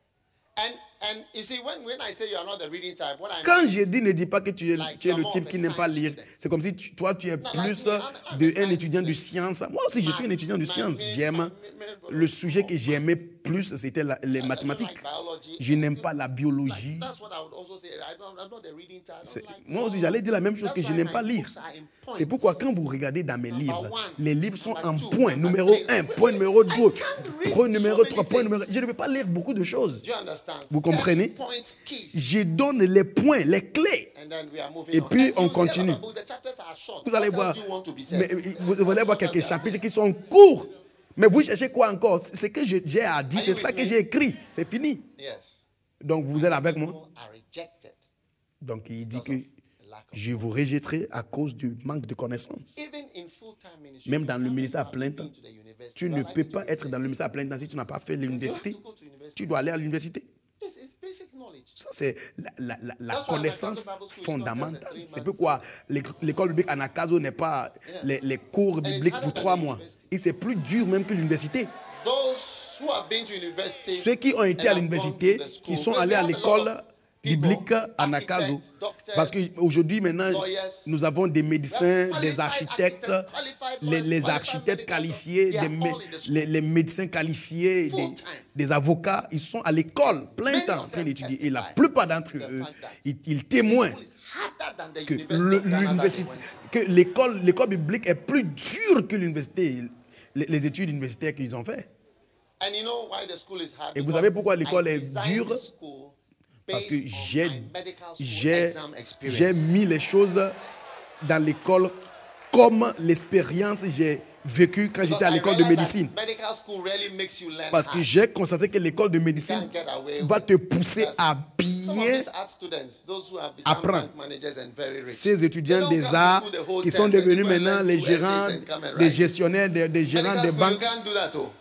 Speaker 4: And and you see when, when I say you are not the reading type, what I
Speaker 3: Quand
Speaker 4: mean
Speaker 3: je
Speaker 4: is
Speaker 3: dis ne dis pas que tu es,
Speaker 4: Like
Speaker 3: tu es
Speaker 4: you
Speaker 3: le
Speaker 4: are
Speaker 3: type
Speaker 4: more
Speaker 3: qui
Speaker 4: of a
Speaker 3: n'aime pas
Speaker 4: science
Speaker 3: lire,
Speaker 4: student.
Speaker 3: c'est comme si tu- toi tu es
Speaker 4: like
Speaker 3: plus
Speaker 4: me, I'm- I'm a
Speaker 3: de un
Speaker 4: science
Speaker 3: étudiant de
Speaker 4: student.
Speaker 3: sciences. Moi aussi je suis un
Speaker 4: Maths,
Speaker 3: étudiant de
Speaker 4: my
Speaker 3: sciences.
Speaker 4: main-
Speaker 3: J'aime
Speaker 4: my main-
Speaker 3: le sujet que j'aimais plus, c'était la- les
Speaker 4: I don't
Speaker 3: mathématiques.
Speaker 4: like biology.
Speaker 3: Je n'aime pas la biologie.
Speaker 4: That's what I would also say. I don't, I'm not the reading type. I don't
Speaker 3: C'est-
Speaker 4: like
Speaker 3: Moi aussi
Speaker 4: all-
Speaker 3: j'allais dire la même chose
Speaker 4: That's
Speaker 3: que je
Speaker 4: why
Speaker 3: n'aime
Speaker 4: my
Speaker 3: pas lire.
Speaker 4: books are in points.
Speaker 3: C'est pourquoi quand vous regardez dans mes livres,
Speaker 4: Number one,
Speaker 3: les livres sont
Speaker 4: number
Speaker 3: en
Speaker 4: two,
Speaker 3: points.
Speaker 4: number
Speaker 3: Numéro
Speaker 4: three.
Speaker 3: un, point numéro deux,
Speaker 4: I can't read
Speaker 3: point
Speaker 4: so
Speaker 3: numéro
Speaker 4: many
Speaker 3: trois, point
Speaker 4: things.
Speaker 3: numéro... Je ne peux pas lire beaucoup de choses.
Speaker 4: Do you understand?
Speaker 3: Vous comprenez?
Speaker 4: Ten points keys.
Speaker 3: Je donne les points, les clés.
Speaker 4: And then we are moving
Speaker 3: Et
Speaker 4: on.
Speaker 3: puis,
Speaker 4: And
Speaker 3: on
Speaker 4: you see a lot
Speaker 3: continue.
Speaker 4: of books, the chapters are short.
Speaker 3: Vous allez
Speaker 4: What
Speaker 3: voir,
Speaker 4: else do you want to be said?
Speaker 3: mais, vous, vous allez voir
Speaker 4: What
Speaker 3: quelques
Speaker 4: else are
Speaker 3: chapitres
Speaker 4: said?
Speaker 3: qui sont courts. Mais vous cherchez quoi encore? C'est ce que je- j'ai à dire,
Speaker 4: Are
Speaker 3: c'est
Speaker 4: you
Speaker 3: ça
Speaker 4: with
Speaker 3: que
Speaker 4: me?
Speaker 3: j'ai écrit. C'est fini.
Speaker 4: Yes.
Speaker 3: Donc vous êtes avec moi?
Speaker 4: People are rejected.
Speaker 3: Donc il dit
Speaker 4: Because
Speaker 3: que
Speaker 4: of the lack of-
Speaker 3: je vous rejetterai à cause du manque de connaissances.
Speaker 4: Even in full-time ministry,
Speaker 3: Même
Speaker 4: you
Speaker 3: dans le
Speaker 4: haven't
Speaker 3: ministère à
Speaker 4: been
Speaker 3: plein temps,
Speaker 4: to the university.
Speaker 3: tu
Speaker 4: You
Speaker 3: ne
Speaker 4: are
Speaker 3: peux
Speaker 4: likely
Speaker 3: pas
Speaker 4: to
Speaker 3: être
Speaker 4: reject.
Speaker 3: dans le ministère à plein temps si tu n'as pas fait
Speaker 4: You have
Speaker 3: l'université.
Speaker 4: to go to university.
Speaker 3: Tu dois aller à l'université.
Speaker 4: This is basic knowledge.
Speaker 3: Ça, c'est la, la- la- la
Speaker 4: That's why
Speaker 3: connaissance
Speaker 4: Anakazo Bible School is not
Speaker 3: fondamentale.
Speaker 4: just a three
Speaker 3: C'est
Speaker 4: months
Speaker 3: pourquoi l'éc- l'école biblique Anakazo n'est pas les, les cours
Speaker 4: it's
Speaker 3: bibliques
Speaker 4: harder
Speaker 3: pour
Speaker 4: than
Speaker 3: trois
Speaker 4: the
Speaker 3: mois.
Speaker 4: university.
Speaker 3: Et c'est plus dur même que l'université.
Speaker 4: Those who have been to university
Speaker 3: Ceux qui ont été
Speaker 4: and
Speaker 3: à
Speaker 4: have
Speaker 3: l'université,
Speaker 4: gone to the school,
Speaker 3: qui sont
Speaker 4: we
Speaker 3: allés à
Speaker 4: have a lot
Speaker 3: l'école
Speaker 4: of
Speaker 3: biblique
Speaker 4: people,
Speaker 3: à Nakazo,
Speaker 4: architects, doctors,
Speaker 3: parce qu'aujourd'hui, maintenant,
Speaker 4: lawyers,
Speaker 3: nous avons des médecins,
Speaker 4: qualified
Speaker 3: des architectes,
Speaker 4: architects, qualified
Speaker 3: les,
Speaker 4: lawyers,
Speaker 3: les
Speaker 4: qualified
Speaker 3: architectes
Speaker 4: medical
Speaker 3: qualifiés,
Speaker 4: doctors,
Speaker 3: des
Speaker 4: they
Speaker 3: mé-
Speaker 4: are all in the school.
Speaker 3: les, les médecins qualifiés, des,
Speaker 4: Full time.
Speaker 3: des avocats, ils sont à l'école plein
Speaker 4: Many
Speaker 3: temps
Speaker 4: of
Speaker 3: en train
Speaker 4: them
Speaker 3: d'étudier. Et la
Speaker 4: testify
Speaker 3: plupart d'entre
Speaker 4: to the
Speaker 3: eux,
Speaker 4: fact that
Speaker 3: ils, ils témoignent
Speaker 4: School is harder than the
Speaker 3: que
Speaker 4: university
Speaker 3: le-
Speaker 4: of Ghana that they
Speaker 3: l'université,
Speaker 4: went to.
Speaker 3: que l'école, l'école biblique est plus dure que l'université, les, les études universitaires qu'ils ont fait.
Speaker 4: And you know why the school is hard?
Speaker 3: Et vous
Speaker 4: Because
Speaker 3: savez pourquoi l'école
Speaker 4: I
Speaker 3: est
Speaker 4: designed
Speaker 3: dure?
Speaker 4: the school
Speaker 3: Parce que
Speaker 4: based on
Speaker 3: j'ai,
Speaker 4: my medical school
Speaker 3: j'ai,
Speaker 4: exam experience.
Speaker 3: j'ai mis les choses dans l'école comme l'expérience que j'ai vécue quand
Speaker 4: Because
Speaker 3: j'étais à
Speaker 4: I
Speaker 3: l'école de
Speaker 4: realized that
Speaker 3: médecine.
Speaker 4: medical school really makes you learn
Speaker 3: Parce que
Speaker 4: hard.
Speaker 3: j'ai constaté que l'école de médecine
Speaker 4: Can't get away
Speaker 3: va
Speaker 4: with
Speaker 3: te pousser
Speaker 4: Yes.
Speaker 3: à
Speaker 4: Some of
Speaker 3: bien.
Speaker 4: these art students, those who have become
Speaker 3: apprendre.
Speaker 4: bank managers and very rich,
Speaker 3: Ces
Speaker 4: they
Speaker 3: étudiants
Speaker 4: don't
Speaker 3: des
Speaker 4: come to
Speaker 3: arts
Speaker 4: school the whole
Speaker 3: qui
Speaker 4: term,
Speaker 3: sont
Speaker 4: they
Speaker 3: devenus
Speaker 4: go and
Speaker 3: maintenant
Speaker 4: learn
Speaker 3: les
Speaker 4: two essays
Speaker 3: gérants,
Speaker 4: and come and
Speaker 3: des
Speaker 4: write.
Speaker 3: gestionnaires, des, des gérants
Speaker 4: Medical
Speaker 3: des
Speaker 4: school, you
Speaker 3: banques.
Speaker 4: can't do that, oh.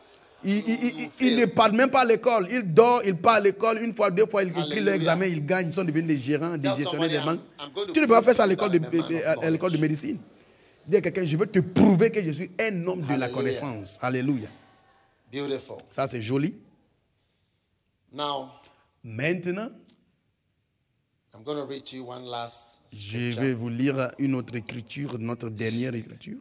Speaker 3: Il, il, il, il ne parle même pas à l'école. Il dort, il part à l'école. Une fois, deux fois, il écrit leur examen, il gagne. Ils sont devenus des gérants, des gestionnaires des banques. Tu ne peux pas faire ça à l'école de, à l'école de médecine. Dis à quelqu'un, je veux te prouver que je suis un homme de la connaissance. Alléluia.
Speaker 4: Beautiful.
Speaker 3: Ça, c'est joli.
Speaker 4: Now,
Speaker 3: Maintenant,
Speaker 4: I'm going to read to you one last
Speaker 3: je
Speaker 4: scripture.
Speaker 3: vais vous lire une autre écriture, notre dernière écriture.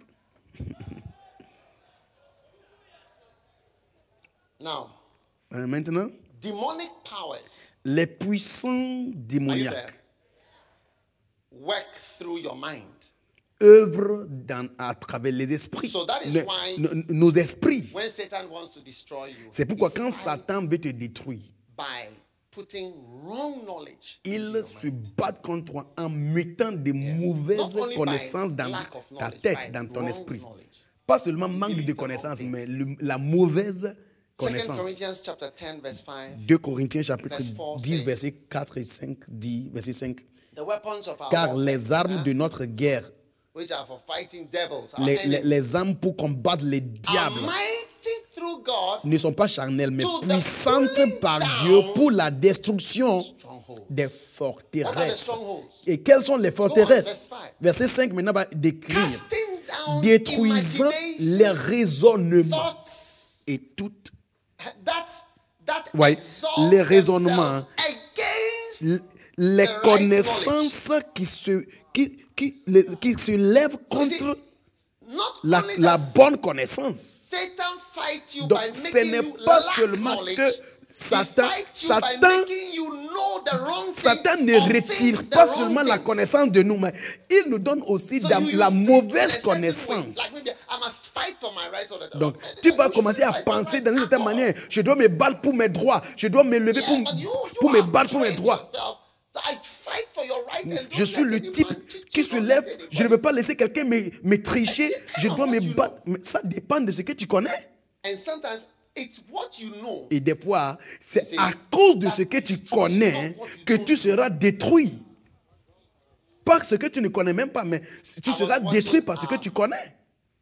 Speaker 4: Now,
Speaker 3: Euh, Maintenant,
Speaker 4: demonic powers
Speaker 3: les puissants
Speaker 4: are you there?
Speaker 3: démoniaques
Speaker 4: Work through your mind.
Speaker 3: œuvrent dans, à travers les esprits.
Speaker 4: So that is
Speaker 3: Le-
Speaker 4: why-
Speaker 3: no- nos esprits.
Speaker 4: When Satan wants to destroy you,
Speaker 3: C'est pourquoi
Speaker 4: he
Speaker 3: quand
Speaker 4: fights
Speaker 3: Satan veut te détruire,
Speaker 4: by putting wrong knowledge into
Speaker 3: il
Speaker 4: your
Speaker 3: se
Speaker 4: mind.
Speaker 3: bat contre toi en mettant des mauvaises
Speaker 4: Not only by
Speaker 3: connaissances dans
Speaker 4: lack of
Speaker 3: ta
Speaker 4: knowledge,
Speaker 3: tête,
Speaker 4: by
Speaker 3: dans ton
Speaker 4: wrong
Speaker 3: esprit.
Speaker 4: knowledge.
Speaker 3: Pas seulement manque
Speaker 4: believe
Speaker 3: de
Speaker 4: the wrong
Speaker 3: connaissances,
Speaker 4: things.
Speaker 3: mais le- la mauvaise
Speaker 4: Second
Speaker 3: connaissance.
Speaker 4: Corinthians chapter ten, verse five.
Speaker 3: deux Corinthiens chapitre
Speaker 4: Verse four
Speaker 3: dix,
Speaker 4: says-
Speaker 3: verset quatre et cinq dit, verset cinq.
Speaker 4: The weapons of our
Speaker 3: Car
Speaker 4: warfare,
Speaker 3: les armes
Speaker 4: huh,
Speaker 3: de notre guerre,
Speaker 4: which are for fighting devils, our
Speaker 3: les, les-
Speaker 4: enemies,
Speaker 3: les armes pour combattre les
Speaker 4: are
Speaker 3: diables,
Speaker 4: mighty through God
Speaker 3: ne sont pas charnelles, mais
Speaker 4: to the
Speaker 3: puissantes
Speaker 4: pulling
Speaker 3: par
Speaker 4: down
Speaker 3: Dieu pour la destruction
Speaker 4: strongholds.
Speaker 3: des
Speaker 4: What are the
Speaker 3: forteresses.
Speaker 4: strongholds?
Speaker 3: Et quelles sont les
Speaker 4: Go on,
Speaker 3: forteresses?
Speaker 4: verse five.
Speaker 3: Verset cinq maintenant va décrire.
Speaker 4: Casting down
Speaker 3: Détruisant
Speaker 4: imaginations,
Speaker 3: les raisonnements
Speaker 4: thoughts
Speaker 3: et toutes
Speaker 4: that that
Speaker 3: Ouais,
Speaker 4: exalt
Speaker 3: les raisonnements,
Speaker 4: themselves against
Speaker 3: l- les
Speaker 4: the right
Speaker 3: connaissances qui se, qui, qui, les- qui se lèvent
Speaker 4: So you see,
Speaker 3: contre
Speaker 4: not
Speaker 3: la,
Speaker 4: only
Speaker 3: la
Speaker 4: does
Speaker 3: bonne connaissance.
Speaker 4: Satan fight you
Speaker 3: Donc,
Speaker 4: by
Speaker 3: ce
Speaker 4: making
Speaker 3: n'est
Speaker 4: you
Speaker 3: pas
Speaker 4: lack
Speaker 3: seulement
Speaker 4: knowledge.
Speaker 3: que Satan-
Speaker 4: He fights you
Speaker 3: Satan-
Speaker 4: by making you know the wrong thing
Speaker 3: Satan ne
Speaker 4: or
Speaker 3: retire
Speaker 4: think the
Speaker 3: pas
Speaker 4: wrong
Speaker 3: seulement la
Speaker 4: things.
Speaker 3: connaissance de nous, mais il nous donne aussi
Speaker 4: So
Speaker 3: dans
Speaker 4: you- you
Speaker 3: la
Speaker 4: think in
Speaker 3: mauvaise
Speaker 4: a certain way,
Speaker 3: connaissance.
Speaker 4: like maybe I must fight for my rights all the time.
Speaker 3: Donc,
Speaker 4: But
Speaker 3: tu
Speaker 4: you
Speaker 3: vas
Speaker 4: shouldn't
Speaker 3: commencer à
Speaker 4: fight for
Speaker 3: penser
Speaker 4: rights
Speaker 3: d'une
Speaker 4: at
Speaker 3: certaine
Speaker 4: all.
Speaker 3: manière, je dois me battre pour mes droits, je dois me lever
Speaker 4: Yeah,
Speaker 3: pour,
Speaker 4: but you- you
Speaker 3: pour me
Speaker 4: have
Speaker 3: battre pour mes
Speaker 4: trained
Speaker 3: droits.
Speaker 4: yourself. So I fight for your right and
Speaker 3: Je
Speaker 4: don't
Speaker 3: suis
Speaker 4: let
Speaker 3: le
Speaker 4: anyone
Speaker 3: type
Speaker 4: cheat
Speaker 3: qui
Speaker 4: you,
Speaker 3: se
Speaker 4: don't
Speaker 3: lève,
Speaker 4: let anybody-
Speaker 3: je ne veux pas laisser quelqu'un me, me tricher, je dois me
Speaker 4: What you
Speaker 3: battre. Mais ça dépend de ce que tu connais.
Speaker 4: And sometimes it's what you know.
Speaker 3: Et des fois, c'est
Speaker 4: See,
Speaker 3: à cause de ce
Speaker 4: that
Speaker 3: que tu
Speaker 4: destroys
Speaker 3: connais
Speaker 4: not what you
Speaker 3: que
Speaker 4: don't
Speaker 3: tu seras détruit. Pas ce que tu ne connais même pas, mais tu
Speaker 4: I
Speaker 3: seras
Speaker 4: was
Speaker 3: détruit
Speaker 4: watching,
Speaker 3: par ce que
Speaker 4: um,
Speaker 3: tu connais.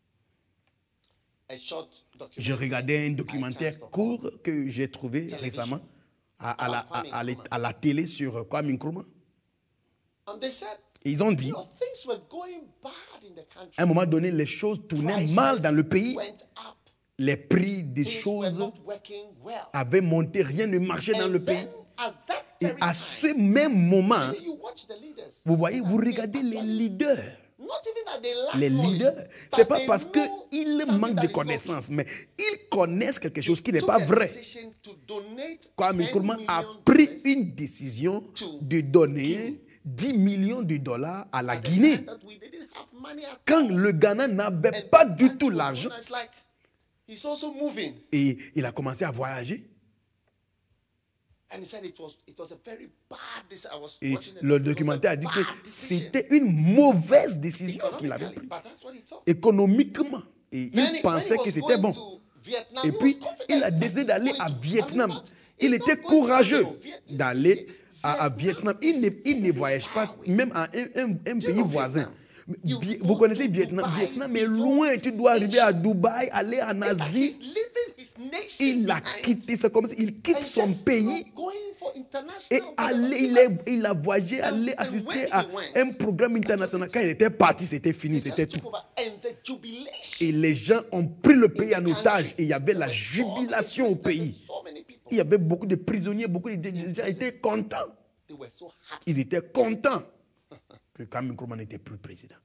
Speaker 4: A short documentary.
Speaker 3: Je regardais un documentaire
Speaker 4: I chanced
Speaker 3: court que j'ai trouvé
Speaker 4: Television.
Speaker 3: récemment à, à la,
Speaker 4: Kwame
Speaker 3: à- à la-
Speaker 4: Nkrumah.
Speaker 3: à la télé sur Kwame Nkrumah.
Speaker 4: And they said,
Speaker 3: Et ils ont dit,
Speaker 4: you know, things were going bad in the country.
Speaker 3: à un moment donné, les choses tournaient
Speaker 4: Prices
Speaker 3: mal dans le pays.
Speaker 4: went up.
Speaker 3: Les prix des
Speaker 4: Things were
Speaker 3: choses
Speaker 4: not working well.
Speaker 3: avaient monté, rien ne marchait dans
Speaker 4: And
Speaker 3: le
Speaker 4: then,
Speaker 3: pays.
Speaker 4: at that
Speaker 3: Et
Speaker 4: very
Speaker 3: à
Speaker 4: time,
Speaker 3: ce même moment,
Speaker 4: you watch the leaders.
Speaker 3: vous voyez, vous
Speaker 4: They
Speaker 3: regardez les
Speaker 4: actually-
Speaker 3: leaders.
Speaker 4: Not even that they lack
Speaker 3: Les
Speaker 4: knowledge,
Speaker 3: leaders,
Speaker 4: but
Speaker 3: c'est pas
Speaker 4: they
Speaker 3: parce
Speaker 4: know
Speaker 3: qu'ils
Speaker 4: something
Speaker 3: manquent
Speaker 4: that
Speaker 3: de
Speaker 4: is not
Speaker 3: connaissances, mais ils connaissent quelque chose qui
Speaker 4: true.
Speaker 3: n'est pas
Speaker 4: Took a
Speaker 3: vrai.
Speaker 4: decision to donate
Speaker 3: Kwame
Speaker 4: ten
Speaker 3: Nkrumah a
Speaker 4: million
Speaker 3: pris
Speaker 4: dollars
Speaker 3: une décision
Speaker 4: to
Speaker 3: de donner dix millions de dollars à la
Speaker 4: at the
Speaker 3: Guinée.
Speaker 4: time that we didn't have money at
Speaker 3: Quand
Speaker 4: all.
Speaker 3: le Ghana n'avait
Speaker 4: And
Speaker 3: pas
Speaker 4: the
Speaker 3: du
Speaker 4: country
Speaker 3: tout
Speaker 4: was
Speaker 3: l'argent,
Speaker 4: known as like, he's also moving.
Speaker 3: et il a commencé à voyager.
Speaker 4: And he said it was it was a very bad decision. I was
Speaker 3: Et
Speaker 4: watching it.
Speaker 3: le
Speaker 4: It was a
Speaker 3: documentaire a dit que
Speaker 4: bad decision.
Speaker 3: c'était une mauvaise décision qu'il avait
Speaker 4: Economically,
Speaker 3: prise,
Speaker 4: but that's what he thought.
Speaker 3: économiquement. Et
Speaker 4: Then
Speaker 3: il
Speaker 4: he-
Speaker 3: pensait
Speaker 4: when he
Speaker 3: que
Speaker 4: was
Speaker 3: c'était
Speaker 4: going
Speaker 3: bon.
Speaker 4: to Vietnam,
Speaker 3: Et
Speaker 4: he
Speaker 3: puis,
Speaker 4: was confident
Speaker 3: il a
Speaker 4: that
Speaker 3: décidé
Speaker 4: he's
Speaker 3: d'aller
Speaker 4: going
Speaker 3: à
Speaker 4: to-
Speaker 3: Vietnam.
Speaker 4: I mean, not-
Speaker 3: Il
Speaker 4: he's
Speaker 3: était
Speaker 4: not going to
Speaker 3: courageux
Speaker 4: Viet-
Speaker 3: d'aller à, à
Speaker 4: Vietnam
Speaker 3: Vietnam. Il ne,
Speaker 4: is
Speaker 3: il ne
Speaker 4: very
Speaker 3: voyage pas,
Speaker 4: far away.
Speaker 3: même à un, un- un pays
Speaker 4: know
Speaker 3: voisin.
Speaker 4: Vietnam? You
Speaker 3: Vi-
Speaker 4: go
Speaker 3: Vous connaissez
Speaker 4: to
Speaker 3: Vietnam?
Speaker 4: Dubai,
Speaker 3: Vietnam est
Speaker 4: you go
Speaker 3: loin.
Speaker 4: to
Speaker 3: Tu dois arriver
Speaker 4: Asia.
Speaker 3: à Dubaï, aller en
Speaker 4: It's like
Speaker 3: Asie.
Speaker 4: he's leaving his nation
Speaker 3: Il a
Speaker 4: behind
Speaker 3: quitté, c'est comme s'il quitte
Speaker 4: and
Speaker 3: son
Speaker 4: just
Speaker 3: pays.
Speaker 4: not going for
Speaker 3: Et
Speaker 4: international
Speaker 3: aller, il,
Speaker 4: development.
Speaker 3: est- il a voyagé,
Speaker 4: And-
Speaker 3: aller
Speaker 4: and
Speaker 3: assister
Speaker 4: when
Speaker 3: à
Speaker 4: he went,
Speaker 3: un programme international. Quand il était parti, c'était fini,
Speaker 4: He just
Speaker 3: c'était
Speaker 4: took
Speaker 3: tout.
Speaker 4: over. And the jubilation
Speaker 3: Et les gens ont pris le pays
Speaker 4: in
Speaker 3: en
Speaker 4: the
Speaker 3: otage.
Speaker 4: country.
Speaker 3: Et il y avait la
Speaker 4: There were so many
Speaker 3: jubilation au
Speaker 4: prisoners,
Speaker 3: pays.
Speaker 4: so many people.
Speaker 3: Il y avait beaucoup de prisonniers, beaucoup de de gens étaient contents.
Speaker 4: They were so happy.
Speaker 3: Ils étaient contents que Kwame Nkrumah n'était plus président.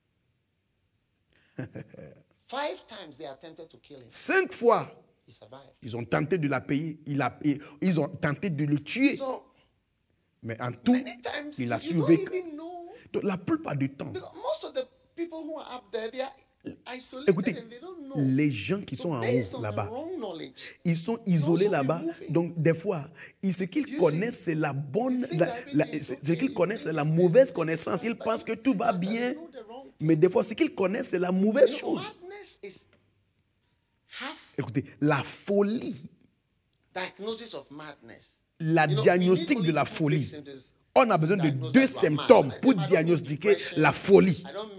Speaker 4: Five times they attempted to kill him.
Speaker 3: Cinq fois,
Speaker 4: He survived.
Speaker 3: ils ont tenté de la payer. Il a, ils ont tenté de le tuer.
Speaker 4: So
Speaker 3: Mais en tout,
Speaker 4: many times
Speaker 3: il a
Speaker 4: you don't
Speaker 3: survécu.
Speaker 4: even know.
Speaker 3: Donc, la plupart du temps,
Speaker 4: Because most of the people who are up there, they are isolated
Speaker 3: écoutez,
Speaker 4: and they don't know.
Speaker 3: les gens qui
Speaker 4: So
Speaker 3: sont en
Speaker 4: based
Speaker 3: haut
Speaker 4: on the
Speaker 3: là-bas,
Speaker 4: wrong knowledge,
Speaker 3: ils sont isolés
Speaker 4: also be
Speaker 3: là-bas.
Speaker 4: moving.
Speaker 3: Donc, des fois, ils- ce qu'ils
Speaker 4: You
Speaker 3: connaissent,
Speaker 4: see,
Speaker 3: c'est la bonne.
Speaker 4: think
Speaker 3: la-
Speaker 4: that
Speaker 3: la-
Speaker 4: really is
Speaker 3: ce
Speaker 4: okay.
Speaker 3: qu'ils connaissent, c'est la
Speaker 4: It's-
Speaker 3: mauvaise
Speaker 4: it's-
Speaker 3: connaissance. Ils
Speaker 4: but
Speaker 3: pensent que tout va
Speaker 4: but they
Speaker 3: bien.
Speaker 4: know the wrong thing.
Speaker 3: Mais des fois, ce qu'ils connaissent, c'est la mauvaise
Speaker 4: You know,
Speaker 3: chose.
Speaker 4: madness is half
Speaker 3: Écoutez, la folie,
Speaker 4: diagnosis of madness.
Speaker 3: la
Speaker 4: You know,
Speaker 3: diagnostic
Speaker 4: we need
Speaker 3: de la
Speaker 4: only two
Speaker 3: folie.
Speaker 4: big symptoms
Speaker 3: On a besoin de
Speaker 4: diagnose
Speaker 3: deux
Speaker 4: that you are mad.
Speaker 3: symptômes
Speaker 4: I say,
Speaker 3: pour
Speaker 4: I don't mean
Speaker 3: diagnostiquer
Speaker 4: depression.
Speaker 3: la folie.
Speaker 4: I don't mean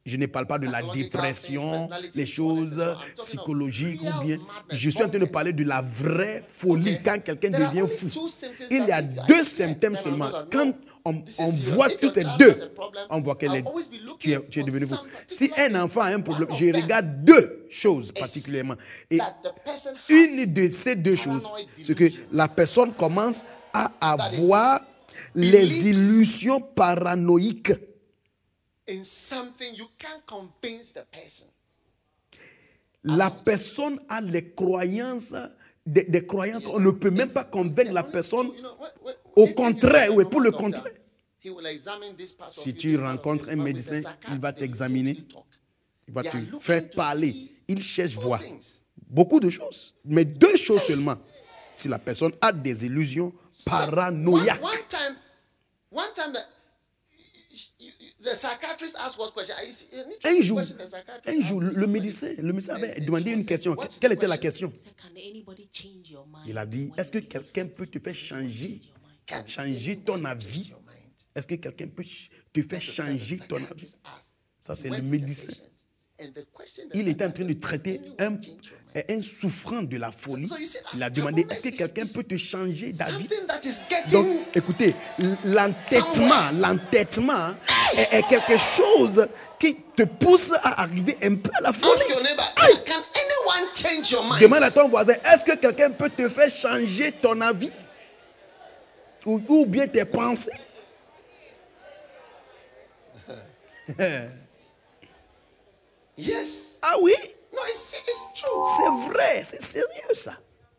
Speaker 3: Je ne parle pas de la dépression, les choses psychologiques ou bien. Je suis en train de parler de la vraie folie quand quelqu'un devient fou. Il y a deux symptômes seulement. Quand on, on voit tous ces deux, on voit que les, tu, es, tu es devenu fou. Si un enfant a un problème, je regarde deux choses particulièrement. Et une de ces deux choses, c'est que la personne commence à avoir les illusions paranoïques.
Speaker 4: In something you can't convince the person.
Speaker 3: La personne a les croyances, des, des croyances, on ne peut même pas convaincre la personne. Au contraire, oui, pour le contraire. Si tu rencontres un médecin, il va t'examiner, il va te faire parler, il cherche voir beaucoup de choses, mais deux choses seulement. Si la personne a des illusions paranoïaques.
Speaker 4: One, one time, one time that the psychiatrist asked what question.
Speaker 3: Un jour, un jour, le médecin, le médecin avait demandé une question. Quelle était la question? Il a dit, est-ce que quelqu'un peut te faire changer, changer ton avis? Est-ce que quelqu'un peut te faire changer ton avis? Ça, c'est le médecin. Il était en train de traiter un, un souffrant de la folie. Il a demandé, est-ce que quelqu'un peut te changer d'avis? Donc, écoutez, l'entêtement, l'entêtement est, est quelque chose qui te pousse à arriver un peu à la folie. Demande à ton voisin, est-ce que quelqu'un peut te faire changer ton avis? Ou, ou bien tes pensées?
Speaker 4: Yes.
Speaker 3: Ah oui?
Speaker 4: No, it's, it's true.
Speaker 3: C'est vrai, c'est sérieux ça.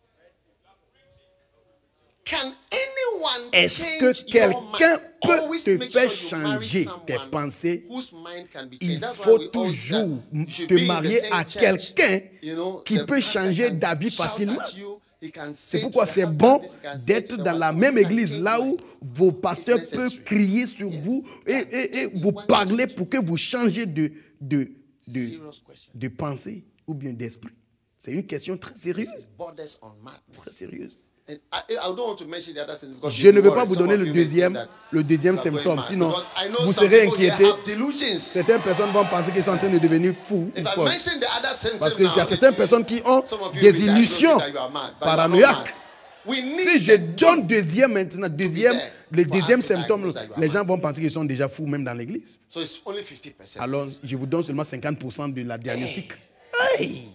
Speaker 4: Can anyone
Speaker 3: Est-ce que
Speaker 4: change your
Speaker 3: quelqu'un
Speaker 4: mind?
Speaker 3: peut
Speaker 4: Always
Speaker 3: te
Speaker 4: make
Speaker 3: faire
Speaker 4: sure you marry
Speaker 3: changer
Speaker 4: someone
Speaker 3: tes pensées?
Speaker 4: whose mind can be
Speaker 3: Il
Speaker 4: changed. That's why
Speaker 3: faut
Speaker 4: we all
Speaker 3: toujours
Speaker 4: that should
Speaker 3: te
Speaker 4: be in the
Speaker 3: marier
Speaker 4: same
Speaker 3: à
Speaker 4: church.
Speaker 3: quelqu'un
Speaker 4: You know,
Speaker 3: qui
Speaker 4: the
Speaker 3: peut
Speaker 4: pastor
Speaker 3: changer
Speaker 4: can
Speaker 3: d'avis
Speaker 4: shout
Speaker 3: facilement.
Speaker 4: at you. He can say
Speaker 3: C'est
Speaker 4: to
Speaker 3: pourquoi
Speaker 4: the
Speaker 3: c'est
Speaker 4: husband
Speaker 3: bon
Speaker 4: this, he can say
Speaker 3: d'être
Speaker 4: to the
Speaker 3: dans la
Speaker 4: wife,
Speaker 3: même
Speaker 4: you can
Speaker 3: église,
Speaker 4: change
Speaker 3: là où
Speaker 4: minds.
Speaker 3: vos pasteurs
Speaker 4: If
Speaker 3: peuvent
Speaker 4: necessary.
Speaker 3: crier sur
Speaker 4: Yes.
Speaker 3: vous et,
Speaker 4: Can
Speaker 3: et- et
Speaker 4: anyone
Speaker 3: vous parler
Speaker 4: change
Speaker 3: pour que vous changez de, de, de,
Speaker 4: Serious question.
Speaker 3: de pensée ou bien d'esprit. C'est une question très sérieuse.
Speaker 4: This borders on madness.
Speaker 3: Très sérieuse.
Speaker 4: And I, I don't want to mention the other symptoms because
Speaker 3: Je
Speaker 4: you'll
Speaker 3: ne
Speaker 4: be
Speaker 3: veux pas
Speaker 4: worried.
Speaker 3: vous
Speaker 4: Some
Speaker 3: donner
Speaker 4: of
Speaker 3: le
Speaker 4: you may think
Speaker 3: deuxième,
Speaker 4: that
Speaker 3: le deuxième
Speaker 4: you are going
Speaker 3: symptôme,
Speaker 4: mad.
Speaker 3: sinon
Speaker 4: Because I know
Speaker 3: vous
Speaker 4: some
Speaker 3: serez
Speaker 4: people here
Speaker 3: inquiétés.
Speaker 4: have delusions.
Speaker 3: Certaines personnes vont penser qu'ils sont en train de devenir fous ou
Speaker 4: If I
Speaker 3: folles.
Speaker 4: mention the other symptoms
Speaker 3: Parce qu'il y a
Speaker 4: now,
Speaker 3: certaines personnes qui ont
Speaker 4: some of you
Speaker 3: des
Speaker 4: will be diagnosed
Speaker 3: illusions
Speaker 4: that you are mad, but you are not
Speaker 3: paranoïaques.
Speaker 4: mad. We need
Speaker 3: Si je
Speaker 4: the
Speaker 3: donne deuxième maintenant, deuxième,
Speaker 4: there
Speaker 3: le
Speaker 4: for
Speaker 3: deuxième
Speaker 4: us to
Speaker 3: symptôme,
Speaker 4: diagnose that you are
Speaker 3: les
Speaker 4: mad.
Speaker 3: gens vont penser qu'ils sont déjà fous même dans l'église.
Speaker 4: So it's only fifty percent.
Speaker 3: Alors, je vous donne seulement cinquante pour cent de la diagnostic. Hey!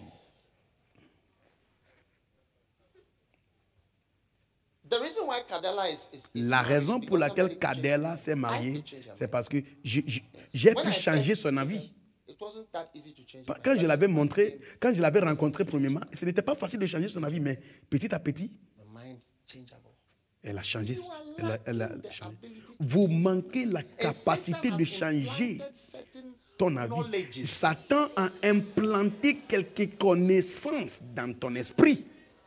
Speaker 4: The reason why Cadella is, is, is
Speaker 3: La
Speaker 4: married
Speaker 3: raison
Speaker 4: because
Speaker 3: pour laquelle
Speaker 4: somebody could change
Speaker 3: Cadella
Speaker 4: her
Speaker 3: s'est
Speaker 4: mind. I
Speaker 3: mariée,
Speaker 4: could change her
Speaker 3: c'est
Speaker 4: mind.
Speaker 3: parce que je- je- j'ai
Speaker 4: When
Speaker 3: pu
Speaker 4: I
Speaker 3: changer
Speaker 4: first
Speaker 3: son
Speaker 4: met
Speaker 3: avis.
Speaker 4: her, it wasn't that easy to change my
Speaker 3: Quand je
Speaker 4: mind.
Speaker 3: l'avais montré, quand je l'avais rencontré premièrement, ce n'était pas facile de changer son avis, mais petit à petit,
Speaker 4: The mind changeable.
Speaker 3: elle a changé.
Speaker 4: You are
Speaker 3: Elle a- elle a
Speaker 4: lacking the
Speaker 3: changé.
Speaker 4: ability to
Speaker 3: Vous
Speaker 4: change.
Speaker 3: manquez la
Speaker 4: And
Speaker 3: capacité
Speaker 4: Satan
Speaker 3: de
Speaker 4: has
Speaker 3: changer
Speaker 4: implanted certain
Speaker 3: ton avis.
Speaker 4: knowledges.
Speaker 3: Satan a implanté quelques connaissances dans ton esprit.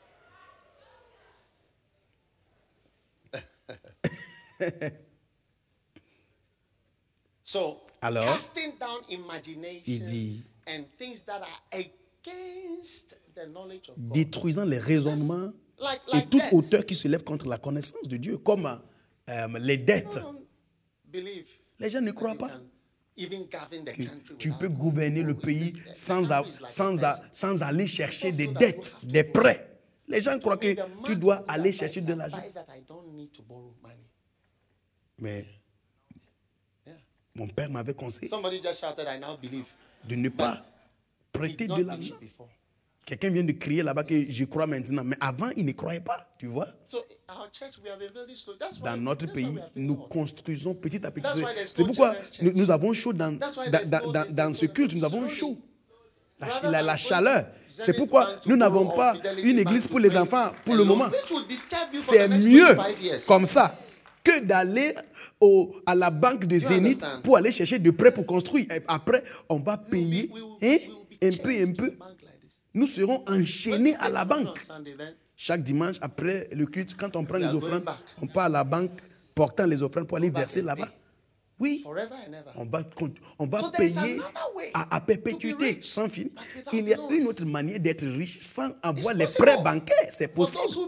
Speaker 4: So,
Speaker 3: Alors,
Speaker 4: casting down
Speaker 3: il
Speaker 4: imaginations
Speaker 3: dit,
Speaker 4: and things that are against the knowledge of God.
Speaker 3: détruisant les raisonnements
Speaker 4: Like,
Speaker 3: et
Speaker 4: like
Speaker 3: toute
Speaker 4: death.
Speaker 3: hauteur qui se lève contre la connaissance de Dieu, comme euh, les dettes.
Speaker 4: Don't believe
Speaker 3: Les gens ne
Speaker 4: that
Speaker 3: croient
Speaker 4: you
Speaker 3: pas
Speaker 4: can even govern the
Speaker 3: que
Speaker 4: country
Speaker 3: tu
Speaker 4: without
Speaker 3: peux
Speaker 4: God.
Speaker 3: gouverner le
Speaker 4: No,
Speaker 3: pays
Speaker 4: it's- the
Speaker 3: sans, a-
Speaker 4: country is like a
Speaker 3: sans, a-
Speaker 4: person.
Speaker 3: sans aller chercher
Speaker 4: People
Speaker 3: des
Speaker 4: feel that you
Speaker 3: dettes,
Speaker 4: have to
Speaker 3: des
Speaker 4: borrow.
Speaker 3: prêts. Les gens croient que
Speaker 4: The man
Speaker 3: tu dois
Speaker 4: who
Speaker 3: aller
Speaker 4: advised
Speaker 3: chercher de l'argent.
Speaker 4: advised that I don't need to borrow money.
Speaker 3: Mais
Speaker 4: Yeah.
Speaker 3: mon père m'avait conseillé
Speaker 4: Somebody just shouted, I now believe.
Speaker 3: de ne pas
Speaker 4: He
Speaker 3: prêter
Speaker 4: did not
Speaker 3: de
Speaker 4: believe
Speaker 3: l'argent.
Speaker 4: before.
Speaker 3: Quelqu'un vient de crier là-bas que je crois maintenant. Mais avant, il ne croyait pas, tu vois.
Speaker 4: So our church, we have been building slow. That's why,
Speaker 3: Dans notre
Speaker 4: that's why
Speaker 3: pays,
Speaker 4: we are feeling
Speaker 3: nous
Speaker 4: hot.
Speaker 3: construisons petit à petit.
Speaker 4: That's why there's
Speaker 3: C'est
Speaker 4: no
Speaker 3: pourquoi
Speaker 4: children's
Speaker 3: nous,
Speaker 4: church.
Speaker 3: nous avons chaud dans,
Speaker 4: That's why
Speaker 3: dans,
Speaker 4: there's
Speaker 3: dans,
Speaker 4: no
Speaker 3: dans,
Speaker 4: this,
Speaker 3: dans
Speaker 4: there's
Speaker 3: ce
Speaker 4: no
Speaker 3: culte. Nous
Speaker 4: that.
Speaker 3: avons
Speaker 4: Slowly.
Speaker 3: chaud. La,
Speaker 4: Rather
Speaker 3: la,
Speaker 4: than
Speaker 3: la
Speaker 4: going
Speaker 3: chaleur.
Speaker 4: to
Speaker 3: C'est
Speaker 4: Zenith
Speaker 3: pourquoi
Speaker 4: Bank to
Speaker 3: nous
Speaker 4: borrow
Speaker 3: n'avons
Speaker 4: or
Speaker 3: pas
Speaker 4: Fidelity
Speaker 3: une
Speaker 4: Bank
Speaker 3: église
Speaker 4: to
Speaker 3: pour les
Speaker 4: pay
Speaker 3: enfants pour
Speaker 4: a
Speaker 3: le
Speaker 4: loan,
Speaker 3: moment.
Speaker 4: which will disturb you for the
Speaker 3: C'est
Speaker 4: next
Speaker 3: mieux
Speaker 4: twenty-five years.
Speaker 3: comme ça que d'aller au, à la banque de Zénith
Speaker 4: understand?
Speaker 3: pour aller chercher de prêts pour construire. Et après, on va payer
Speaker 4: We will-
Speaker 3: hein,
Speaker 4: we will be
Speaker 3: un
Speaker 4: chained
Speaker 3: peu, un
Speaker 4: to
Speaker 3: peu.
Speaker 4: the bank like this.
Speaker 3: Nous serons
Speaker 4: When
Speaker 3: enchaînés
Speaker 4: you
Speaker 3: à
Speaker 4: take
Speaker 3: la
Speaker 4: offering
Speaker 3: banque.
Speaker 4: on Sunday, then
Speaker 3: Chaque dimanche, après le culte, quand on prend
Speaker 4: We
Speaker 3: les
Speaker 4: are going
Speaker 3: offrandes,
Speaker 4: back.
Speaker 3: on part à la banque portant les offrandes pour aller
Speaker 4: back
Speaker 3: verser
Speaker 4: and
Speaker 3: là-bas.
Speaker 4: pay.
Speaker 3: Oui,
Speaker 4: forever and ever.
Speaker 3: on va, con- on va
Speaker 4: So there is
Speaker 3: payer
Speaker 4: another way
Speaker 3: à, à
Speaker 4: to
Speaker 3: perpétuité,
Speaker 4: be rich,
Speaker 3: sans finir.
Speaker 4: but without
Speaker 3: Il y a
Speaker 4: loans.
Speaker 3: une autre manière d'être riche sans avoir
Speaker 4: It's
Speaker 3: les
Speaker 4: possible.
Speaker 3: prêts bancaires. C'est
Speaker 4: For those
Speaker 3: possible.
Speaker 4: who believe it.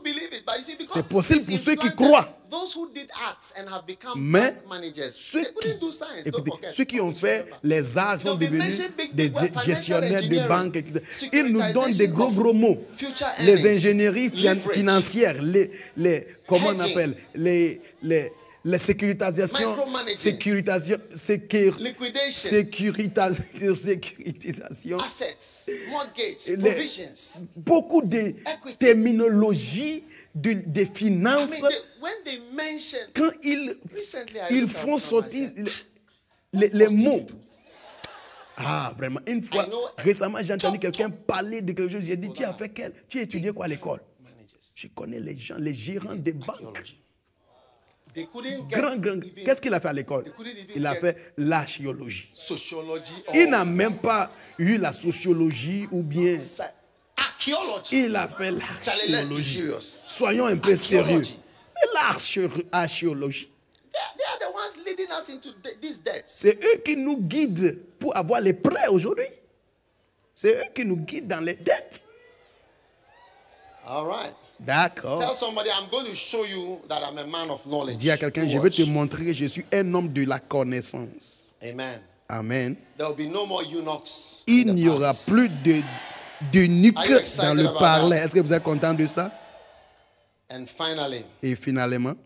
Speaker 4: but you see, because
Speaker 3: C'est possible
Speaker 4: it's
Speaker 3: pour ceux qui
Speaker 4: implanted,
Speaker 3: croient.
Speaker 4: those who did arts and have become
Speaker 3: Mais
Speaker 4: bank managers,
Speaker 3: ceux
Speaker 4: they couldn't do
Speaker 3: qui,
Speaker 4: science.
Speaker 3: écoutez,
Speaker 4: Don't forget.
Speaker 3: ceux qui ont fait les arts sont
Speaker 4: They'll be
Speaker 3: devenus
Speaker 4: mentioned big,
Speaker 3: des
Speaker 4: big words, financial
Speaker 3: gestionnaires de
Speaker 4: engineering,
Speaker 3: banques. et cetera. Ils nous donnent des gros
Speaker 4: securitization
Speaker 3: gros mots.
Speaker 4: of future
Speaker 3: Les
Speaker 4: earnings,
Speaker 3: ingénieries fi-
Speaker 4: leverage,
Speaker 3: financières, les, les comment on
Speaker 4: hedging,
Speaker 3: appelle, les, les, les sécuritations,
Speaker 4: micromanaging,
Speaker 3: sécurisation, sécur,
Speaker 4: liquidation,
Speaker 3: sécuritasation, sécurisation,
Speaker 4: assets, mortgage,
Speaker 3: les-
Speaker 4: provisions.
Speaker 3: beaucoup de
Speaker 4: Equity.
Speaker 3: terminologies de, des
Speaker 4: I
Speaker 3: finances.
Speaker 4: mean, they, when they mention,
Speaker 3: Quand ils,
Speaker 4: Recently, I
Speaker 3: ils
Speaker 4: looked
Speaker 3: font
Speaker 4: up some
Speaker 3: sortir
Speaker 4: myself.
Speaker 3: les, les- les mots. Ah, vraiment. Une fois,
Speaker 4: I know-
Speaker 3: récemment, j'ai entendu quelqu'un parler de quelque chose. J'ai dit, tu as fait quel? Tu as étudié quoi à l'école?
Speaker 4: managers,
Speaker 3: Je connais les gens, les gérants des banques.
Speaker 4: archaeology. They couldn't get
Speaker 3: Grand, grand.
Speaker 4: even
Speaker 3: Qu'est-ce qu'il a fait à l'école?
Speaker 4: They couldn't even
Speaker 3: Il a
Speaker 4: get-
Speaker 3: fait l'archéologie.
Speaker 4: sociology
Speaker 3: Il
Speaker 4: or
Speaker 3: n'a même pas eu la sociologie ou bien
Speaker 4: sci- archaeology.
Speaker 3: il a fait
Speaker 4: Charlie, let's be
Speaker 3: l'archéologie.
Speaker 4: serious.
Speaker 3: Soyons un peu sérieux.
Speaker 4: Archéologie.
Speaker 3: Mais l'archéologie,
Speaker 4: They, they are the ones leading us into th- these debts.
Speaker 3: c'est eux qui nous guident pour avoir les prêts aujourd'hui. C'est eux qui nous guident dans les dettes.
Speaker 4: All right.
Speaker 3: D'accord.
Speaker 4: Tell somebody, I'm going to show you that I'm a man of knowledge.
Speaker 3: Dis à quelqu'un,
Speaker 4: You
Speaker 3: je vais
Speaker 4: watch.
Speaker 3: te montrer que je suis un homme de la connaissance.
Speaker 4: Amen.
Speaker 3: Amen.
Speaker 4: There will be no more eunuchs.
Speaker 3: Il
Speaker 4: in the
Speaker 3: n'y aura
Speaker 4: palace.
Speaker 3: plus de d'eunuques
Speaker 4: Are you excited
Speaker 3: dans le
Speaker 4: about
Speaker 3: parler.
Speaker 4: that?
Speaker 3: Est-ce que vous êtes content de ça?
Speaker 4: And finally,
Speaker 3: Et finalement,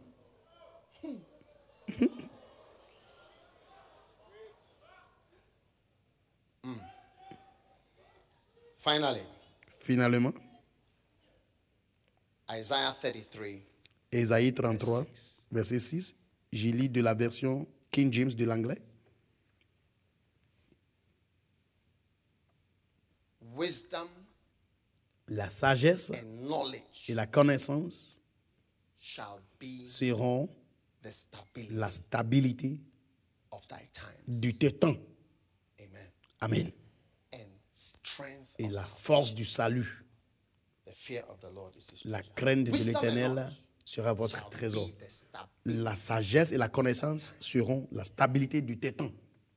Speaker 4: finally,
Speaker 3: finalement,
Speaker 4: Isaiah thirty-three.
Speaker 3: Ésaïe trente-trois, verset six. Je lis de la version King James de l'anglais.
Speaker 4: Wisdom
Speaker 3: La sagesse
Speaker 4: and knowledge
Speaker 3: et la connaissance
Speaker 4: shall be
Speaker 3: seront
Speaker 4: the stability
Speaker 3: la stabilité
Speaker 4: of thy times.
Speaker 3: du temps.
Speaker 4: Amen.
Speaker 3: Amen.
Speaker 4: And strength
Speaker 3: Et
Speaker 4: of
Speaker 3: la
Speaker 4: salvation.
Speaker 3: force du salut,
Speaker 4: The fear of the Lord is his
Speaker 3: la
Speaker 4: treasure.
Speaker 3: crainte de
Speaker 4: Wisdom and
Speaker 3: l'Éternel
Speaker 4: knowledge
Speaker 3: sera votre
Speaker 4: shall
Speaker 3: trésor.
Speaker 4: be the stability.
Speaker 3: La sagesse et la connaissance seront la stabilité du temps.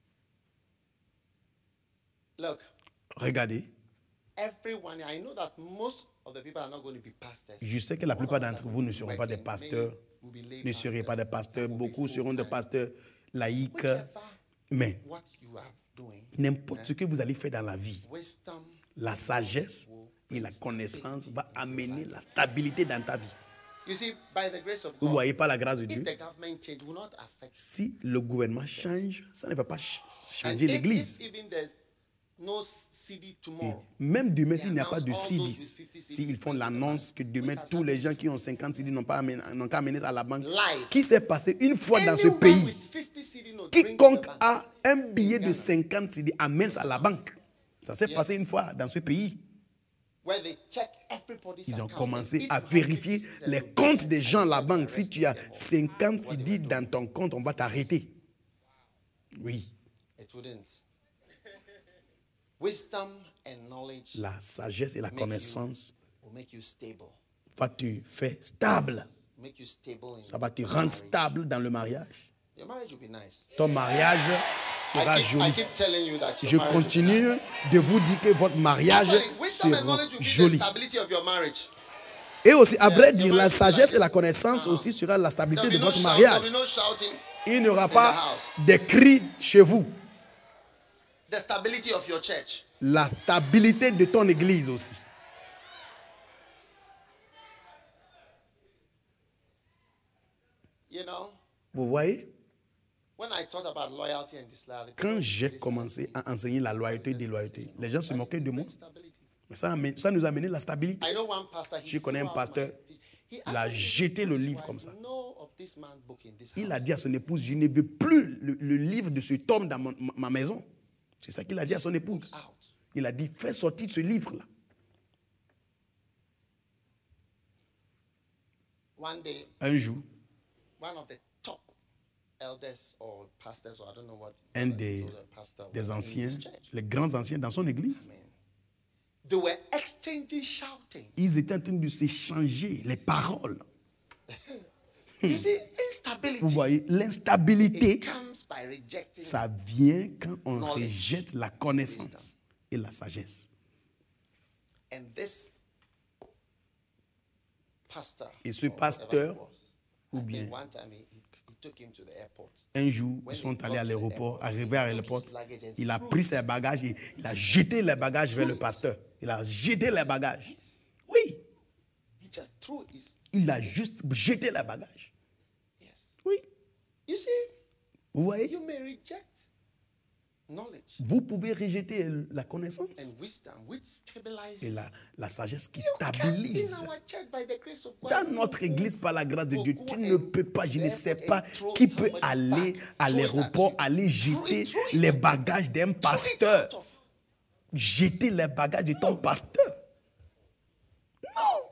Speaker 4: Look,
Speaker 3: Regardez,
Speaker 4: everyone, I know that most of the people are not going to be pastors.
Speaker 3: je sais que la plupart d'entre vous ne seront pas des pasteurs, ne serez pas des pasteurs, beaucoup seront des pasteurs laïcs,
Speaker 4: Whichever
Speaker 3: mais
Speaker 4: what you are doing,
Speaker 3: n'importe ce que vous allez faire dans la vie,
Speaker 4: wisdom
Speaker 3: la sagesse et la connaissance va amener la stabilité dans ta vie.
Speaker 4: You see, by the grace of
Speaker 3: Vous ne
Speaker 4: God,
Speaker 3: voyez pas la grâce de
Speaker 4: if
Speaker 3: Dieu?
Speaker 4: the government change, will not affect.
Speaker 3: Si le gouvernement change, ça ne va pas ch-
Speaker 4: And
Speaker 3: changer
Speaker 4: if,
Speaker 3: l'église.
Speaker 4: if even there's no C D
Speaker 3: Et
Speaker 4: tomorrow,
Speaker 3: même demain,
Speaker 4: they
Speaker 3: s'il n'y a pas de
Speaker 4: announce all
Speaker 3: C D,
Speaker 4: those with fifty C Ds
Speaker 3: s'ils font
Speaker 4: going to the
Speaker 3: l'annonce
Speaker 4: bank,
Speaker 3: que demain,
Speaker 4: which has
Speaker 3: tous les
Speaker 4: happened.
Speaker 3: gens qui ont cinquante C D n'ont pas amené- n'ont qu'à amener ça à la banque.
Speaker 4: Live.
Speaker 3: Qui s'est passé une fois dans ce
Speaker 4: Anyone
Speaker 3: pays?
Speaker 4: with fifty C D notes, bring to the
Speaker 3: Quiconque
Speaker 4: bank.
Speaker 3: a un billet de
Speaker 4: Ghana.
Speaker 3: cinquante C D amène ça à la banque. Ça s'est
Speaker 4: Yes.
Speaker 3: passé une fois dans ce pays.
Speaker 4: Where they check everybody's
Speaker 3: Ils ont
Speaker 4: account.
Speaker 3: commencé
Speaker 4: If
Speaker 3: à
Speaker 4: you have
Speaker 3: vérifier
Speaker 4: fifty C D,
Speaker 3: les
Speaker 4: they'll
Speaker 3: comptes
Speaker 4: be
Speaker 3: des gens à la
Speaker 4: arrested
Speaker 3: banque. Si tu as
Speaker 4: them all.
Speaker 3: cinquante
Speaker 4: What
Speaker 3: C
Speaker 4: they
Speaker 3: D
Speaker 4: were
Speaker 3: dans ton compte, on va t'arrêter. Oui.
Speaker 4: It wouldn't. Wisdom and knowledge
Speaker 3: La sagesse et la
Speaker 4: Make you-
Speaker 3: connaissance
Speaker 4: will make you stable.
Speaker 3: va te faire stable.
Speaker 4: Make you stable in
Speaker 3: Ça va te
Speaker 4: your
Speaker 3: rendre
Speaker 4: marriage.
Speaker 3: stable dans le mariage.
Speaker 4: Your marriage will be nice.
Speaker 3: Ton mariage sera
Speaker 4: I keep, I
Speaker 3: joli.
Speaker 4: keep telling you that your
Speaker 3: Je
Speaker 4: marriage will be
Speaker 3: continue
Speaker 4: nice.
Speaker 3: de vous dire que votre mariage
Speaker 4: Actually, wisdom and
Speaker 3: sera
Speaker 4: knowledge will be the
Speaker 3: joli.
Speaker 4: stability of your marriage.
Speaker 3: Et aussi, à vrai
Speaker 4: your
Speaker 3: dire, la
Speaker 4: marriage will be
Speaker 3: sagesse
Speaker 4: like
Speaker 3: et la
Speaker 4: this.
Speaker 3: connaissance
Speaker 4: Uh-huh.
Speaker 3: aussi sera la stabilité
Speaker 4: There'll
Speaker 3: de
Speaker 4: be no
Speaker 3: votre
Speaker 4: shout, there'll
Speaker 3: mariage.
Speaker 4: be no shouting.
Speaker 3: Il n'y aura
Speaker 4: the
Speaker 3: pas
Speaker 4: house.
Speaker 3: des cris chez vous.
Speaker 4: The stability of your church.
Speaker 3: La stabilité de ton église aussi.
Speaker 4: You know,
Speaker 3: Vous voyez,
Speaker 4: when I taught about loyalty and disloyalty,
Speaker 3: quand
Speaker 4: people
Speaker 3: j'ai
Speaker 4: criticized
Speaker 3: commencé
Speaker 4: me.
Speaker 3: à enseigner la loyauté et déloyauté, les gens se moquaient de moi.
Speaker 4: Stability.
Speaker 3: Mais ça, amène- ça nous a amené la stabilité.
Speaker 4: I know one pastor, he
Speaker 3: Je connais
Speaker 4: threw
Speaker 3: un
Speaker 4: out
Speaker 3: pasteur,
Speaker 4: my- he
Speaker 3: il a
Speaker 4: actually
Speaker 3: jeté le
Speaker 4: told his
Speaker 3: livre
Speaker 4: wife,
Speaker 3: comme ça.
Speaker 4: "No of this man's book in this
Speaker 3: Il
Speaker 4: house."
Speaker 3: a dit à son épouse, je ne veux plus le, le livre de cet homme dans mon- ma, ma maison. C'est ça qu'il a dit à son épouse.
Speaker 4: Out.
Speaker 3: Il a dit, fais sortir ce livre-là.
Speaker 4: One day,
Speaker 3: Un jour,
Speaker 4: one of the top elders or pastors, or I don't know what,
Speaker 3: un
Speaker 4: what
Speaker 3: des,
Speaker 4: he told the pastor
Speaker 3: des
Speaker 4: was in
Speaker 3: anciens,
Speaker 4: his church.
Speaker 3: les grands anciens dans son église,
Speaker 4: They were exchanging shouting.
Speaker 3: ils étaient en train de s'échanger les paroles.
Speaker 4: You see, instability.
Speaker 3: Vous voyez, l'instabilité,
Speaker 4: It comes by rejecting.
Speaker 3: ça vient quand on
Speaker 4: Knowledge.
Speaker 3: rejette la connaissance et la sagesse.
Speaker 4: And this pastor
Speaker 3: Et ce
Speaker 4: or whatever
Speaker 3: pasteur,
Speaker 4: it was,
Speaker 3: ou
Speaker 4: I
Speaker 3: bien
Speaker 4: think one time he, he, he took him to the airport.
Speaker 3: un jour, ils sont allés à l'aéroport, arrivé à l'aéroport, il a pris ses bagages et il a jeté les bagages vers le pasteur. Il a jeté les bagages. Oui,
Speaker 4: He just threw his.
Speaker 3: il a juste jeté les bagages.
Speaker 4: Yes.
Speaker 3: Oui,
Speaker 4: You see,
Speaker 3: vous voyez,
Speaker 4: you may reject knowledge
Speaker 3: vous pouvez rejeter la connaissance
Speaker 4: and wisdom, which stabilizes.
Speaker 3: et la, la sagesse qui
Speaker 4: You can't
Speaker 3: stabilise.
Speaker 4: in our church by the grace of God.
Speaker 3: Dans notre église, par la grâce de
Speaker 4: Go-
Speaker 3: Dieu,
Speaker 4: go
Speaker 3: tu
Speaker 4: and
Speaker 3: ne peux pas, je ne
Speaker 4: therefore
Speaker 3: sais pas
Speaker 4: and throw
Speaker 3: qui peut
Speaker 4: somebody's
Speaker 3: aller
Speaker 4: bag,
Speaker 3: à
Speaker 4: throw it at
Speaker 3: l'aéroport,
Speaker 4: you.
Speaker 3: aller
Speaker 4: Throw
Speaker 3: jeter
Speaker 4: it, throw it
Speaker 3: les
Speaker 4: at you.
Speaker 3: bagages d'un
Speaker 4: Throw it
Speaker 3: pasteur.
Speaker 4: out of-
Speaker 3: Jeter les bagages de ton pasteur. Non.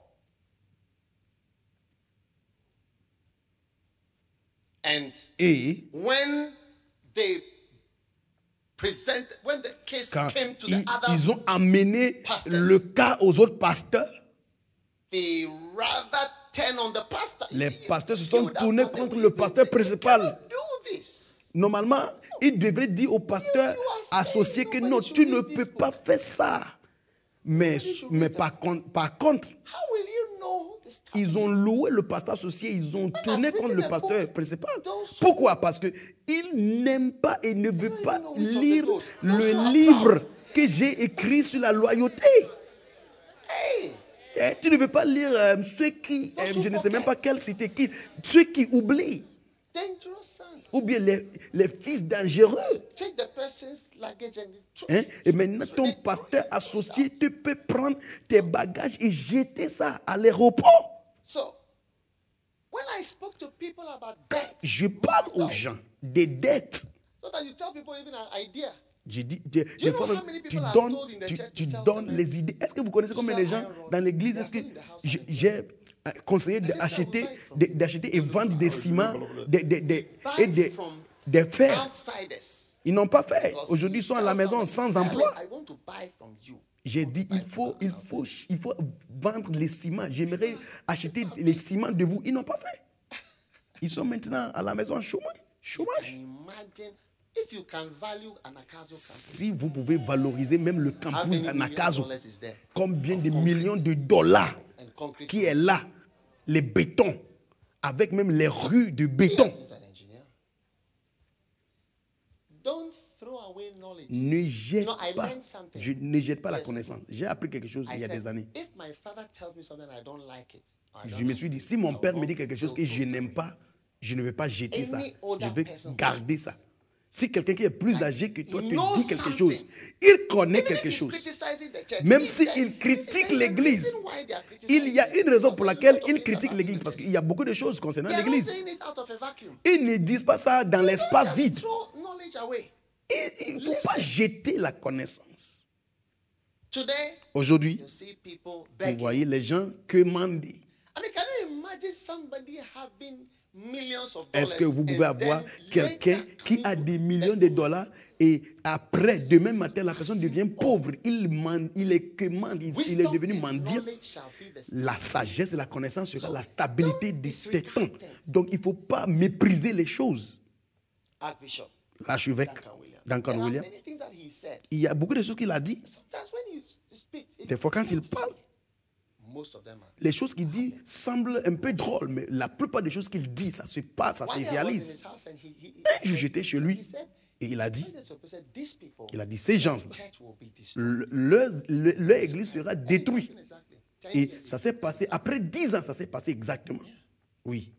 Speaker 4: And
Speaker 3: Et
Speaker 4: when they present, when the case
Speaker 3: quand
Speaker 4: came to
Speaker 3: ils,
Speaker 4: the other,
Speaker 3: ils ont amené
Speaker 4: pastors.
Speaker 3: le cas aux autres pasteurs,
Speaker 4: they rather turn on the pastor.
Speaker 3: les
Speaker 4: He-
Speaker 3: pasteurs se
Speaker 4: he
Speaker 3: sont
Speaker 4: would have
Speaker 3: tournés
Speaker 4: got the
Speaker 3: contre
Speaker 4: witness
Speaker 3: le pasteur
Speaker 4: and say, "You
Speaker 3: principal.
Speaker 4: cannot do this."
Speaker 3: Normalement, ils devraient dire au pasteur
Speaker 4: You are
Speaker 3: associé
Speaker 4: saying
Speaker 3: que
Speaker 4: nobody
Speaker 3: non,
Speaker 4: should
Speaker 3: tu ne
Speaker 4: read this
Speaker 3: peux
Speaker 4: book.
Speaker 3: pas faire ça. Mais,
Speaker 4: should
Speaker 3: mais
Speaker 4: read
Speaker 3: par, contre, par contre,
Speaker 4: How will you know this stuff?
Speaker 3: ils ont loué le pasteur associé, ils ont tourné
Speaker 4: I've
Speaker 3: contre
Speaker 4: written
Speaker 3: le
Speaker 4: a
Speaker 3: pasteur
Speaker 4: book.
Speaker 3: principal.
Speaker 4: Those who-
Speaker 3: Pourquoi? Parce qu'ils n'aiment pas et ne veulent
Speaker 4: don't
Speaker 3: pas
Speaker 4: even know which of the
Speaker 3: lire
Speaker 4: those. Those
Speaker 3: le
Speaker 4: who are
Speaker 3: livre
Speaker 4: proud.
Speaker 3: que j'ai écrit sur la loyauté.
Speaker 4: Hey,
Speaker 3: Eh, tu ne veux pas lire euh, ceux qui, euh,
Speaker 4: Those
Speaker 3: je
Speaker 4: who
Speaker 3: ne sais même pas
Speaker 4: forget.
Speaker 3: quel c'était qui, ceux qui oublient,
Speaker 4: dangerous sons.
Speaker 3: ou bien les, les fils dangereux.
Speaker 4: Take the person's luggage and throw
Speaker 3: Hein?
Speaker 4: it.
Speaker 3: Et maintenant, ton pasteur associé, tu peux prendre tes bagages et jeter ça à l'aéroport.
Speaker 4: So, when I spoke to people about debt,
Speaker 3: Je parle aux gens des dettes.
Speaker 4: so that you tell people even an idea.
Speaker 3: J'ai dit, des,
Speaker 4: you
Speaker 3: des
Speaker 4: know
Speaker 3: fois,
Speaker 4: how
Speaker 3: même,
Speaker 4: many
Speaker 3: tu
Speaker 4: people are
Speaker 3: donnes,
Speaker 4: told in the
Speaker 3: tu,
Speaker 4: church
Speaker 3: tu
Speaker 4: to sell
Speaker 3: donnes
Speaker 4: cement?
Speaker 3: les idées. Est-ce que vous connaissez
Speaker 4: To
Speaker 3: combien
Speaker 4: sell
Speaker 3: de gens
Speaker 4: iron rods?
Speaker 3: dans l'église?
Speaker 4: They are
Speaker 3: Est-ce que
Speaker 4: still in the house
Speaker 3: j'ai-
Speaker 4: and
Speaker 3: j'ai euh, conseillé
Speaker 4: I said,
Speaker 3: d'acheter,
Speaker 4: "Sir, buy from
Speaker 3: de- d'acheter et vendre des ciments des, des, des,
Speaker 4: Buy
Speaker 3: et des,
Speaker 4: from
Speaker 3: des fers?
Speaker 4: outsiders.
Speaker 3: Ils n'ont pas fait.
Speaker 4: Because
Speaker 3: Aujourd'hui, ils sont à la
Speaker 4: tell
Speaker 3: maison
Speaker 4: somebody,
Speaker 3: sans
Speaker 4: "Sell
Speaker 3: emploi.
Speaker 4: it, I want to buy from you."
Speaker 3: J'ai dit, il faut, il faut, il faut vendre les ciments. J'aimerais acheter les ciments de vous. Ils n'ont pas fait. Ils sont maintenant à la maison en chômage. Chômage.
Speaker 4: Imagine if you can value an Akazo campus.
Speaker 3: Si vous pouvez valoriser même le
Speaker 4: How
Speaker 3: campus
Speaker 4: many million
Speaker 3: d'Anakazo,
Speaker 4: dollars is there?
Speaker 3: combien de
Speaker 4: concrete.
Speaker 3: millions de dollars
Speaker 4: And concrete
Speaker 3: qui est là, les bétons, avec même les rues de béton.
Speaker 4: Yes, he's an engineer. Don't throw away knowledge.
Speaker 3: Ne jette
Speaker 4: You know, I
Speaker 3: pas,
Speaker 4: learned something.
Speaker 3: je ne jette pas la
Speaker 4: Yes.
Speaker 3: connaissance. J'ai appris quelque chose
Speaker 4: I
Speaker 3: il y a
Speaker 4: said,
Speaker 3: des années.
Speaker 4: if my father tells me something I don't like it, I don't
Speaker 3: Je me
Speaker 4: like
Speaker 3: suis dit,
Speaker 4: it,
Speaker 3: si mon
Speaker 4: I
Speaker 3: père
Speaker 4: will
Speaker 3: me dit
Speaker 4: not
Speaker 3: quelque chose
Speaker 4: still
Speaker 3: que je
Speaker 4: throw it
Speaker 3: n'aime
Speaker 4: away.
Speaker 3: pas, je ne vais pas jeter ça.
Speaker 4: Any older
Speaker 3: Je vais
Speaker 4: person
Speaker 3: garder ça. Si quelqu'un qui est plus âgé que toi
Speaker 4: he
Speaker 3: te
Speaker 4: knows
Speaker 3: dit quelque
Speaker 4: something.
Speaker 3: chose, il connaît
Speaker 4: Even
Speaker 3: quelque
Speaker 4: if he's
Speaker 3: chose.
Speaker 4: criticizing the church,
Speaker 3: Même
Speaker 4: he-
Speaker 3: s'il
Speaker 4: there-
Speaker 3: critique
Speaker 4: there is a
Speaker 3: l'église,
Speaker 4: reason why they are criticizing
Speaker 3: il y a
Speaker 4: it.
Speaker 3: une raison
Speaker 4: Because
Speaker 3: pour
Speaker 4: there is
Speaker 3: laquelle
Speaker 4: a lot of
Speaker 3: il
Speaker 4: things
Speaker 3: critique
Speaker 4: about
Speaker 3: l'église,
Speaker 4: the
Speaker 3: parce
Speaker 4: church.
Speaker 3: qu'il y a beaucoup de choses concernant
Speaker 4: They are not
Speaker 3: l'église.
Speaker 4: saying it out of a vacuum.
Speaker 3: Ils ne disent pas ça dans
Speaker 4: Don't
Speaker 3: l'espace
Speaker 4: just
Speaker 3: vide.
Speaker 4: throw knowledge away.
Speaker 3: Il ne faut pas
Speaker 4: Listen.
Speaker 3: jeter la connaissance.
Speaker 4: Today,
Speaker 3: Aujourd'hui,
Speaker 4: you see people
Speaker 3: vous
Speaker 4: begging.
Speaker 3: voyez les gens quemander.
Speaker 4: I mean, can you imagine somebody having millions of dollars?
Speaker 3: Est-ce que vous pouvez
Speaker 4: and
Speaker 3: avoir
Speaker 4: then
Speaker 3: quelqu'un
Speaker 4: later
Speaker 3: qui
Speaker 4: coming
Speaker 3: a
Speaker 4: to
Speaker 3: des
Speaker 4: beg
Speaker 3: millions
Speaker 4: for
Speaker 3: de
Speaker 4: money?
Speaker 3: dollars et après, demain matin, la personne devient pauvre. Il, man- il est quemande, il, il est
Speaker 4: Wisdom
Speaker 3: devenu
Speaker 4: and
Speaker 3: mendiant.
Speaker 4: knowledge shall be the
Speaker 3: La sagesse et la connaissance sera la stabilité
Speaker 4: don't
Speaker 3: de tes
Speaker 4: disregard
Speaker 3: temps.
Speaker 4: them.
Speaker 3: Donc, il ne faut pas mépriser les choses.
Speaker 4: Archbishop
Speaker 3: L'archevêque
Speaker 4: Duncan Williams.
Speaker 3: Duncan
Speaker 4: There are
Speaker 3: Williams,
Speaker 4: many things that he said.
Speaker 3: il y a beaucoup de choses qu'il a dit.
Speaker 4: Sometimes when you speak, it-
Speaker 3: Des fois, quand il parle,
Speaker 4: most of them are.
Speaker 3: les choses qu'il dit semblent un peu drôles, mais la plupart des choses qu'il dit, ça se passe, ça se
Speaker 4: One day I was in
Speaker 3: réalise.
Speaker 4: his house and he- he- he
Speaker 3: Un jour,
Speaker 4: said-
Speaker 3: j'étais chez lui
Speaker 4: he said,
Speaker 3: et il a dit,
Speaker 4: President Sopo said, "These people,
Speaker 3: il a dit, ces gens-là,
Speaker 4: church will be destroyed."
Speaker 3: le- leur, le- leur église sera détruite.
Speaker 4: Exactly. Ten
Speaker 3: Et
Speaker 4: years
Speaker 3: ça s'est passé, après dix ans, ça s'est passé exactement. Oui.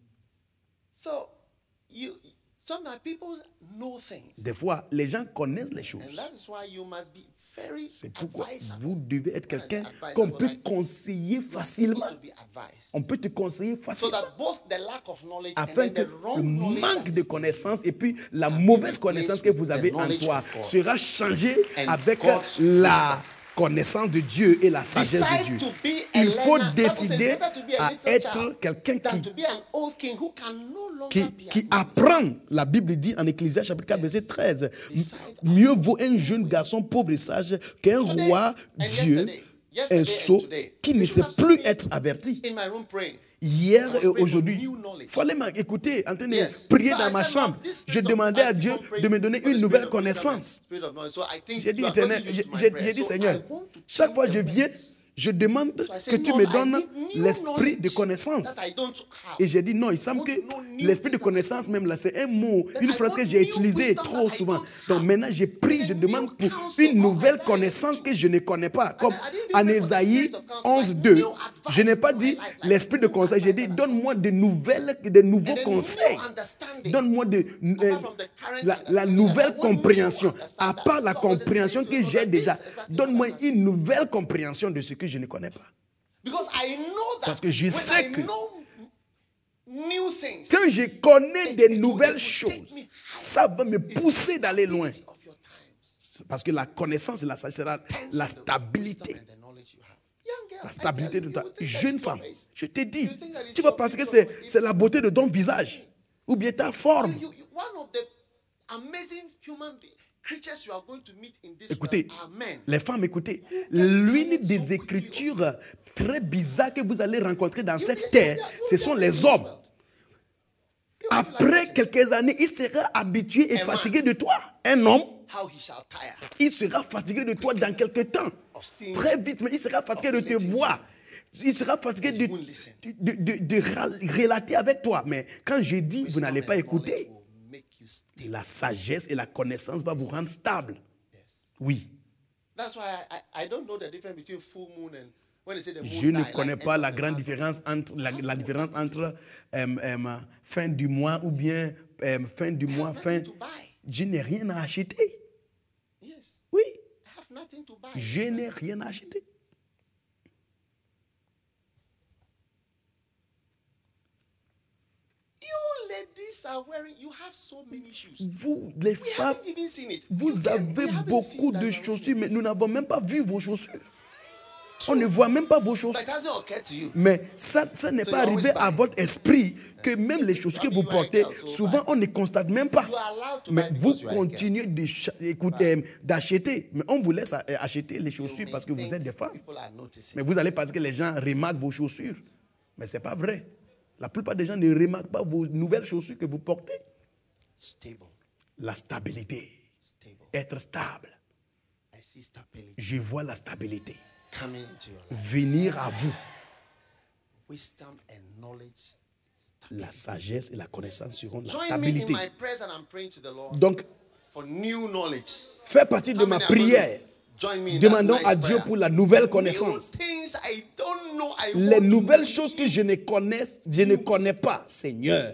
Speaker 4: So, you, sometimes people know things.
Speaker 3: Des fois, les gens connaissent les choses.
Speaker 4: And that is why you must be very
Speaker 3: C'est pourquoi
Speaker 4: advisable.
Speaker 3: vous devez être
Speaker 4: When I say
Speaker 3: quelqu'un
Speaker 4: advisable,
Speaker 3: qu'on peut
Speaker 4: like,
Speaker 3: conseiller
Speaker 4: you are able
Speaker 3: facilement.
Speaker 4: to be advised.
Speaker 3: On peut te conseiller
Speaker 4: So
Speaker 3: facilement.
Speaker 4: that both the lack of knowledge
Speaker 3: Afin
Speaker 4: and
Speaker 3: que
Speaker 4: then the wrong
Speaker 3: le
Speaker 4: knowledge
Speaker 3: manque
Speaker 4: that
Speaker 3: de
Speaker 4: is
Speaker 3: connaissances et puis la
Speaker 4: can be
Speaker 3: mauvaise
Speaker 4: replaced
Speaker 3: connaissance que
Speaker 4: with
Speaker 3: vous
Speaker 4: the
Speaker 3: avez en
Speaker 4: knowledge
Speaker 3: toi
Speaker 4: of God.
Speaker 3: sera changée
Speaker 4: And
Speaker 3: avec
Speaker 4: God's
Speaker 3: la
Speaker 4: wisdom.
Speaker 3: connaissance de Dieu et la sagesse de
Speaker 4: Decide
Speaker 3: Dieu.
Speaker 4: to be a
Speaker 3: Il faut
Speaker 4: learner. Bible says
Speaker 3: décider
Speaker 4: better to be a
Speaker 3: à
Speaker 4: little
Speaker 3: être
Speaker 4: child
Speaker 3: quelqu'un
Speaker 4: than
Speaker 3: qui
Speaker 4: to be an old king who can no longer
Speaker 3: qui,
Speaker 4: be
Speaker 3: qui
Speaker 4: an
Speaker 3: apprend, la Bible dit en Ecclésiaste chapitre quatre, verset treize, mieux vaut un jeune garçon pauvre et sage qu'un
Speaker 4: Today
Speaker 3: roi
Speaker 4: and
Speaker 3: vieux,
Speaker 4: yesterday, yesterday
Speaker 3: un
Speaker 4: and
Speaker 3: sot,
Speaker 4: today,
Speaker 3: qui
Speaker 4: you
Speaker 3: ne
Speaker 4: should
Speaker 3: sait
Speaker 4: have
Speaker 3: plus
Speaker 4: seen me
Speaker 3: être averti.
Speaker 4: in my room praying.
Speaker 3: Hier
Speaker 4: I was
Speaker 3: et
Speaker 4: praying for
Speaker 3: aujourd'hui,
Speaker 4: new knowledge.
Speaker 3: il fallait m'écouter en train de
Speaker 4: Yes.
Speaker 3: prier
Speaker 4: So
Speaker 3: dans
Speaker 4: I
Speaker 3: ma
Speaker 4: said,
Speaker 3: chambre.
Speaker 4: Lord, this
Speaker 3: Je
Speaker 4: spirit of-
Speaker 3: demandais à
Speaker 4: I
Speaker 3: Dieu
Speaker 4: keep on praying
Speaker 3: de me donner
Speaker 4: for the
Speaker 3: une
Speaker 4: spirit
Speaker 3: nouvelle
Speaker 4: of wisdom and
Speaker 3: connaissance.
Speaker 4: spirit of knowledge. So I think
Speaker 3: J'ai dit,
Speaker 4: you are
Speaker 3: Éternel,
Speaker 4: very used
Speaker 3: j'ai
Speaker 4: to my
Speaker 3: j'ai-
Speaker 4: prayer.
Speaker 3: j'ai dit,
Speaker 4: So
Speaker 3: Seigneur,
Speaker 4: I want to
Speaker 3: chaque
Speaker 4: change
Speaker 3: fois
Speaker 4: the
Speaker 3: je viens,
Speaker 4: words.
Speaker 3: je demande que tu me donnes l'esprit de connaissance. Et j'ai dit non, il semble que l'esprit de connaissance, même là, c'est un mot, une phrase que j'ai utilisée trop souvent. Donc maintenant, j'ai pris, je demande pour une nouvelle connaissance que je ne connais pas. Comme en Ésaïe onze, deux, je n'ai pas dit l'esprit de conseil, j'ai dit donne-moi de nouvelles, de nouveaux conseils. Donne-moi de, euh, la, la nouvelle compréhension. À part la compréhension que j'ai déjà, donne-moi une nouvelle compréhension de ce que je ne connais pas. Parce que je sais que quand je connais des nouvelles choses, ça va me pousser d'aller loin. Parce que la connaissance et la sagesse sera la stabilité. La stabilité de ta jeune femme. Je te dis, tu vas penser que c'est, c'est la beauté de ton visage ou bien ta forme. Écoutez, les femmes, écoutez, l'une des écritures très bizarres que vous allez rencontrer dans cette terre, ce sont les hommes. Après quelques années, il sera habitué et fatigué de toi. Un homme, il sera fatigué de toi dans quelques temps. Très vite, mais il sera fatigué de te voir. Il sera fatigué de, de, de, de relater avec toi. Mais quand je dis, vous n'allez pas écouter, la sagesse et la connaissance vont vous rendre stable. Oui. Je ne connais pas la grande différence entre la, la différence entre euh, euh, fin du mois ou bien euh, fin du mois, fin. Je n'ai rien à acheter. Oui. Je n'ai rien à acheter. Vous, les femmes, vous avez beaucoup de chaussures, mais nous n'avons même pas vu vos chaussures. On ne voit même pas vos chaussures. Mais ça, ça n'est pas arrivé à votre esprit que même les chaussures que vous portez, souvent on ne constate même pas. Mais vous continuez d'écouter, d'acheter. Mais on vous laisse acheter les chaussures parce que vous êtes des femmes. Mais vous allez penser que les gens remarquent vos chaussures. Mais ce n'est pas vrai. La plupart des gens ne remarquent pas vos nouvelles chaussures que vous portez. La stabilité. Être stable. Je vois la stabilité venir à vous. La sagesse et la connaissance seront la stabilité. Donc, fais partie de ma prière. Demandons à Dieu pour la nouvelle connaissance. Les nouvelles choses que je ne connais, je ne connais pas, Seigneur.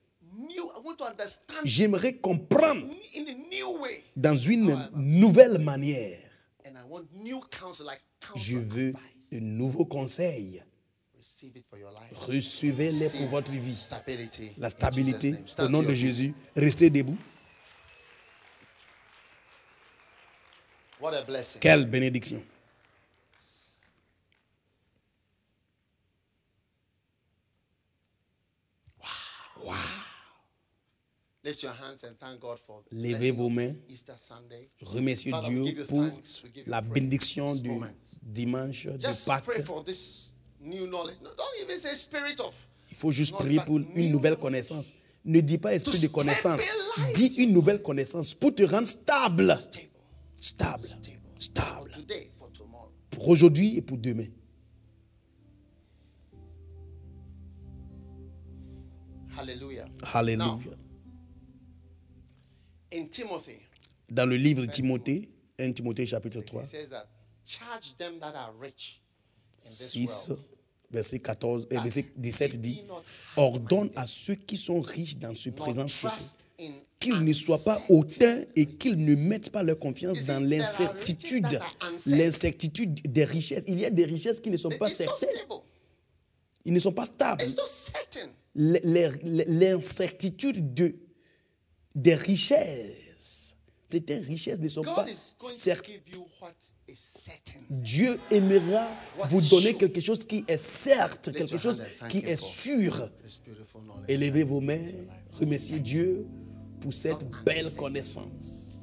Speaker 3: J'aimerais comprendre dans une nouvelle manière. Je veux de nouveaux conseils. Recevez-les pour votre vie. La stabilité, au nom de Jésus. Restez debout. Quelle bénédiction. Wow. Levez vos mains. Remerciez Dieu pour la bénédiction du dimanche de Pâques. Il faut juste prier pour une nouvelle connaissance. Ne dis pas esprit de connaissance. Dis une nouvelle connaissance pour te rendre stable. Stable. Stable. Pour aujourd'hui et pour demain.
Speaker 4: Hallelujah.
Speaker 3: Hallelujah. Dans le livre de Timothée, premier Timothée chapitre trois, six, verset quatorze, euh, verset dix-sept dit, ordonne à ceux qui sont riches dans ce présent siècle qu'ils ne soient pas hautains et qu'ils ne mettent pas leur confiance dans l'incertitude, l'incertitude des richesses. Il y a des richesses qui ne sont pas certaines. Ils ne sont pas stables. L'incertitude de, des richesses, certaines richesses ne sont pas certaines. Dieu aimera vous donner quelque chose qui est certes, quelque chose qui est sûr. Élevez vos mains, remerciez Dieu pour cette belle connaissance.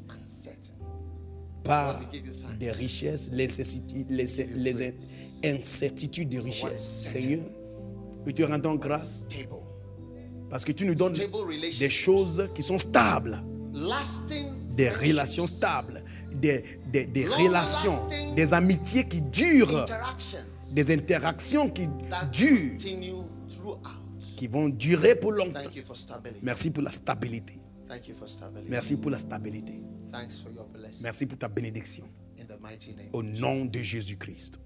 Speaker 3: Pas des richesses, les, les, les incertitudes de richesses. Seigneur, nous te rendons grâce parce que tu nous donnes des choses qui sont stables, des relations stables, des, des, des relations, des amitiés qui durent,
Speaker 4: interaction
Speaker 3: des interactions qui
Speaker 4: that
Speaker 3: durent,
Speaker 4: continue throughout.
Speaker 3: qui vont durer pour longtemps.
Speaker 4: Thank you for stability.
Speaker 3: Merci pour la stabilité.
Speaker 4: Thank you for stability.
Speaker 3: Merci pour la stabilité.
Speaker 4: Thanks for your blessing.
Speaker 3: Merci pour ta bénédiction.
Speaker 4: In the mighty name.
Speaker 3: Au nom de Jésus-Christ.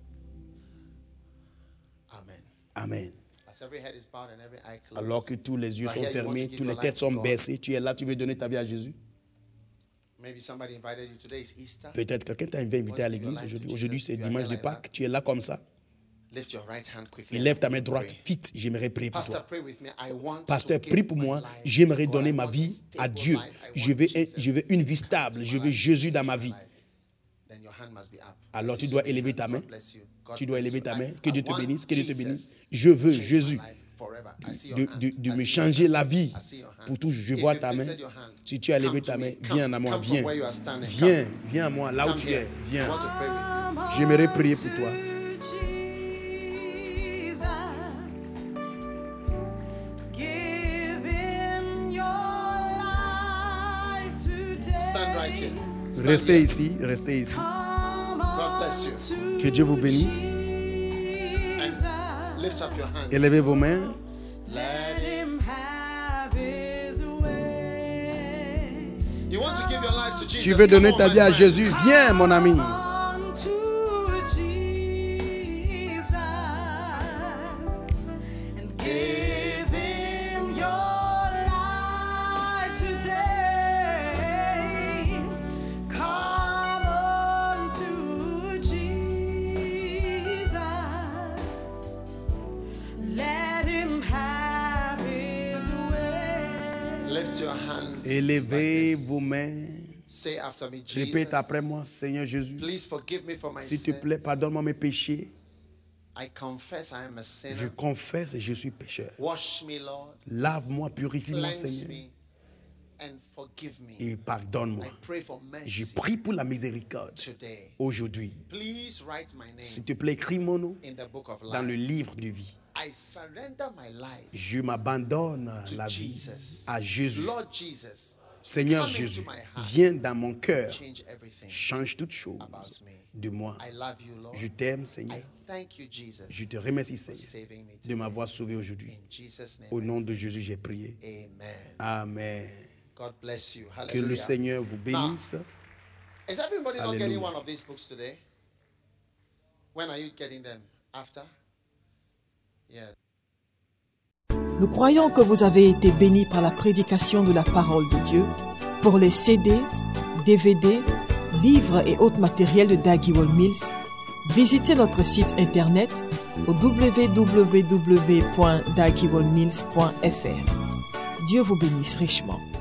Speaker 4: Amen.
Speaker 3: Amen.
Speaker 4: As every head is bowed and every eye closed.
Speaker 3: Alors que tous les yeux
Speaker 4: You are
Speaker 3: sont
Speaker 4: here, you want
Speaker 3: fermés,
Speaker 4: to give
Speaker 3: toutes les
Speaker 4: your
Speaker 3: têtes
Speaker 4: life to
Speaker 3: sont
Speaker 4: God.
Speaker 3: baissées, tu es là, tu veux donner ta vie à Jésus.
Speaker 4: Maybe somebody invited you. Today is Easter.
Speaker 3: Peut-être quelqu'un t'a invité à l'église aujourd'hui. Aujourd'hui, c'est dimanche de Pâques. Tu es là comme ça.
Speaker 4: Lift your right hand quickly.
Speaker 3: Et lève ta main droite. Vite, j'aimerais prier pour
Speaker 4: Pastor,
Speaker 3: toi.
Speaker 4: pray with me. I want
Speaker 3: Pasteur,
Speaker 4: to
Speaker 3: prie
Speaker 4: give
Speaker 3: pour
Speaker 4: my
Speaker 3: moi.
Speaker 4: life
Speaker 3: J'aimerais
Speaker 4: to God.
Speaker 3: donner
Speaker 4: I
Speaker 3: ma
Speaker 4: want a
Speaker 3: vie
Speaker 4: stable
Speaker 3: à Dieu.
Speaker 4: life. I
Speaker 3: Je
Speaker 4: want
Speaker 3: veux,
Speaker 4: Jesus
Speaker 3: je veux une vie stable. Je veux Jésus dans ma vie.
Speaker 4: Then your hand must be up.
Speaker 3: Alors
Speaker 4: I
Speaker 3: tu
Speaker 4: see
Speaker 3: dois
Speaker 4: so many
Speaker 3: élever
Speaker 4: hands.
Speaker 3: ta main.
Speaker 4: God bless you. God
Speaker 3: Tu dois
Speaker 4: bless
Speaker 3: élever
Speaker 4: you.
Speaker 3: ta
Speaker 4: I-
Speaker 3: main. Que
Speaker 4: I
Speaker 3: Dieu te
Speaker 4: want
Speaker 3: bénisse. Que Dieu te
Speaker 4: Jesus
Speaker 3: bénisse. Je veux
Speaker 4: change my
Speaker 3: Jésus
Speaker 4: life forever. I see your
Speaker 3: de,
Speaker 4: hand.
Speaker 3: de, de
Speaker 4: I
Speaker 3: me
Speaker 4: see your
Speaker 3: changer
Speaker 4: hand.
Speaker 3: la vie.
Speaker 4: I see your hand.
Speaker 3: Pour tout, je
Speaker 4: If
Speaker 3: vois
Speaker 4: you've
Speaker 3: ta main.
Speaker 4: lifted your hand,
Speaker 3: Si tu as
Speaker 4: come
Speaker 3: levé
Speaker 4: to
Speaker 3: ta
Speaker 4: me.
Speaker 3: main,
Speaker 4: Come.
Speaker 3: viens à moi.
Speaker 4: Come from
Speaker 3: Viens.
Speaker 4: where you are standing.
Speaker 3: Viens.
Speaker 4: Come.
Speaker 3: Viens à moi. Là où
Speaker 4: Come
Speaker 3: tu
Speaker 4: here.
Speaker 3: es.
Speaker 4: I
Speaker 3: Viens.
Speaker 4: want to pray with you.
Speaker 3: J'aimerais prier pour toi.
Speaker 4: Stand right here. Stand
Speaker 3: Restez
Speaker 4: here.
Speaker 3: ici. Restez ici.
Speaker 4: God bless you.
Speaker 3: Que Dieu vous bénisse.
Speaker 4: And lift up your hands.
Speaker 3: Élevez vos mains.
Speaker 4: Let him have his way. You want to give your life to Jesus?
Speaker 3: Tu veux
Speaker 4: Come
Speaker 3: donner
Speaker 4: on,
Speaker 3: ta
Speaker 4: my
Speaker 3: vie à
Speaker 4: friend.
Speaker 3: Jésus. Viens, mon ami.
Speaker 2: Come to Jesus and give him your life today. Come on to Jesus. Let him have his way.
Speaker 4: Lift your hands.
Speaker 3: Élevez
Speaker 4: like this.
Speaker 3: vos mains.
Speaker 4: Say after me, Jesus.
Speaker 3: Répète après moi, Seigneur Jésus.
Speaker 4: Please forgive me for my
Speaker 3: S'il te
Speaker 4: sins.
Speaker 3: plaît, pardonne-moi mes péchés.
Speaker 4: I confess I am a
Speaker 3: Je
Speaker 4: sinner.
Speaker 3: confesse et je suis pécheur.
Speaker 4: Wash me, Lord.
Speaker 3: Lave-moi, purifie-moi,
Speaker 4: Cleanse
Speaker 3: Seigneur.
Speaker 4: me and forgive me.
Speaker 3: Et pardonne-moi.
Speaker 4: I pray for
Speaker 3: Je
Speaker 4: mercy
Speaker 3: prie pour la miséricorde
Speaker 4: today.
Speaker 3: aujourd'hui.
Speaker 4: Please write my
Speaker 3: S'il
Speaker 4: name
Speaker 3: te plaît, écris mon nom
Speaker 4: in the book of
Speaker 3: dans le
Speaker 4: life.
Speaker 3: livre de vie.
Speaker 4: I surrender my life
Speaker 3: Je m'abandonne
Speaker 4: to
Speaker 3: la vie
Speaker 4: Jesus.
Speaker 3: à Jésus.
Speaker 4: Lord Jesus,
Speaker 3: Seigneur
Speaker 4: come
Speaker 3: Jésus,
Speaker 4: into my heart.
Speaker 3: viens dans mon cœur.
Speaker 4: Change everything
Speaker 3: Change toutes choses
Speaker 4: about me.
Speaker 3: de moi.
Speaker 4: I love you, Lord.
Speaker 3: Je t'aime, Seigneur.
Speaker 4: I thank you, Jesus,
Speaker 3: Je te remercie,
Speaker 4: for
Speaker 3: Seigneur,
Speaker 4: saving me
Speaker 3: de
Speaker 4: today.
Speaker 3: m'avoir sauvé aujourd'hui.
Speaker 4: In Jesus' name,
Speaker 3: Au nom de Jésus, j'ai prié.
Speaker 4: amen.
Speaker 3: Amen.
Speaker 4: God bless you.
Speaker 3: Que le
Speaker 4: Hallelujah.
Speaker 3: Seigneur vous bénisse.
Speaker 4: Is everybody not getting
Speaker 3: Hallelujah.
Speaker 4: one of these books today? When are you getting them? After? Yeah.
Speaker 1: Nous croyons que vous avez été bénis par la prédication de la parole de Dieu. Pour les C D, D V D, livres et autres matériels de Dag Heward-Mills, visitez notre site internet au w w w point dag heward mills point f r. Dieu vous bénisse richement.